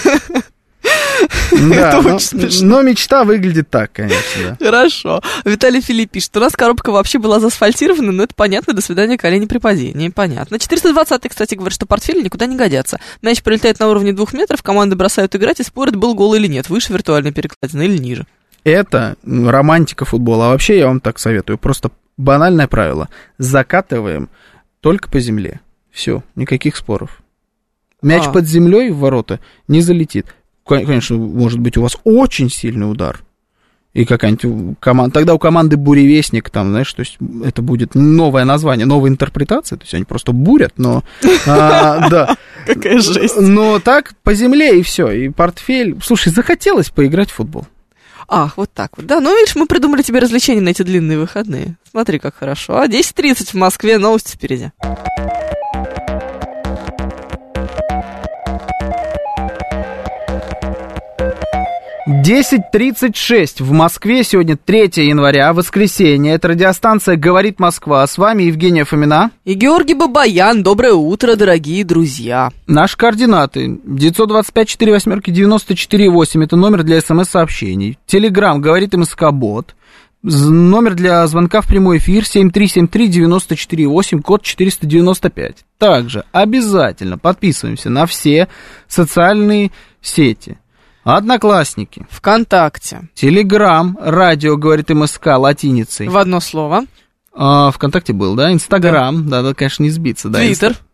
Speaker 2: Да, но, но мечта выглядит так, конечно, да.
Speaker 3: Хорошо. Виталий Филипп пишет, у нас коробка вообще была заасфальтирована, но это понятно, до свидания, колени при падении, понятно. четыреста двадцатый, кстати, говорит, что портфели никуда не годятся. Мяч прилетает на уровне двух метров, команды бросают играть и спорят, был гол или нет, выше виртуальной перекладины или ниже.
Speaker 2: Это романтика футбола. А вообще я вам так советую, просто банальное правило. Закатываем только по земле. Все, никаких споров. Мяч
Speaker 3: А.
Speaker 2: под землей в ворота не залетит. Конечно, может быть у вас очень сильный удар. И какая-нибудь команда... Тогда у команды буревестник, там, знаешь, то есть это будет новое название, новая интерпретация, то есть они просто бурят, но... а, да.
Speaker 3: Какая жесть.
Speaker 2: Но так по земле и все, и портфель... Слушай, захотелось поиграть в футбол.
Speaker 3: Ах, вот так вот. Да, ну, видишь, мы придумали тебе развлечения на эти длинные выходные. Смотри, как хорошо. А десять тридцать в Москве, новости впереди.
Speaker 2: десять тридцать шесть в Москве, сегодня третьего января, воскресенье. Это радиостанция «Говорит Москва». С вами Евгения Фомина.
Speaker 3: И Георгий Бабаян. Доброе утро, дорогие друзья.
Speaker 2: Наши координаты. девятьсот двадцать пять сорок восемь девяносто четыре восемь. Это номер для смс-сообщений. Телеграм «Говорит МСК-бот». Номер для звонка в прямой эфир семь три семь три девять четыре восемь, код четыреста девяносто пять. Также обязательно подписываемся на все социальные сети. Одноклассники,
Speaker 3: ВКонтакте,
Speaker 2: Телеграм, радио «Говорит МСК» латиницей.
Speaker 3: в одно слово.
Speaker 2: А, ВКонтакте был, да? Инстаграм, да, да, конечно, не сбиться. Да,
Speaker 3: Твиттер.
Speaker 2: Инста...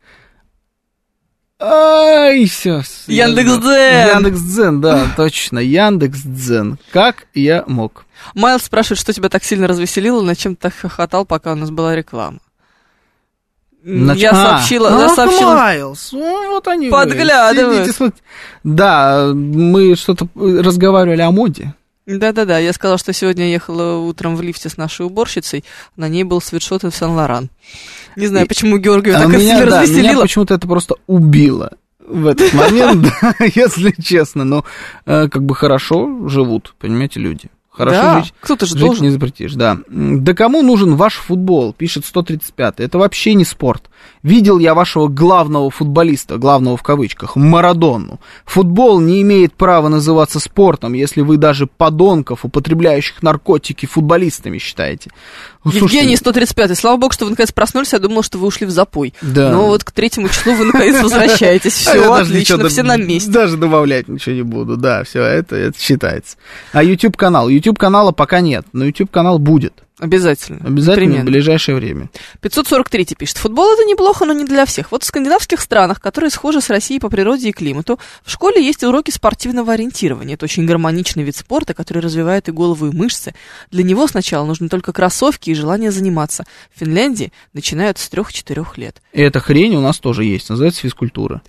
Speaker 2: Ай, все.
Speaker 3: Яндекс.Дзен.
Speaker 2: Яндекс.Дзен, да, точно, Яндекс.Дзен. Как я мог.
Speaker 3: Майлз спрашивает, что тебя так сильно развеселило, над чем ты так хохотал, пока у нас была реклама.
Speaker 2: Нач...
Speaker 3: Я
Speaker 2: а,
Speaker 3: сообщила...
Speaker 2: Ах,
Speaker 3: я сообщила...
Speaker 2: Майлз, ну, вот они.
Speaker 3: Подглядывают.
Speaker 2: Сидите, смотрите. Да, мы что-то разговаривали о моде.
Speaker 3: Да-да-да, я сказала, что сегодня я ехала утром в лифте с нашей уборщицей, на ней был свитшот из Сен-Лоран. Не знаю,
Speaker 2: И...
Speaker 3: почему Георгию
Speaker 2: а
Speaker 3: так
Speaker 2: меня,
Speaker 3: сильно
Speaker 2: да,
Speaker 3: развеселило.
Speaker 2: меня почему-то это просто убило в этот момент, если честно. Но как бы хорошо живут, понимаете, люди. Хорошо
Speaker 3: да,
Speaker 2: жить,
Speaker 3: кто-то же
Speaker 2: жить
Speaker 3: должен.
Speaker 2: не запретишь, да. Да кому нужен ваш футбол, пишет сто тридцать пятый. Это вообще не спорт. Видел я вашего главного футболиста, главного в кавычках, Марадону. Футбол не имеет права называться спортом, если вы даже подонков, употребляющих наркотики, футболистами считаете.
Speaker 3: Евгений сто тридцать пятый. Слава богу, что вы наконец проснулись, я думала, что вы ушли в запой.
Speaker 2: Да.
Speaker 3: Но вот к третьему числу вы наконец возвращаетесь. Все отлично, все на месте.
Speaker 2: Даже добавлять ничего не буду, да, все это, это считается. А YouTube-канал? YouTube-канала пока нет, но YouTube-канал будет.
Speaker 3: Обязательно.
Speaker 2: Обязательно
Speaker 3: Непременно.
Speaker 2: в ближайшее время.
Speaker 3: пятьсот сорок три пишет. Футбол это неплохо, но не для всех. Вот в скандинавских странах, которые схожи с Россией по природе и климату, в школе есть уроки спортивного ориентирования. Это очень гармоничный вид спорта, который развивает и голову, и мышцы. Для него сначала нужны только кроссовки и желание заниматься. В Финляндии начинают с трех-четырех лет.
Speaker 2: И эта хрень у нас тоже есть, называется физкультура.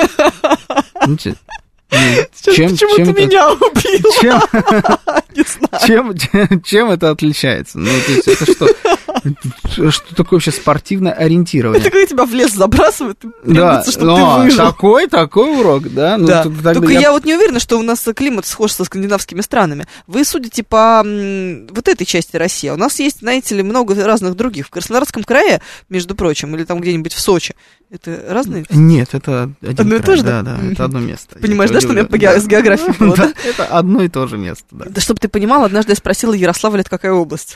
Speaker 2: Чем,
Speaker 3: Почему
Speaker 2: чем
Speaker 3: ты
Speaker 2: это,
Speaker 3: меня убил?
Speaker 2: Чем,
Speaker 3: Не знаю.
Speaker 2: чем, чем, чем это отличается? Ну, то есть это что? Что такое вообще спортивное ориентирование?
Speaker 3: Это когда тебя в лес забрасывают,
Speaker 2: Да,
Speaker 3: чтобы
Speaker 2: но
Speaker 3: ты выжил.
Speaker 2: такой, такой урок, да? Ну,
Speaker 3: Да.
Speaker 2: тогда
Speaker 3: Только я...
Speaker 2: я...
Speaker 3: вот не уверена, что у нас климат схож со скандинавскими странами. Вы судите по м, вот этой части России. А у нас есть, знаете ли, много разных других. В Краснодарском крае, между прочим, или там где-нибудь в Сочи. Это разные?
Speaker 2: Нет, это один
Speaker 3: Одно и
Speaker 2: край,
Speaker 3: то же,
Speaker 2: да,
Speaker 3: да?
Speaker 2: да, это одно место.
Speaker 3: Понимаешь,
Speaker 2: Я
Speaker 3: да, что у меня
Speaker 2: удивлен.
Speaker 3: по ге- с географией было, да?
Speaker 2: Это одно и то же место, да.
Speaker 3: Да, чтобы ты понимал, однажды я спросила, Ярославль это какая область?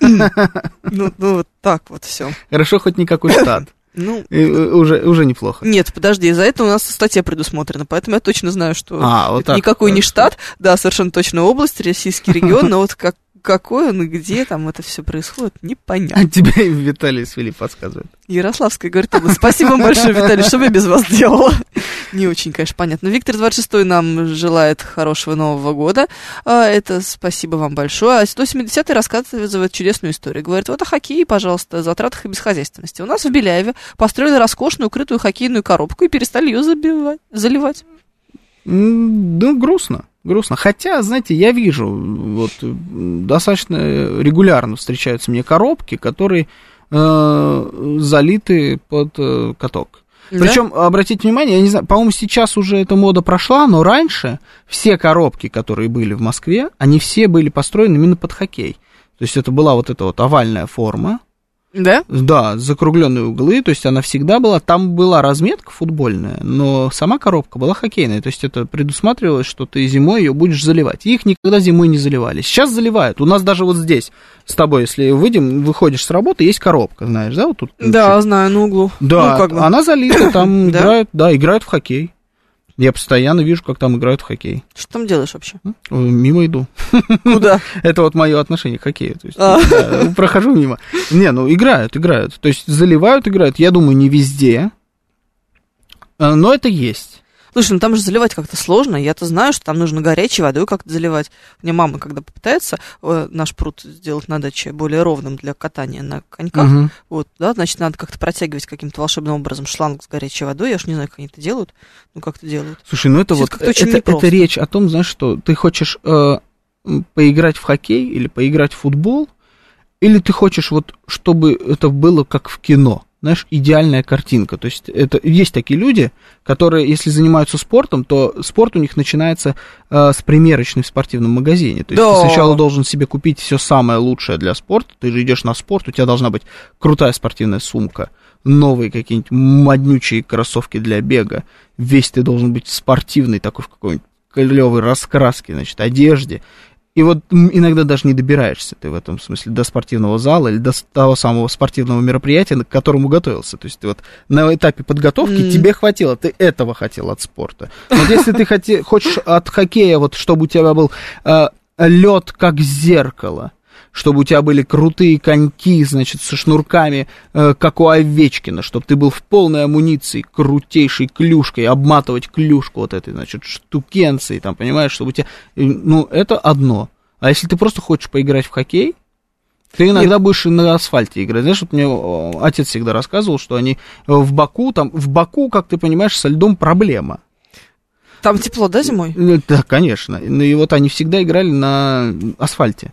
Speaker 3: Ну, ну, вот так вот все.
Speaker 2: Хорошо, хоть никакой штат.
Speaker 3: Ну,
Speaker 2: И, э, уже, уже неплохо.
Speaker 3: нет, подожди, за это у нас статья предусмотрена, поэтому я точно знаю, что
Speaker 2: А, вот
Speaker 3: это
Speaker 2: так,
Speaker 3: никакой не
Speaker 2: хорошо.
Speaker 3: штат, да, совершенно точно область, российский регион, но вот как, какой он и где там это все происходит, непонятно.
Speaker 2: А тебе Виталий Свили подсказывает.
Speaker 3: Ярославская говорит, область. Спасибо вам большое, Виталий, что бы я без вас делала? Не очень, конечно, понятно. Виктор двадцать шестой нам желает хорошего Нового года. А, это спасибо вам большое. А сто семидесятый рассказывает чудесную историю. Говорит, вот о хоккее, пожалуйста, о затратах и бесхозяйственности. У нас в Беляеве построили роскошную укрытую хоккейную коробку и перестали ее забивать, заливать.
Speaker 2: М, Ну, грустно, грустно. Хотя, знаете, я вижу, вот достаточно регулярно встречаются мне коробки, которые э, залиты под э, каток.
Speaker 3: Да?
Speaker 2: Причем, обратите внимание, я не знаю, по-моему, сейчас уже эта мода прошла, но раньше все коробки, которые были в Москве, они все были построены именно под хоккей. То есть это была вот эта вот овальная форма,
Speaker 3: Да?
Speaker 2: да, закругленные углы, то есть она всегда была, там была разметка футбольная, но сама коробка была хоккейная, то есть это предусматривалось, что ты зимой ее будешь заливать. Их никогда зимой не заливали. Сейчас заливают. У нас даже вот здесь с тобой, если выйдем, выходишь с работы, есть коробка, знаешь, да, вот тут.
Speaker 3: Да, знаю, на углу.
Speaker 2: Да,
Speaker 3: Ну, как бы.
Speaker 2: она залита, там
Speaker 3: Да?
Speaker 2: играют, да, играют в хоккей. Я постоянно вижу, как там играют в хоккей.
Speaker 3: Что там делаешь вообще?
Speaker 2: Мимо иду.
Speaker 3: Куда?
Speaker 2: Это вот мое отношение к хоккею. То есть, да, прохожу мимо. Не, ну играют, играют. То есть заливают, играют. Я думаю, не везде. Но это есть.
Speaker 3: Слушай, ну там же заливать как-то сложно. Я-то знаю, что там нужно горячей водой как-то заливать. Мне мама, когда попытается э, наш пруд сделать на даче более ровным для катания на коньках, угу. вот, да, значит, надо как-то протягивать каким-то волшебным образом шланг с горячей водой. Я уж не знаю, как они это делают, ну как-то делают.
Speaker 2: Слушай, ну это вот, это, это речь о том, знаешь, что ты хочешь э, поиграть в хоккей или поиграть в футбол, или ты хочешь вот, чтобы это было как в кино. Знаешь, идеальная картинка. То есть это, есть такие люди, которые, если занимаются спортом, то спорт у них начинается э, с примерочной в спортивном магазине. То есть да. Ты сначала должен себе купить все самое лучшее для спорта. Ты же идешь на спорт, у тебя должна быть крутая спортивная сумка, новые какие-нибудь моднючие кроссовки для бега. Весь ты должен быть спортивный, такой в какой-нибудь клевой раскраске, значит, одежде. И вот иногда даже не добираешься ты в этом смысле до спортивного зала или до того самого спортивного мероприятия, к которому готовился. То есть ты вот на этапе подготовки mm. тебе хватило, ты этого хотел от спорта. Вот если ты хоте, хочешь от хоккея, вот чтобы у тебя был э, лед как зеркало, чтобы у тебя были крутые коньки, значит, со шнурками, э, как у Овечкина, чтобы ты был в полной амуниции, крутейшей клюшкой, обматывать клюшку вот этой, значит, штукенцией, там, понимаешь, чтобы у тебя... Ну, это одно. А если ты просто хочешь поиграть в хоккей, ты иногда Нет. будешь на асфальте играть. Знаешь, вот мне отец всегда рассказывал, что они в Баку, там, в Баку, как ты понимаешь, со льдом проблема.
Speaker 3: Там тепло, да, зимой?
Speaker 2: Да, конечно. И вот они всегда играли на асфальте.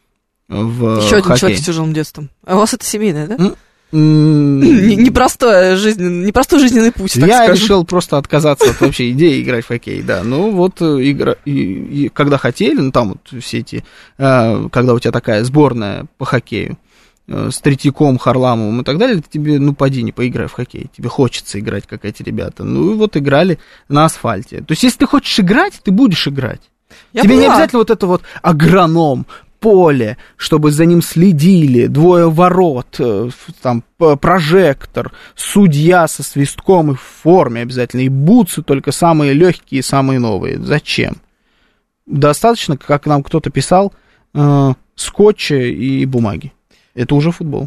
Speaker 3: Еще один
Speaker 2: хоккей.
Speaker 3: Человек с тяжелым детством. А у вас это семейное, да?
Speaker 2: Mm.
Speaker 3: Непростой жизненный, непростой жизненный путь, так
Speaker 2: Я
Speaker 3: скажем.
Speaker 2: решил просто отказаться от вообще идеи играть в хоккей, да. Ну, вот, игра, и, и, когда хотели, ну, там вот все эти, э, когда у тебя такая сборная по хоккею, э, с Третьяком, Харламовым и так далее, тебе, ну, поди, не поиграй в хоккей, тебе хочется играть, как эти ребята. Ну, и вот играли на асфальте. То есть, если ты хочешь играть, ты будешь играть. Я тебе поняла. Не обязательно вот это вот агроном, поле, чтобы за ним следили, двое ворот, там, прожектор, судья со свистком и в форме обязательно, и бутсы только самые легкие, самые новые. Зачем? Достаточно, как нам кто-то писал, э, скотча и бумаги. Это уже футбол.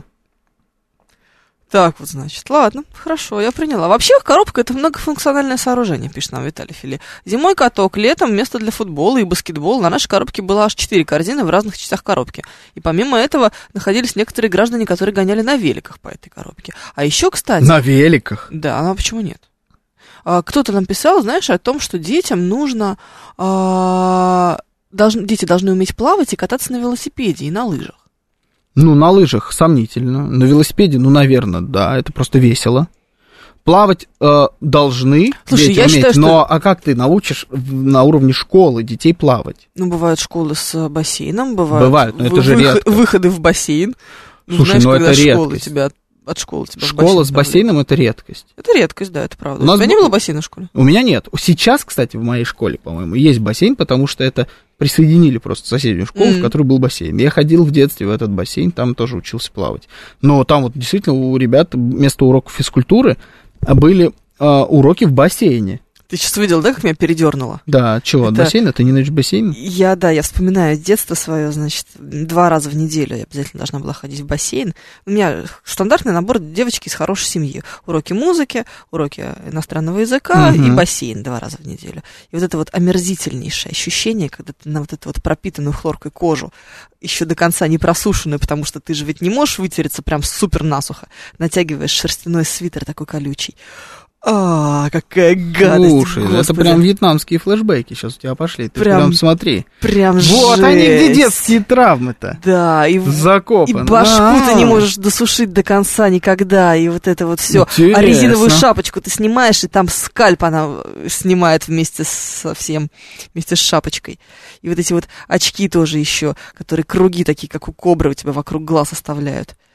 Speaker 3: Так вот, значит, ладно, хорошо, я приняла. Вообще, коробка — это многофункциональное сооружение, пишет нам Виталий Фили. Зимой каток, летом место для футбола и баскетбола. На нашей коробке было аж четыре корзины в разных частях коробки. И помимо этого находились некоторые граждане, которые гоняли на великах по этой коробке. А еще, кстати...
Speaker 2: На великах?
Speaker 3: Да, ну а почему нет? А, кто-то нам писал, знаешь, о том, что детям нужно... А, должны, дети должны уметь плавать и кататься на велосипеде и на лыжах.
Speaker 2: Ну, на лыжах сомнительно. На велосипеде, ну, наверное, да, это просто весело. Плавать э, должны
Speaker 3: Слушай,
Speaker 2: дети
Speaker 3: я
Speaker 2: уметь,
Speaker 3: считаю, что...
Speaker 2: но а как ты научишь на уровне школы детей плавать?
Speaker 3: Ну, бывают школы с бассейном, бывают,
Speaker 2: бывают но это же
Speaker 3: выход,
Speaker 2: редко.
Speaker 3: выходы в бассейн.
Speaker 2: Слушай,
Speaker 3: знаешь,
Speaker 2: ну
Speaker 3: когда
Speaker 2: это
Speaker 3: школы
Speaker 2: редкость.
Speaker 3: Тебя, от школы тебя
Speaker 2: Школа
Speaker 3: в
Speaker 2: с бассейном — это редкость.
Speaker 3: Это редкость, да, это правда.
Speaker 2: У, нас
Speaker 3: у тебя
Speaker 2: б...
Speaker 3: не было бассейна в школе?
Speaker 2: У меня нет. Сейчас, кстати, в моей школе, по-моему, есть бассейн, потому что это присоединили просто соседнюю школу, mm-hmm. в которой был бассейн. Я ходил в детстве в этот бассейн, там тоже учился плавать. Но там вот действительно у ребят вместо уроков физкультуры были э, уроки в бассейне.
Speaker 3: Ты сейчас видел, да, как меня передернуло?
Speaker 2: Да, чего, это... бассейн? Это не ночь бассейн?
Speaker 3: Я, да, я вспоминаю детство свое, значит, два раза в неделю я обязательно должна была ходить в бассейн. У меня стандартный набор девочки из хорошей семьи. Уроки музыки, уроки иностранного языка угу. и бассейн два раза в неделю. И вот это вот омерзительнейшее ощущение, когда ты на вот эту вот пропитанную хлоркой кожу, еще до конца не просушенную, потому что ты же ведь не можешь вытереться прям супер насухо, натягиваешь шерстяной свитер такой колючий. А, какая гадость.
Speaker 2: Слушай, Господи. Это прям вьетнамские флешбеки сейчас у тебя пошли. Ты прям, прям смотри.
Speaker 3: Прям жесть.
Speaker 2: Вот они где детские травмы-то.
Speaker 3: Да, и,
Speaker 2: закопаны.
Speaker 3: И башку А-а-а. ты не можешь досушить до конца никогда. И вот это вот все. А резиновую шапочку ты снимаешь, и там скальп она снимает вместе со всем, вместе с шапочкой. И вот эти вот очки тоже еще, которые круги такие, как у кобры, у тебя вокруг глаз оставляют.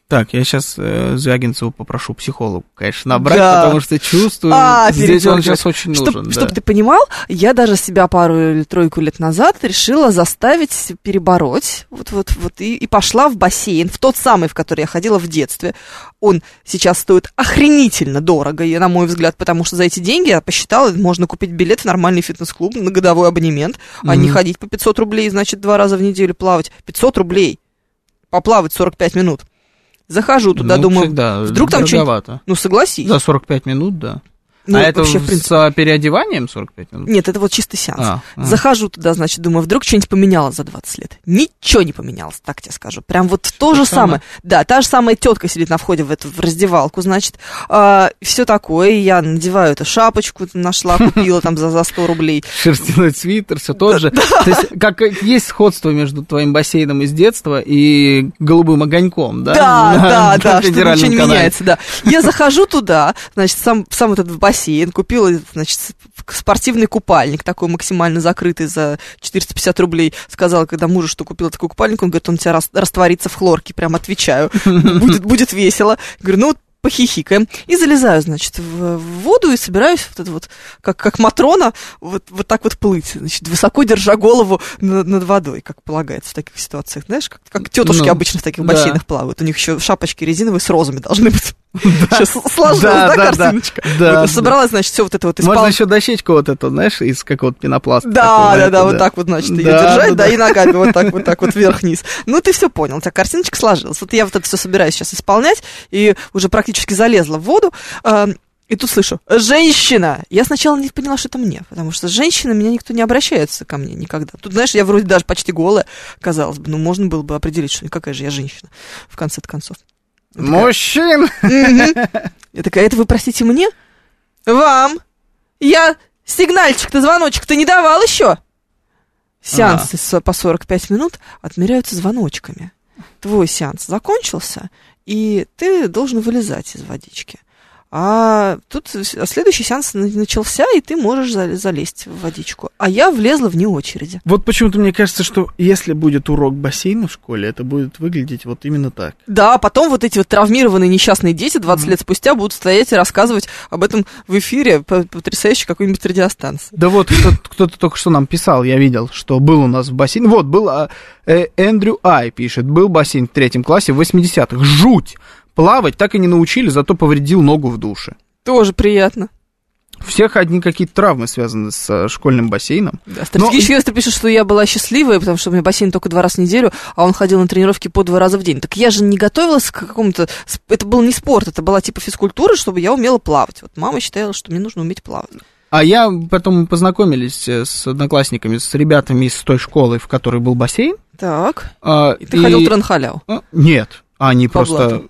Speaker 2: Так, я сейчас э, Звягинцеву попрошу психологу, конечно, набрать,
Speaker 3: Да.
Speaker 2: потому что чувствую,
Speaker 3: А,
Speaker 2: здесь он
Speaker 3: передёргивать.
Speaker 2: сейчас очень
Speaker 3: Чтоб-
Speaker 2: нужен.
Speaker 3: Чтоб
Speaker 2: да.
Speaker 3: ты понимал, я даже себя пару или тройку лет назад решила заставить перебороть, вот, вот, вот, и, и пошла в бассейн, в тот самый, в который я ходила в детстве. Он сейчас стоит охренительно дорого, и, на мой взгляд, потому что за эти деньги, я посчитала, можно купить билет в нормальный фитнес-клуб на годовой абонемент, а не
Speaker 2: Мгм.
Speaker 3: ходить по пятьсот рублей, значит, два раза в неделю плавать. пятьсот рублей. Поплавать сорок пять минут. Захожу туда,
Speaker 2: Ну,
Speaker 3: думаю,
Speaker 2: всегда
Speaker 3: вдруг там что-нибудь...
Speaker 2: дороговато.
Speaker 3: Ну, согласись.
Speaker 2: За сорок пять минут, да.
Speaker 3: Ну,
Speaker 2: а это
Speaker 3: вообще,
Speaker 2: в-
Speaker 3: в принципе...
Speaker 2: с переодеванием сорок пять минут?
Speaker 3: Нет, это вот чистый сеанс.
Speaker 2: А, а.
Speaker 3: Захожу туда, значит, думаю, вдруг что-нибудь поменялось за двадцать лет. Ничего не поменялось, так тебе скажу. Прям вот то же самое. Да, та же самая тетка сидит на входе в эту в раздевалку, значит, а, все такое. И я надеваю эту шапочку, нашла, купила там за, за сто рублей.
Speaker 2: Шерстяной свитер, все тот же. То есть, как есть сходство между твоим бассейном из детства и голубым огоньком, да?
Speaker 3: Да,
Speaker 2: На-
Speaker 3: да,
Speaker 2: на
Speaker 3: да, что
Speaker 2: федеральном
Speaker 3: ничего не
Speaker 2: канале.
Speaker 3: меняется, да. Я захожу туда, значит, сам, сам этот бассейн, купила, значит, спортивный купальник, такой максимально закрытый за четыреста пятьдесят рублей. Сказала, когда мужу, что купила такой купальник, он говорит, он у тебя рас- растворится в хлорке, прям отвечаю. Будет, будет весело. Говорю, ну вот похихикаем. И залезаю, значит, в, в воду и собираюсь вот это вот, как, как Матрона, вот, вот так вот плыть, значит, высоко держа голову над, над водой, как полагается в таких ситуациях. Знаешь, как, как тетушки
Speaker 2: Ну,
Speaker 3: обычно в таких
Speaker 2: да.
Speaker 3: бассейнах плавают. У них еще шапочки резиновые с розами должны быть. Сейчас сложилась,
Speaker 2: Да,
Speaker 3: да,
Speaker 2: да, да.
Speaker 3: картиночка?
Speaker 2: Да.
Speaker 3: Вот собралась, значит, все вот это вот из
Speaker 2: Можно
Speaker 3: пал-
Speaker 2: еще дощечку вот эту, знаешь, из какого-то пенопласта.
Speaker 3: Да,
Speaker 2: такого,
Speaker 3: да,
Speaker 2: это,
Speaker 3: да, вот так вот, значит, ее
Speaker 2: Да,
Speaker 3: держать,
Speaker 2: да,
Speaker 3: да,
Speaker 2: да.
Speaker 3: и ногами вот так, вот так вот вверх-вниз. Ну, ты все понял, у тебя картиночка сложилась. Вот я вот это все собираюсь сейчас исполнять, и уже практически залезла в воду, э, и тут слышу, женщина! Я сначала не поняла, что это мне, потому что женщина, меня никто не обращается ко мне никогда. Тут, знаешь, я вроде даже почти голая, казалось бы, ну, можно было бы определить, что какая же я женщина, в конце концов. Я такая,
Speaker 2: Мужчин!
Speaker 3: «Мгм». Я такая, это вы, простите, мне? Вам? Я сигнальчик-то, звоночек-то не давал еще? Сеансы с- по сорок пять минут отмеряются звоночками. Твой сеанс закончился, и ты должен вылезать из водички. А тут с- следующий сеанс на- начался, и ты можешь за- залезть в водичку. А я влезла вне очереди.
Speaker 2: Вот почему-то мне кажется, что если будет урок бассейна в школе, это будет выглядеть вот именно так.
Speaker 3: Да, потом вот эти вот травмированные несчастные дети двадцать лет спустя будут стоять и рассказывать об этом в эфире по потрясающей какой-нибудь радиостанции.
Speaker 2: Да вот кто-то, кто-то только что нам писал, я видел, что был у нас в бассейне. Вот, был а, э, Эндрю Ай пишет, был бассейн в третьем классе в восьмидесятых. Жуть! Плавать так и не научили, зато повредил ногу в душе.
Speaker 3: Тоже приятно.
Speaker 2: У всех одни какие-то травмы связаны с э, школьным бассейном.
Speaker 3: Да, стратегический инвестор пишет, что я была счастливая, потому что у меня бассейн только два раза в неделю, а он ходил на тренировки по два раза в день. Так я же не готовилась к какому-то... Это был не спорт, это была типа физкультура, чтобы я умела плавать. Вот мама считала, что мне нужно уметь плавать.
Speaker 2: А я потом познакомились э, с одноклассниками, с ребятами из той школы, в которой был бассейн.
Speaker 3: Так.
Speaker 2: А,
Speaker 3: И ты ходил в тран-халяву?
Speaker 2: А, Нет, они
Speaker 3: По
Speaker 2: просто...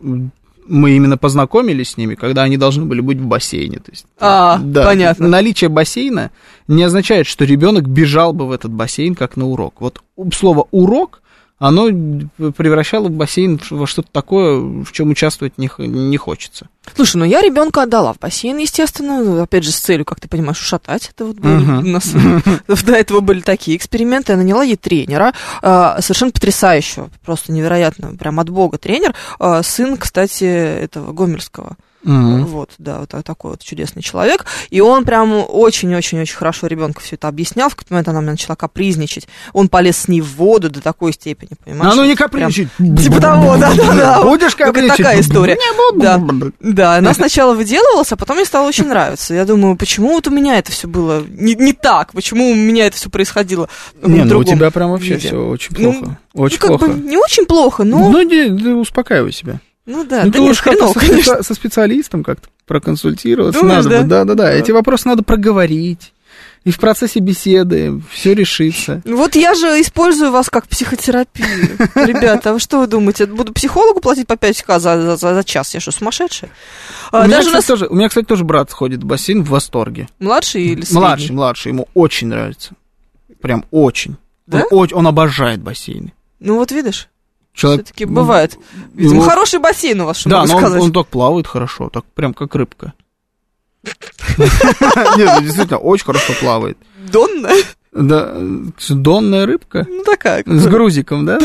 Speaker 2: Мы именно познакомились с ними, когда они должны были быть в бассейне. То есть,
Speaker 3: А,
Speaker 2: да,
Speaker 3: понятно.
Speaker 2: Наличие бассейна не означает, что ребенок бежал бы в этот бассейн как на урок. Вот слово урок, оно превращало бассейн во что-то такое, в чем участвовать не, не хочется.
Speaker 3: Слушай, ну я ребенка отдала в бассейн, естественно, ну, опять же, с целью, как ты понимаешь, ушатать. Это вот были,
Speaker 2: Uh-huh.
Speaker 3: у нас до этого были такие эксперименты. Я наняла ей тренера, а, совершенно потрясающего, просто невероятно, прям от бога тренер. А, сын, кстати, этого Гомельского.
Speaker 2: Uh-huh.
Speaker 3: Вот, да, вот такой вот чудесный человек. И он прям очень-очень-очень хорошо ребенку все это объяснял. В какой-то момент она мне начала капризничать. Он полез с ней в воду до такой степени, понимаешь?
Speaker 2: А ну не
Speaker 3: Прям
Speaker 2: капризничать.
Speaker 3: Типа того, да-да-да.
Speaker 2: Будешь капризничать?
Speaker 3: Такая история.
Speaker 2: Не буду.
Speaker 3: Да, да, она сначала выделывалась, а потом мне стало очень нравиться. Я думаю, почему вот у меня это все было не, не так? Почему у меня это все происходило в
Speaker 2: Не, ну у
Speaker 3: другом
Speaker 2: тебя прям вообще
Speaker 3: виде?
Speaker 2: все очень
Speaker 3: Ну,
Speaker 2: плохо. Очень
Speaker 3: ну, как
Speaker 2: плохо.
Speaker 3: бы не очень плохо, но...
Speaker 2: Ну, не, да успокаивай себя.
Speaker 3: Ну да,
Speaker 2: Ну,
Speaker 3: да
Speaker 2: ты
Speaker 3: нет,
Speaker 2: уж как-то
Speaker 3: хреново,
Speaker 2: со,
Speaker 3: конечно.
Speaker 2: специ- со специалистом как-то проконсультироваться
Speaker 3: Думаешь,
Speaker 2: надо
Speaker 3: да?
Speaker 2: бы. Да-да-да,
Speaker 3: Да.
Speaker 2: эти вопросы надо проговорить. И в процессе беседы все решится.
Speaker 3: Ну вот я же использую вас как психотерапию. Ребята, а вы что вы думаете? Буду психологу платить по пять тысяч за, за, за час? Я что, сумасшедшая? А,
Speaker 2: У меня,
Speaker 3: даже у
Speaker 2: кстати,
Speaker 3: нас
Speaker 2: тоже, у меня, кстати, тоже брат ходит в бассейн в восторге.
Speaker 3: младший или средний?
Speaker 2: Младший, младший. Ему очень нравится. Прям очень.
Speaker 3: Да?
Speaker 2: Он, очень- он обожает бассейны.
Speaker 3: Ну вот видишь,
Speaker 2: Человек,
Speaker 3: все-таки бывает. Видимо,
Speaker 2: ну,
Speaker 3: хороший бассейн у вас, что
Speaker 2: да,
Speaker 3: могу
Speaker 2: но он,
Speaker 3: сказать.
Speaker 2: он так плавает хорошо, так прям как рыбка. Нет, ну, действительно, очень хорошо плавает.
Speaker 3: Донна?
Speaker 2: Да, донная рыбка?
Speaker 3: Ну, такая.
Speaker 2: С грузиком, да?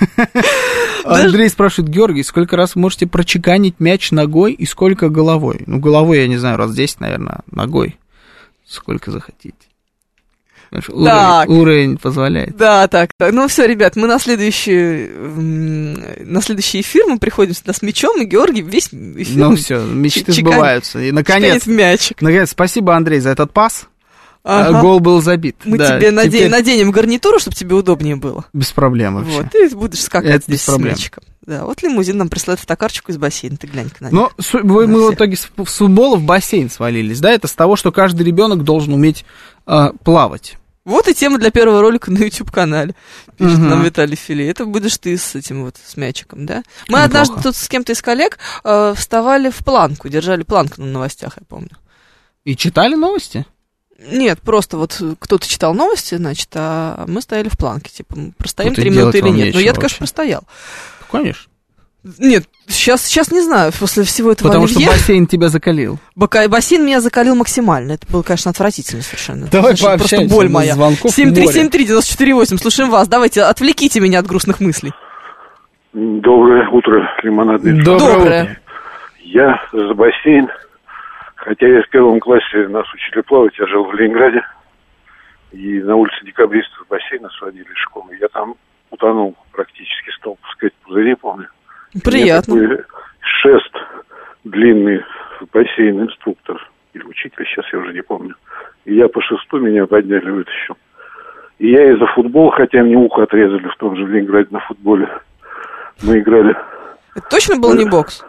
Speaker 2: Андрей спрашивает: Георгий, сколько раз вы можете прочеканить мяч ногой и сколько головой? Ну, головой, я не знаю, раз десять, наверное, ногой. Сколько захотите. Уровень, уровень позволяет.
Speaker 3: Да, так, так. Ну все, ребят, мы на следующий, на следующий эфир мы приходим сюда с мячом, и Георгий весь эфир...
Speaker 2: Ну все, мечты чеканит, сбываются. И наконец,
Speaker 3: мячик.
Speaker 2: наконец, спасибо, Андрей, за этот пас.
Speaker 3: Ага.
Speaker 2: Гол был забит.
Speaker 3: Мы
Speaker 2: да,
Speaker 3: тебе наде...
Speaker 2: теперь...
Speaker 3: наденем гарнитуру, чтобы тебе удобнее было.
Speaker 2: Без проблем вообще.
Speaker 3: Вот, ты будешь скакать
Speaker 2: Это
Speaker 3: здесь с мячиком. Да, вот лимузин нам присылает фотокарточку из бассейна, ты глянь-ка на
Speaker 2: Но с... мы в итоге с футбола в бассейн свалились, да? Это с того, что каждый ребенок должен уметь э, плавать.
Speaker 3: Вот и тема для первого ролика на YouTube-канале. Пишет
Speaker 2: угу.
Speaker 3: нам Виталий Филе. Это будешь ты с этим вот, с мячиком, да? Мы
Speaker 2: Неплохо.
Speaker 3: Однажды тут с кем-то из коллег э, вставали в планку, держали планку на новостях, я помню.
Speaker 2: И читали новости?
Speaker 3: Нет, просто вот кто-то читал новости, значит, а мы стояли в планке, типа, простоим
Speaker 2: Тут
Speaker 3: три минуты или нет. Но я-то, конечно, простоял.
Speaker 2: Конечно.
Speaker 3: Нет, сейчас, сейчас не знаю, после всего этого
Speaker 2: Потому
Speaker 3: оливье...
Speaker 2: что бассейн тебя закалил.
Speaker 3: Бока... Бассейн меня закалил максимально. Это было, конечно, отвратительно совершенно.
Speaker 2: Давай
Speaker 3: Слушай,
Speaker 2: пообщаемся.
Speaker 3: Просто боль моя. семь три семь три
Speaker 2: море.
Speaker 3: девять четыре восемь. Слушаем вас. Давайте, отвлеките меня от грустных мыслей.
Speaker 7: Доброе утро, лимонадный.
Speaker 3: Доброе.
Speaker 7: Утро. Я за бассейн. Хотя я в первом классе нас учили плавать. Я жил в Ленинграде. И на улице Декабристов в бассейн сводили из школы. Я там утонул практически, стал пускать пузыри, помню.
Speaker 3: Приятно.
Speaker 7: У меня такой шест длинный в бассейн, инструктор или учитель, сейчас я уже не помню. И я по шесту, меня подняли, вытащил. И я и за футбол, хотя мне ухо отрезали в том же Ленинграде на футболе. Мы играли...
Speaker 3: Это точно был не бокс?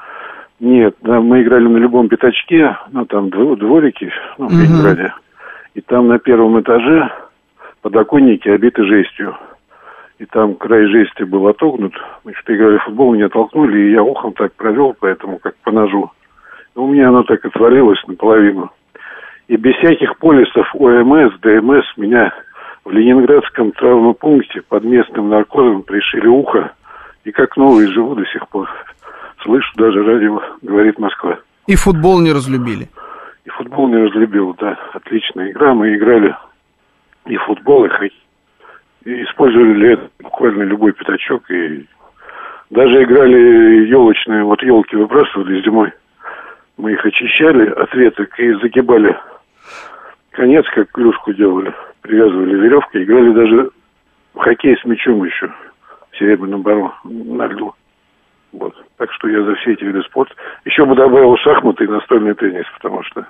Speaker 7: Нет, да, мы играли на любом пятачке, ну там дворики, ну, в Ленинграде. И там на первом этаже подоконники обиты жестью. И там край жести был отогнут. Мы что-то играли в футбол, меня толкнули, и я ухом так провел, поэтому как по ножу. Но у меня оно так отвалилось наполовину. И без всяких полисов ОМС, ДМС меня в Ленинградском травмопункте под местным наркозом пришили ухо. И как новый живу до сих пор. Слышу даже радио, говорит Москва.
Speaker 2: И футбол не разлюбили.
Speaker 7: И футбол не разлюбил, да. Отличная игра. Мы играли и в футбол, и хоккей. И использовали для этого буквально любой пятачок. И даже играли елочные, вот елки выбрасывали зимой. Мы их очищали от веток и загибали конец, как клюшку делали. Привязывали веревкой. Играли даже в хоккей с мячом еще. В Серебряном Бару на льду. Вот. Так что я за все эти виды спорта. Еще бы добавил шахматы и настольный теннис, потому что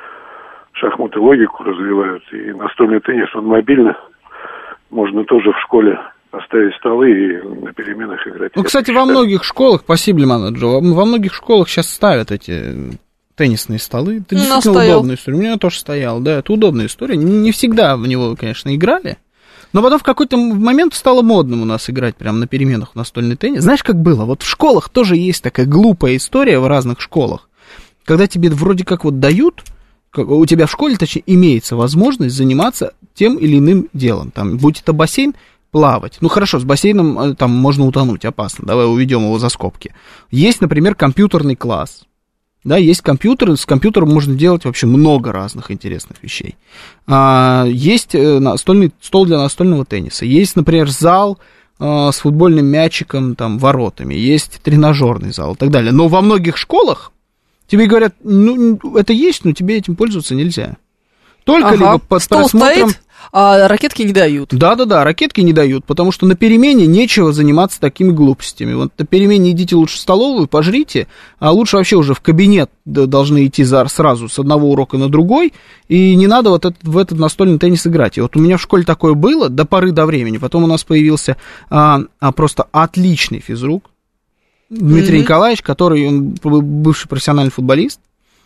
Speaker 7: шахматы логику развивают, и настольный теннис, он мобильный. Можно тоже в школе поставить столы и на переменах играть.
Speaker 2: Ну, кстати, во многих школах, спасибо, Лиманаджо, во многих школах сейчас ставят эти теннисные столы. Это действительно удобная история. У меня тоже стоял, да, это удобная история. Не, не всегда в него, конечно, играли. Но потом в какой-то момент стало модным у нас играть прямо на переменах в настольный теннис. Знаешь, как было? Вот в школах тоже есть такая глупая история в разных школах, когда тебе вроде как вот дают, как, у тебя в школе, точнее, имеется возможность заниматься тем или иным делом. Там, будь это бассейн, плавать. Ну, хорошо, с бассейном там можно утонуть, опасно. Давай уведем его за скобки. Есть, например, компьютерный класс. Да, есть компьютер, с компьютером можно делать вообще много разных интересных вещей. А, есть настольный, стол для настольного тенниса, есть, например, зал а, с футбольным мячиком, там, воротами, есть тренажерный зал и так далее. Но во многих школах тебе говорят, ну, это есть, но тебе этим пользоваться нельзя. Только ага. либо под
Speaker 3: стол
Speaker 2: просмотром...
Speaker 3: стоит, а ракетки не дают.
Speaker 2: Да-да-да, ракетки не дают, потому что на перемене нечего заниматься такими глупостями. Вот на перемене идите лучше в столовую, пожрите, а лучше вообще уже в кабинет должны идти за, сразу с одного урока на другой, и не надо вот этот, в этот настольный теннис играть. И вот у меня в школе такое было до поры до времени, потом у нас появился а, а, просто отличный физрук, Дмитрий mm-hmm. Николаевич, который он бывший профессиональный футболист,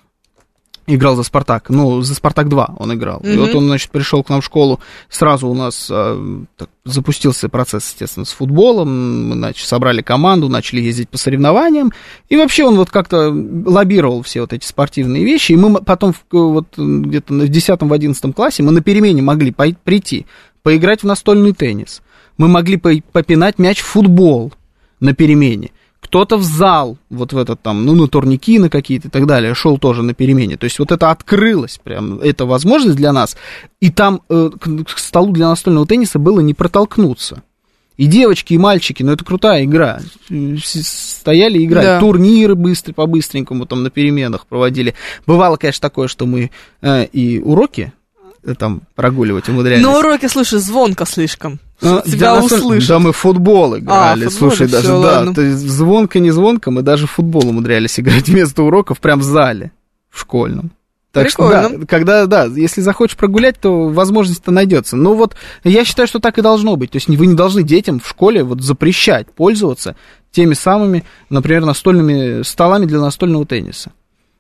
Speaker 2: играл за «Спартак», ну, за «Спартак-два» он играл. Mm-hmm. И вот он, значит, пришел к нам в школу, сразу у нас э, так, запустился процесс, естественно, с футболом, мы, значит, собрали команду, начали ездить по соревнованиям, и вообще он вот как-то лоббировал все вот эти спортивные вещи, и мы потом вот где-то в десятом-одиннадцатом классе мы на перемене могли пой- прийти, поиграть в настольный теннис, мы могли по- попинать мяч в футбол на перемене. Кто-то в зал, вот в этот там, ну, на турники, на какие-то и так далее, шел тоже на перемене. То есть вот это открылось прям, эта возможность для нас. И там э, к, к столу для настольного тенниса было не протолкнуться. И девочки, и мальчики, ну, это крутая игра. Стояли и играли. Да. Турниры быстро, по-быстренькому там на переменах проводили. Бывало, конечно, такое, что мы э, и уроки там прогуливать умудрялись.
Speaker 3: На уроке, слушай, звонко слишком.
Speaker 2: А, тебя да, услышат. Да, мы в футбол играли. А, слушай, даже, все, да, ладно. То есть звонко, не звонко, мы даже в футбол умудрялись играть вместо уроков прям в зале, в школьном. Так Прикольно. Что, да, когда, да, если захочешь прогулять, то возможность-то найдется. Но вот я считаю, что так и должно быть. То есть вы не должны детям в школе вот запрещать пользоваться теми самыми, например, настольными столами для настольного тенниса.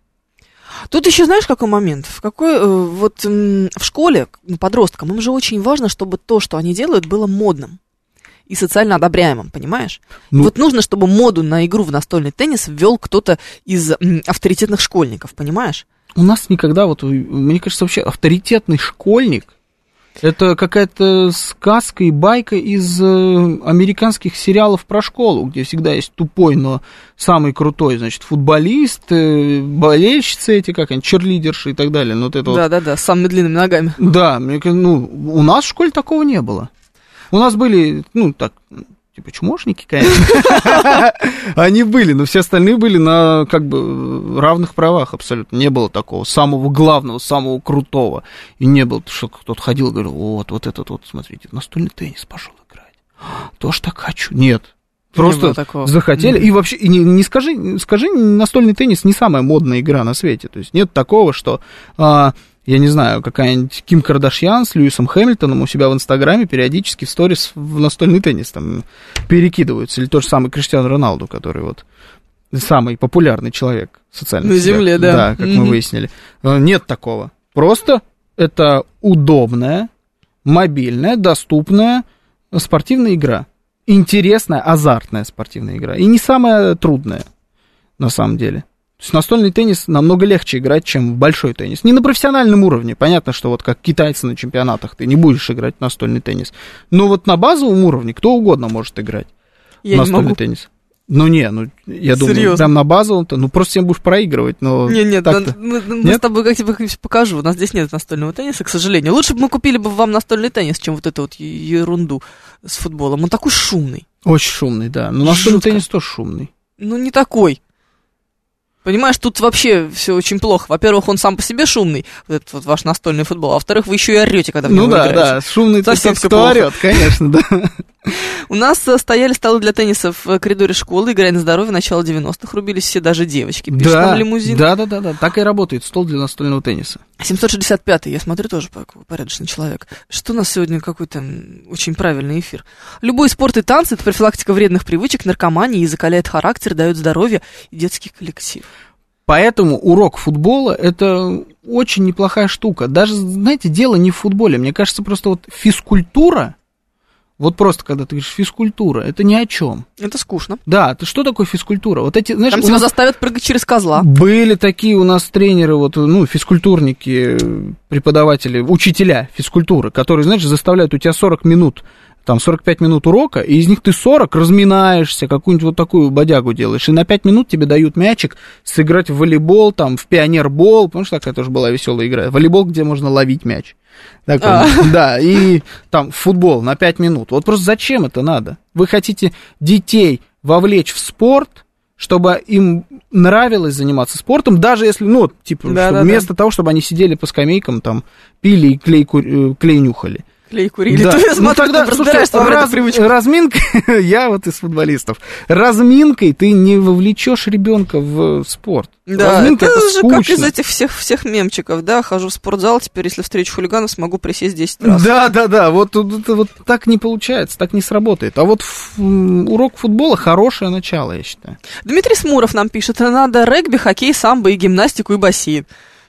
Speaker 3: Тут еще знаешь, какой момент? В какой вот в школе подросткам им же очень важно, чтобы то, что они делают, было модным и социально одобряемым, понимаешь? Ну, вот нужно, чтобы моду на игру в настольный теннис ввел кто-то из авторитетных школьников, понимаешь?
Speaker 2: У нас никогда, вот, мне кажется, вообще авторитетный школьник — это какая-то сказка и байка из э, американских сериалов про школу, где всегда есть тупой, но самый крутой, значит, футболист, э, болельщицы эти, как они, черлидерши и так далее. Ну, вот это
Speaker 3: Да-да-да, вот... с самыми длинными ногами.
Speaker 2: Да, мне, ну, у нас в школе такого не было. У нас были, ну, так... Типа чмошники, конечно. Они были, но все остальные были на как бы равных правах абсолютно. Не было такого самого главного, самого крутого. И не было, что кто-то ходил и говорил, вот, вот этот вот, смотрите, настольный теннис пошел играть. Тоже так хочу. Нет. Просто захотели. Mm-hmm. И вообще, и не, не скажи, скажи, настольный теннис не самая модная игра на свете. То есть нет такого, что... А, я не знаю, какая-нибудь Ким Кардашьян с Льюисом Хэмилтоном у себя в Инстаграме периодически в сторис в настольный теннис там перекидываются. Или тот же самый Криштиану Роналду, который вот самый популярный человек социальный.
Speaker 3: На земле, да.
Speaker 2: Да, как mm-hmm. мы выяснили. Нет такого. Просто это удобная, мобильная, доступная спортивная игра. Интересная, азартная спортивная игра. И не самая трудная, на самом деле. То есть настольный теннис намного легче играть, чем в большой теннис. Не на профессиональном уровне. Понятно, что вот как китайцы на чемпионатах ты не будешь играть в настольный теннис. Но вот на базовом уровне кто угодно может играть
Speaker 3: я
Speaker 2: в настольный не могу. Теннис. Ну не, ну я думаю, Серьезно? Прям на базовом-то, ну просто всем будешь проигрывать, но...
Speaker 3: Не, нет, да, мы, мы нет? с тобой как-нибудь покажу, у нас здесь нет настольного тенниса, к сожалению. Лучше бы мы купили бы вам настольный теннис, чем вот эту вот ерунду с футболом. Он такой шумный.
Speaker 2: Очень шумный, да, но настольный Жутко. Теннис тоже шумный.
Speaker 3: Ну не такой. Понимаешь, тут вообще все очень плохо. Во-первых, он сам по себе шумный, вот этот вот ваш настольный футбол, а во-вторых, вы еще и орете, когда в него
Speaker 2: ну, да,
Speaker 3: играете.
Speaker 2: Ну да, шумный совсем кто орет, конечно, да.
Speaker 3: У нас стояли столы для тенниса в коридоре школы, играя на здоровье, начало девяностых, рубились все, даже девочки, пишут нам лимузин.
Speaker 2: Да, да, да, да, так и работает стол для настольного тенниса.
Speaker 3: семьсот шестьдесят пятый, я смотрю, тоже порядочный человек. Что у нас сегодня какой-то очень правильный эфир. Любой спорт и танцы — это профилактика вредных привычек, наркомании, и закаляет характер, дает здоровье и детский коллектив.
Speaker 2: Поэтому урок футбола — это очень неплохая штука. Даже, знаете, дело не в футболе. Мне кажется, просто вот физкультура, вот просто когда ты говоришь физкультура, это ни о чем.
Speaker 3: Это скучно.
Speaker 2: Да, ты что такое физкультура? Вот эти, знаешь,
Speaker 3: там тебя нас... заставят прыгать через козла.
Speaker 2: Были такие у нас тренеры, вот, ну, физкультурники, преподаватели, учителя физкультуры, которые, знаешь, заставляют у тебя сорок минут, там сорок пять минут урока, и из них ты сорок разминаешься, какую-нибудь вот такую бодягу делаешь, и на пять минут тебе дают мячик сыграть в волейбол, там, в пионербол, потому что такая тоже была веселая игра, волейбол, где можно ловить мяч. Так, а. Да, и там футбол на пять минут. Вот просто зачем это надо? Вы хотите детей вовлечь в спорт, чтобы им нравилось заниматься спортом, даже если, ну, типа, да, чтобы да, вместо да. того, чтобы они сидели по скамейкам, там, пили и клей, клей нюхали.
Speaker 3: Клей курили.
Speaker 2: Да.
Speaker 3: Ты,
Speaker 2: ну, тогда, слушай, раз, разминкой, я вот из футболистов, разминкой ты не вовлечешь ребенка в спорт.
Speaker 3: Да, разминка это, это же скучно. Как из этих всех, всех мемчиков, да, хожу в спортзал, теперь, если встречу хулиганов, смогу присесть десять раз.
Speaker 2: Да, да, да, вот, вот, вот так не получается, так не сработает. А вот ф, урок футбола — хорошее начало, я считаю.
Speaker 3: Дмитрий Смуров нам пишет: надо регби, хоккей, самбо и гимнастику и бассейн.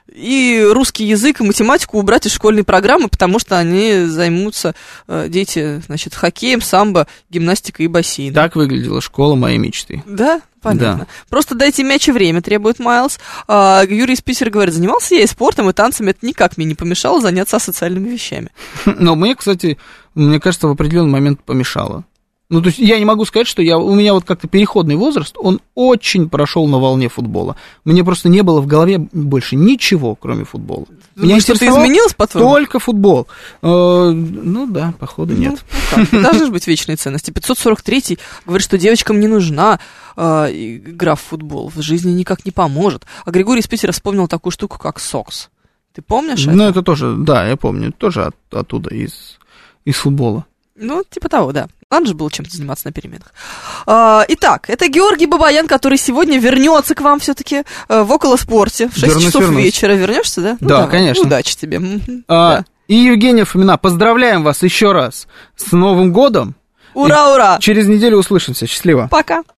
Speaker 3: И русский язык и математику убрать из школьной программы, потому что они займутся, дети, значит, хоккеем, самбо, гимнастикой и бассейном.
Speaker 2: Так выглядела школа моей мечты.
Speaker 3: Да? Понятно. Да. Просто дайте мяч и время, требует Майлз. А, Юрий из Питера говорит: занимался я и спортом, и танцами, это никак мне не помешало заняться социальными вещами.
Speaker 2: Но мне, кстати, мне кажется, в определенный момент помешало. Ну, то есть я не могу сказать, что я, у меня вот как-то переходный возраст, он очень прошел на волне футбола. Мне просто не было в голове больше ничего, кроме футбола. Меня
Speaker 3: что-то изменилось, по-твоему?
Speaker 2: Только футбол. Э, ну да, походу нет.
Speaker 3: Ну, ну, должны же быть вечные ценности. пятьсот сорок третий говорит, что девочкам не нужна э, игра в футбол, в жизни никак не поможет. А Григорий из Питера вспомнил такую штуку, как сокс. Ты помнишь это?
Speaker 2: Ну, это тоже, да, я помню, тоже от, оттуда, из, из футбола.
Speaker 3: Ну, типа того, да. Надо же было чем-то заниматься на переменах. А, итак, это Георгий Бабаян, который сегодня вернется к вам все-таки а, в околоспорте в шесть вернусь, часов вернусь. вечера. Вернешься, да? Ну,
Speaker 2: да,
Speaker 3: давай.
Speaker 2: конечно.
Speaker 3: Удачи тебе.
Speaker 2: А,
Speaker 3: да.
Speaker 2: И Евгения Фомина, поздравляем вас еще раз с Новым годом.
Speaker 3: Ура,
Speaker 2: и
Speaker 3: ура!
Speaker 2: Через неделю услышимся. Счастливо.
Speaker 3: Пока.